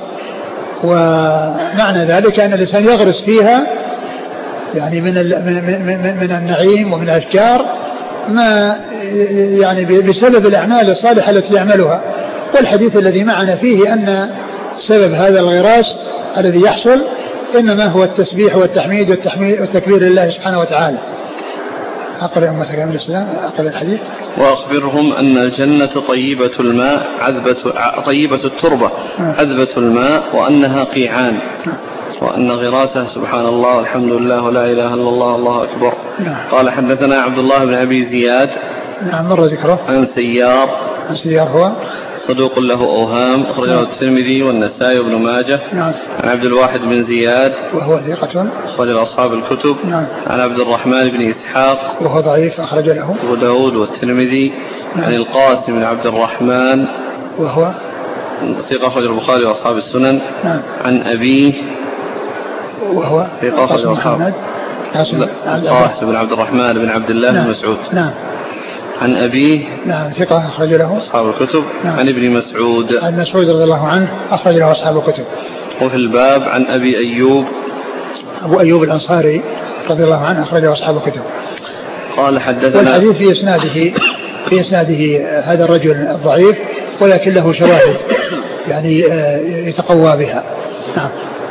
ومعنى ذلك أن الإنسان يغرس فيها يعني من من من النعيم ومن الأشجار ما يعني بسبب الأعمال الصالحة التي يعملها. والحديث الذي معنا فيه أن سبب هذا الغراس الذي يحصل إنما هو التسبيح والتحميد والتكبير لله سبحانه وتعالى. أقرأ أمتك من الإسلام أقرأ الحديث. وأخبرهم أن الجنة طيبة الماء عذبة طيبة التربة عذبة الماء، وأنها قيعان، وأن غراسها سبحان الله والحمد لله ولا إله إلا الله الله أكبر. قال: حدثنا عبد الله بن أبي زياد. نعم مر ذكره. عن سيار. عن سيار هو صدوق له أوهام، أخرجه الترمذي والنسائي وابن ماجه. نعم. عن عبد الواحد بن زياد وهو ثقة أخرج أصحاب الكتب. نعم. عن عبد الرحمن بن إسحاق وهو ضعيف أخرج له أبو داود والترمذي. نعم. عن القاسم بن عبد الرحمن وهو ثقة أخرج البخاري وأصحاب السنن. نعم. عن أبيه وهو ثقة أخرج أصحاب القاسم بن عبد الرحمن بن عبد الله بن مسعود. نعم. عن أبيه نعم ثقة أخرج له أصحاب الكتب. نعم. عن ابن مسعود عن مسعود رضي الله عنه أخرج له أصحاب الكتب. وفي الباب عن أبي أيوب أبو أيوب الأنصاري رضي الله عنه أخرج له أصحاب الكتب. قال: حدثنا. والحديث في إسناده في إسناده هذا الرجل الضعيف، ولكن له شواهد يعني يتقوى بها. نعم.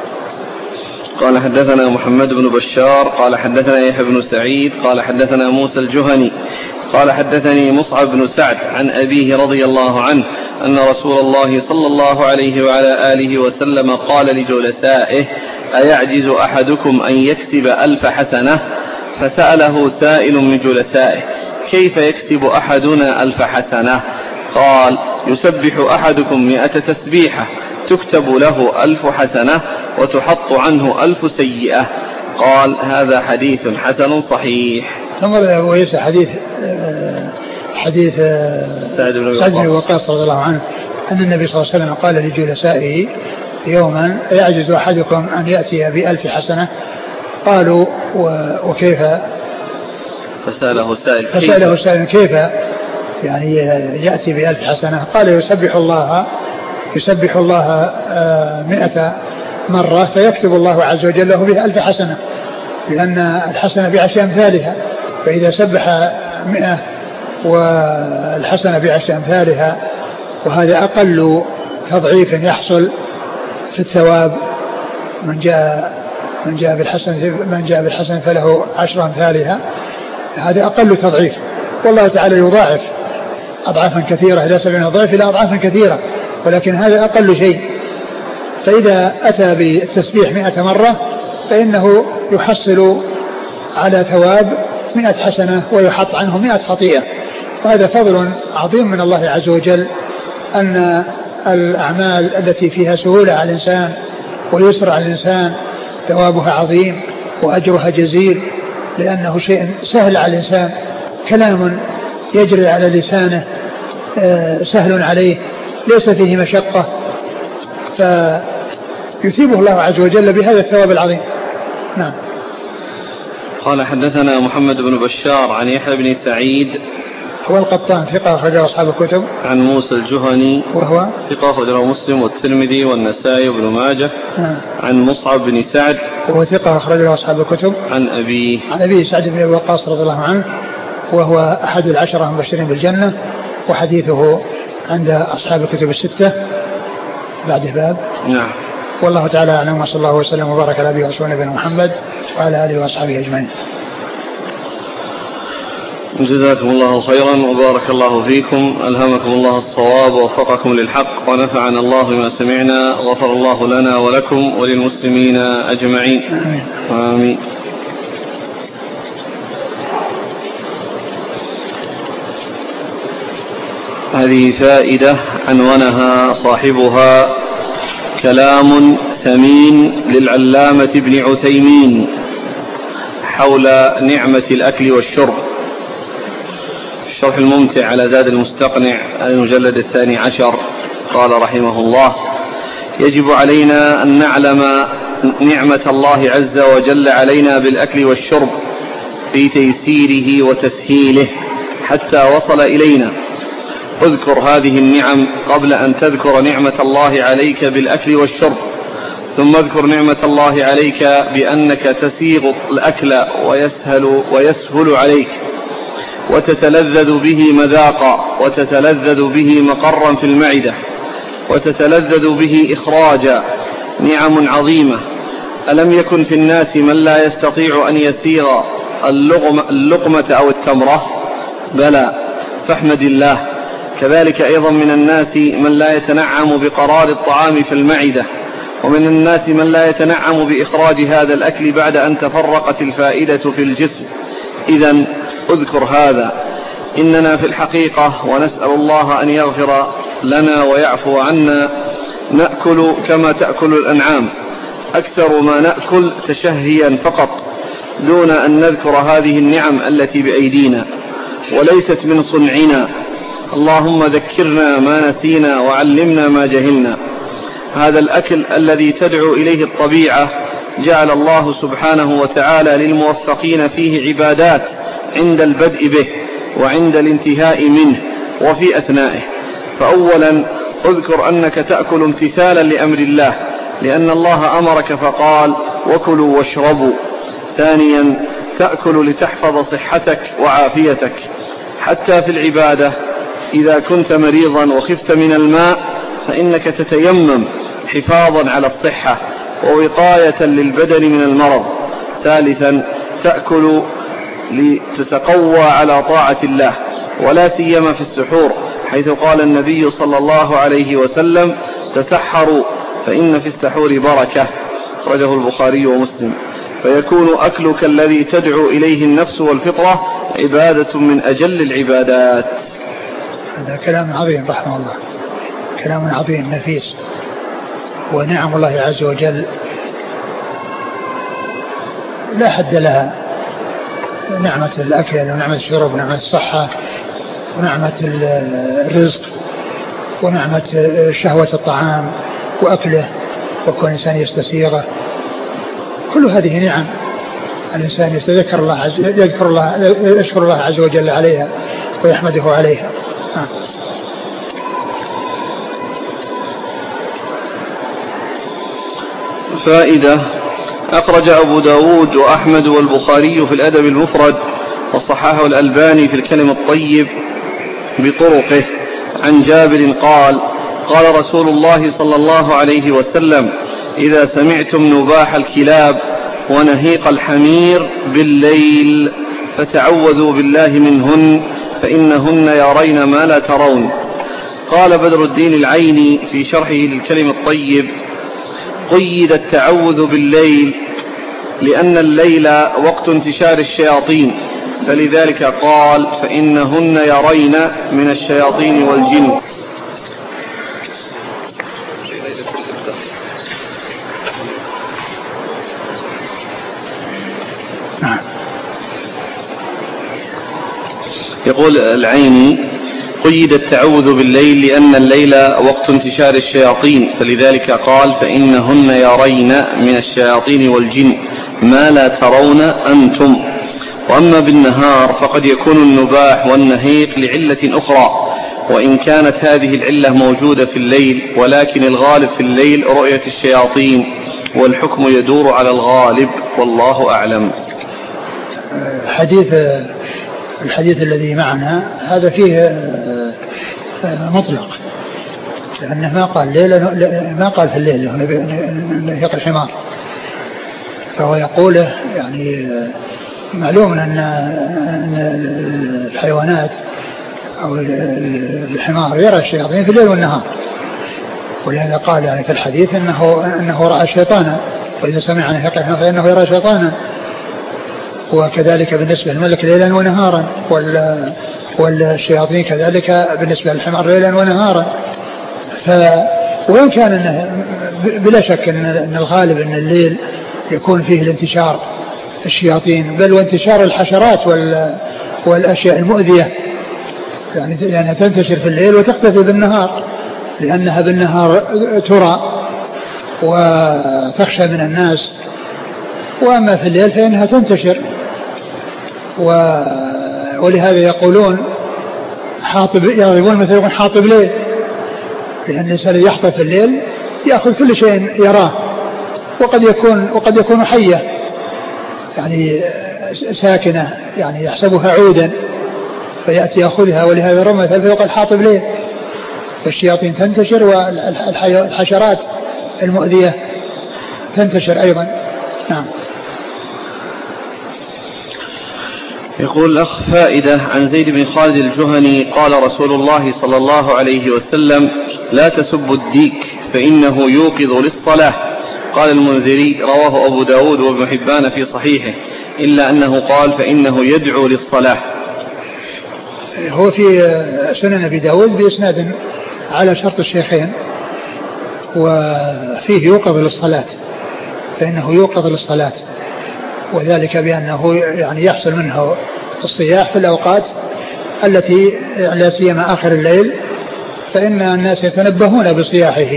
قال: حدثنا محمد بن بشار قال حدثنا يحيى بن سعيد قال حدثنا موسى الجهني قال حدثني مصعب بن سعد عن أبيه رضي الله عنه أن رسول الله صلى الله عليه وعلى آله وسلم قال لجلسائه: أيعجز أحدكم أن يكسب ألف حسنة فسأله سائل من جلسائه: كيف يكسب أحدنا ألف حسنة؟ قال: يسبح أحدكم مئة تسبيحة تكتب له ألف حسنة وتحط عنه ألف سيئة. قال: هذا حديث حسن صحيح. ثم أبو عيسى حديث حديث سعد بن وقاص رضي الله عنه أن النبي صلى الله عليه وسلم قال لجلسائه يوما: يعجز أحدكم أن يأتي بألف حسنة؟ قالوا: وكيف؟ فسأله سائل فسأله سائل كيف يعني يأتي بألف حسنة؟ قال: يسبح الله يسبح الله مئة مرة فيكتب الله عز وجل له بها ألف حسنة، لأن الحسنة بعشر أمثالها، فإذا سبح مئة والحسنة بعشر أمثالها، وهذا أقل تضعيف يحصل في الثواب. من جاء من جاء بالحسنة من جاء بالحسنة فله عشر أمثالها، هذا أقل تضعيف، والله تعالى يضاعف أضعافا كثيرة إلى سبعين ضعف إلى أضعافا كثيرة، ولكن هذا أقل شيء. فإذا أتى بالتسبيح مئة مرة فإنه يحصل على ثواب مئة حسنة ويحط عنه مئة خطيئة، وهذا فضل عظيم من الله عز وجل، أن الأعمال التي فيها سهولة على الإنسان ويسر على الإنسان ثوابها عظيم وأجرها جزيل، لأنه شيء سهل على الإنسان، كلام يجري على لسانه سهل عليه ليس فيه مشقة، فيثيبه الله عز وجل بهذا الثواب العظيم. نعم. قال: حدثنا محمد بن بشار عن يحيى بن سعيد هو القطان ثقة أخرجه أصحاب الكتب. عن موسى الجهني وهو ثقة أخرجه مسلم والترمذي والنسائي وابن ماجه. نعم. عن مصعب بن سعد وهو ثقة أخرجه أصحاب الكتب. عن أبي عن أبي سعد بن وقاص رضي الله عنه، وهو أحد العشرة المبشرين بالجنة، وحديثه عند أصحاب الكتب الستة بعد باب. نعم. والله تعالى أعلم، وصلى الله وسلم وبارك على نبينا ورسولنا نبينا محمد وعلى آله وأصحابه أجمعين. جزاكم الله خيرا وبارك الله فيكم، ألهمكم الله الصواب ووفقكم للحق، ونفعنا الله بما سمعنا، غفر الله لنا ولكم وللمسلمين أجمعين. آمين. آمين. هذه فائدة عنوانها صاحبها: كلام ثمين للعلامة ابن عثيمين حول نعمة الأكل والشرب. الشرح الممتع على زاد المستقنع المجلد الثاني عشر. قال رحمه الله: يجب علينا أن نعلم نعمة الله عز وجل علينا بالأكل والشرب في تيسيره وتسهيله حتى وصل إلينا. اذكر هذه النعم قبل أن تذكر نعمة الله عليك بالأكل والشرب، ثم اذكر نعمة الله عليك بأنك تسيغ الأكل ويسهل, ويسهل عليك وتتلذذ به مذاقا، وتتلذذ به مقرا في المعدة، وتتلذذ به إخراجا. نعم عظيمة. ألم يكن في الناس من لا يستطيع أن يسيغ اللقمة أو التمرة؟ بلى، فاحمد الله. كذلك أيضا من الناس من لا يتنعم بقرار الطعام في المعدة، ومن الناس من لا يتنعم بإخراج هذا الأكل بعد أن تفرقت الفائدة في الجسم. إذن اذكر هذا. إننا في الحقيقة، ونسأل الله أن يغفر لنا ويعفو عنا، نأكل كما تأكل الأنعام، أكثر ما نأكل تشهيا فقط، دون أن نذكر هذه النعم التي بأيدينا وليست من صنعنا. اللهم ذكرنا ما نسينا وعلمنا ما جهلنا. هذا الأكل الذي تدعو إليه الطبيعة جعل الله سبحانه وتعالى للموفقين فيه عبادات عند البدء به وعند الانتهاء منه وفي أثنائه. فأولا اذكر أنك تأكل امتثالا لأمر الله، لأن الله أمرك فقال: وكلوا واشربوا. ثانيا تأكل لتحفظ صحتك وعافيتك، حتى في العبادة إذا كنت مريضا وخفت من الماء فإنك تتيمم حفاظا على الصحة ووقاية للبدن من المرض. ثالثا تأكل لتتقوى على طاعة الله، ولا سيما في السحور، حيث قال النبي صلى الله عليه وسلم: تسحروا فإن في السحور بركة. أخرجه البخاري ومسلم. فيكون أكلك الذي تدعو إليه النفس والفطرة عبادة من أجل العبادات. هذا كلام عظيم رحمه الله، كلام عظيم نفيس. ونعم الله عز وجل لا حد لها، نعمة الأكل ونعمة الشرب ونعمة الصحة ونعمة الرزق ونعمة شهوة الطعام وأكله وكون الإنسان يستسيغه، كل هذه نعم الإنسان يتذكر الله عز يذكر الله يشكر الله عز وجل عليها ويحمده عليها. آه. فائدة: أخرج أبو داود وأحمد والبخاري في الأدب المفرد وصححه الألباني في الكلم الطيب بطرقه عن جابر قال: قال رسول الله صلى الله عليه وسلم: إذا سمعتم نباح الكلاب ونهيق الحمير بالليل فتعوذوا بالله منهن فإنهن يرين ما لا ترون. قال بدر الدين العيني في شرحه للكلم الطيب: قيد التعوذ بالليل لأن الليل وقت انتشار الشياطين، فلذلك قال: فإنهن يرين من الشياطين والجن. يقول العيني: قيد التعوذ بالليل لأن الليل وقت انتشار الشياطين، فلذلك قال: فإنهن يرين من الشياطين والجن ما لا ترون أنتم. وأما بالنهار فقد يكون النباح والنهيق لعلة أخرى، وإن كانت هذه العلة موجودة في الليل، ولكن الغالب في الليل رؤية الشياطين، والحكم يدور على الغالب، والله أعلم. حديث الحديث الذي معنا هذا فيه مطلق، لأنه ما قال ليلة ما قال في الليل نهيق الحمار، فهو يقوله يعني معلوم أن الحيوانات أو الحمار يرى الشياطين في الليل والنهار، ولهذا قال يعني في الحديث أنه أنه رأى شيطانا، وإذا سمع نهيق الحمار فإنه يرى شيطانا. وكذلك بالنسبة للملك ليلا ونهارا، والشياطين كذلك بالنسبة للحمار ليلا ونهارا. ف وإن كان إنه بلا شك أن الغالب أن الليل يكون فيه الانتشار الشياطين، بل وانتشار الحشرات والأشياء المؤذية، يعني لأنها تنتشر في الليل وتختفي بالنهار، لأنها بالنهار ترى وتخشى من الناس، وأما في الليل فإنها تنتشر. ولهذا يقولون حاطب، يضربون مثل يقول حاطب ليل، لأن الإنسان يحطب في الليل يأخذ كل شيء يراه، وقد يكون وقد يكون حية يعني ساكنة يعني يحسبها عودا فيأتي يأخذها، ولهذا رمى مثل فيقول حاطب ليل. فالشياطين تنتشر والحشرات المؤذية تنتشر أيضا. نعم. يقول الأخ: فائدة عن زيد بن خالد الجهني قال رسول الله صلى الله عليه وسلم: لا تسبوا الديك فإنه يوقظ للصلاة. قال المنذري: رواه أبو داود وابن حبان في صحيحه، إلا أنه قال: فإنه يدعو للصلاة. هو في سنن أبي داود بإسناد على شرط الشيخين، وفيه يوقظ للصلاة، فإنه يوقظ للصلاة، وذلك بأنه يعني يحصل منه الصياح في الأوقات التي لا سيما آخر الليل، فإن الناس يتنبهون بصياحه،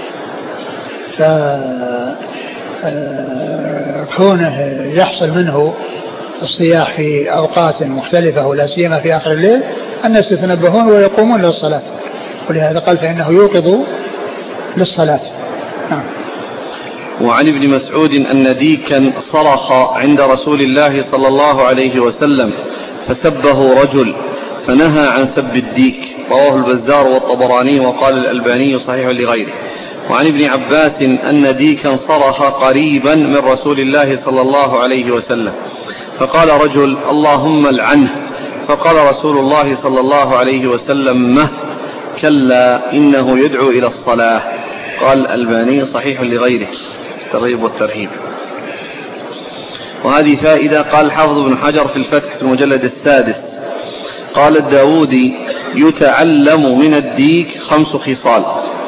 فكونه يحصل منه الصياح في أوقات مختلفة ولا سيما في آخر الليل الناس يتنبهون ويقومون للصلاة، ولهذا قال: فإنه يوقظ للصلاة. نعم. وعن ابن مسعود أن ديكا صرخ عند رسول الله صلى الله عليه وسلم فسبه رجل فنهى عن سب الديك، رواه البزار والطبراني وقال الألباني صحيح لغيره. وعن ابن عباس أن ديكا صرخ قريبا من رسول الله صلى الله عليه وسلم فقال رجل: اللهم العنه، فقال رسول الله صلى الله عليه وسلم: مه كلا إنه يدعو إلى الصلاة. قال الألباني صحيح لغيره، الترغيب والترهيب. وهذه فائدة. قال الحافظ ابن حجر في الفتح في المجلد السادس قال الداودي يتعلم من الديك خمس خصال.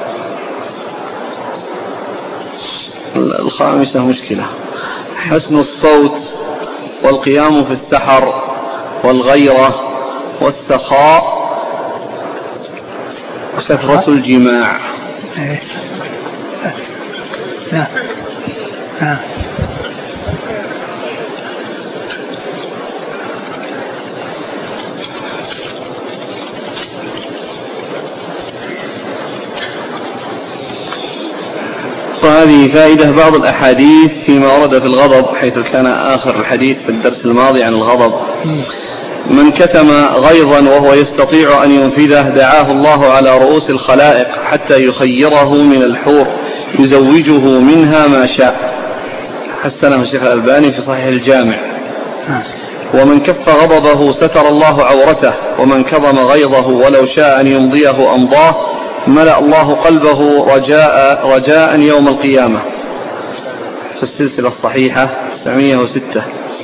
الخامسة مشكلة: حسن الصوت، والقيام في السحر، والغيرة، والسخاء، وكثرة الجماع. نعم نعم. وهذه فائدة. بعض الأحاديث فيما ورد في الغضب، حيث كان آخر الحديث في الدرس الماضي عن الغضب: من كتم غيظا وهو يستطيع أن ينفذه دعاه الله على رؤوس الخلائق حتى يخيره من الحور يزوجه منها ما شاء. حسنه الشيخ الألباني في صحيح الجامع. ومن كف غضبه ستر الله عورته، ومن كظم غيظه ولو شاء أن يمضيه أمضاه ملأ الله قلبه رجاء رجاء يوم القيامة، في السلسلة الصحيحة تسعمائة وستة.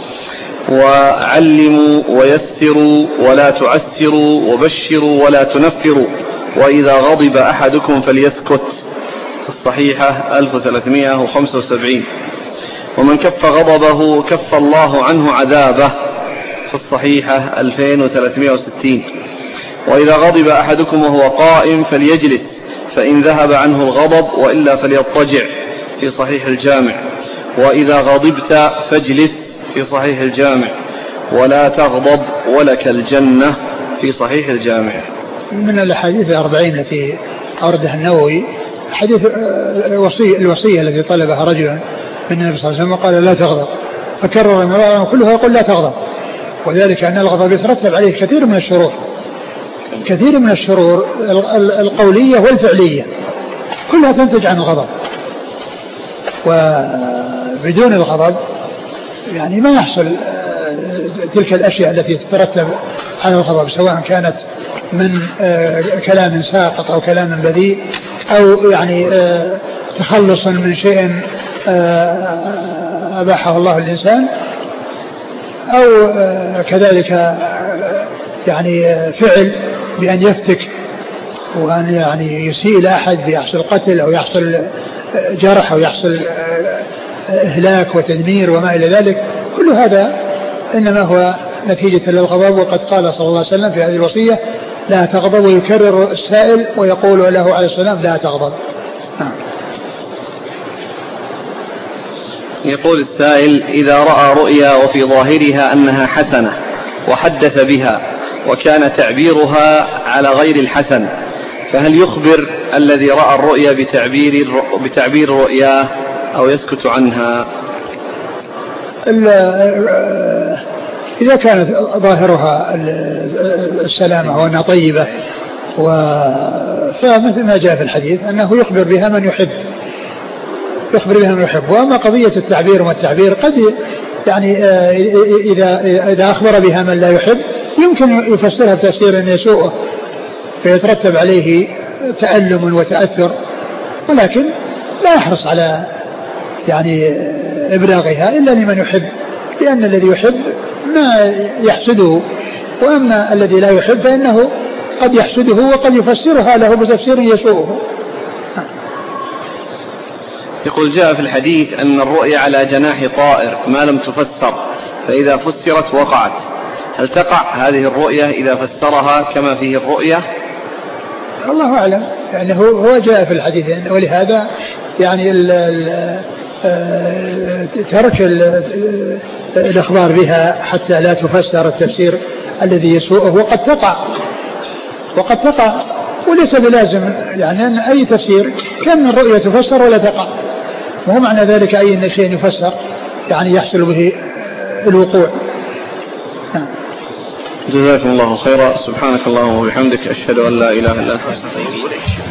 وعلموا ويسروا ولا تعسروا، وبشروا ولا تنفروا، وإذا غضب أحدكم فليسكت، في الصحيحة ألف وثلاثمائة وخمسة وسبعين. ومن كف غضبه كف الله عنه عذابه، في الصحيحة ألفين وثلاثمائة وستين. وإذا غضب أحدكم وهو قائم فليجلس فإن ذهب عنه الغضب، وإلا فليضطجع، في صحيح الجامع. وإذا غضبت فاجلس، في صحيح الجامع. ولا تغضب ولك الجنة، في صحيح الجامع. من الأحاديث الأربعين التي أوردها النووي حديث الوصية, الوصية التي طلبها رجل من النبي صلى الله عليه وسلم وقال لا تغضب، فكرر مرارا كلها يقول لا تغضب، وذلك أن الغضب يترتب عليه كثير من الشرور، كثير من الشرور القولية والفعلية كلها تنتج عن الغضب، وبدون الغضب يعني ما يحصل تلك الأشياء التي تترتب على الغضب، سواء كانت من كلام ساقط أو كلام بذيء، أو يعني تخلص من شيء أباحه الله للإنسان، أو كذلك يعني فعل بأن يفتك وأن يعني يسيء إلى أحد بيحصل قتل أو يحصل جرح أو يحصل إهلاك وتدمير وما إلى ذلك. كل هذا إنما هو نتيجة للغضب. وقد قال صلى الله عليه وسلم في هذه الوصية لا تغضب، ويكرر السائل ويقول له عليه السلام لا تغضب. يقول السائل: إذا رأى رؤيا وفي ظاهرها أنها حسنة وحدث بها وكان تعبيرها على غير الحسن، فهل يخبر الذي رأى الرؤيا بتعبير بتعبير رؤياه أو يسكت عنها؟ إذا كانت ظاهرها السلامة وأنها طيبة، فمثل ما جاء في الحديث أنه يخبر بها من يحب، يخبر بها من يحب. وأما قضية التعبير والتعبير قد يعني إذا إذا أخبر بها من لا يحب يمكن يفسرها بتفسير يسوءه فيترتب عليه تألم وتأثر، ولكن لا يحرص على يعني إبلاغها إلا لمن يحب، لأن الذي يحب ما يحسده، وأما الذي لا يحب فإنه قد يحسده وقد يفسرها له بتفسير يسوءه. يقول: جاء في الحديث أن الرؤيا على جناح طائر ما لم تفسر، فإذا فسرت وقعت، هل تقع هذه الرؤيا إذا فسرها كما فيه الرؤيا؟ الله أعلم، يعني هو جاء في الحديث، ولهذا يعني ال ال ترك ال الإخبار بها حتى لا تفسر التفسير الذي يسوءه، وقد تقع وقد تقع وليس بلازم يعني أن أي تفسير كان من الرؤيا تفسر ولا تقع، وهو معنى ذلك أي شيء يفسر يعني يحصل به الوقوع. جزاكم الله خيرا. سبحانك اللهم وبحمدك، أشهد أن لا إله إلا أنت.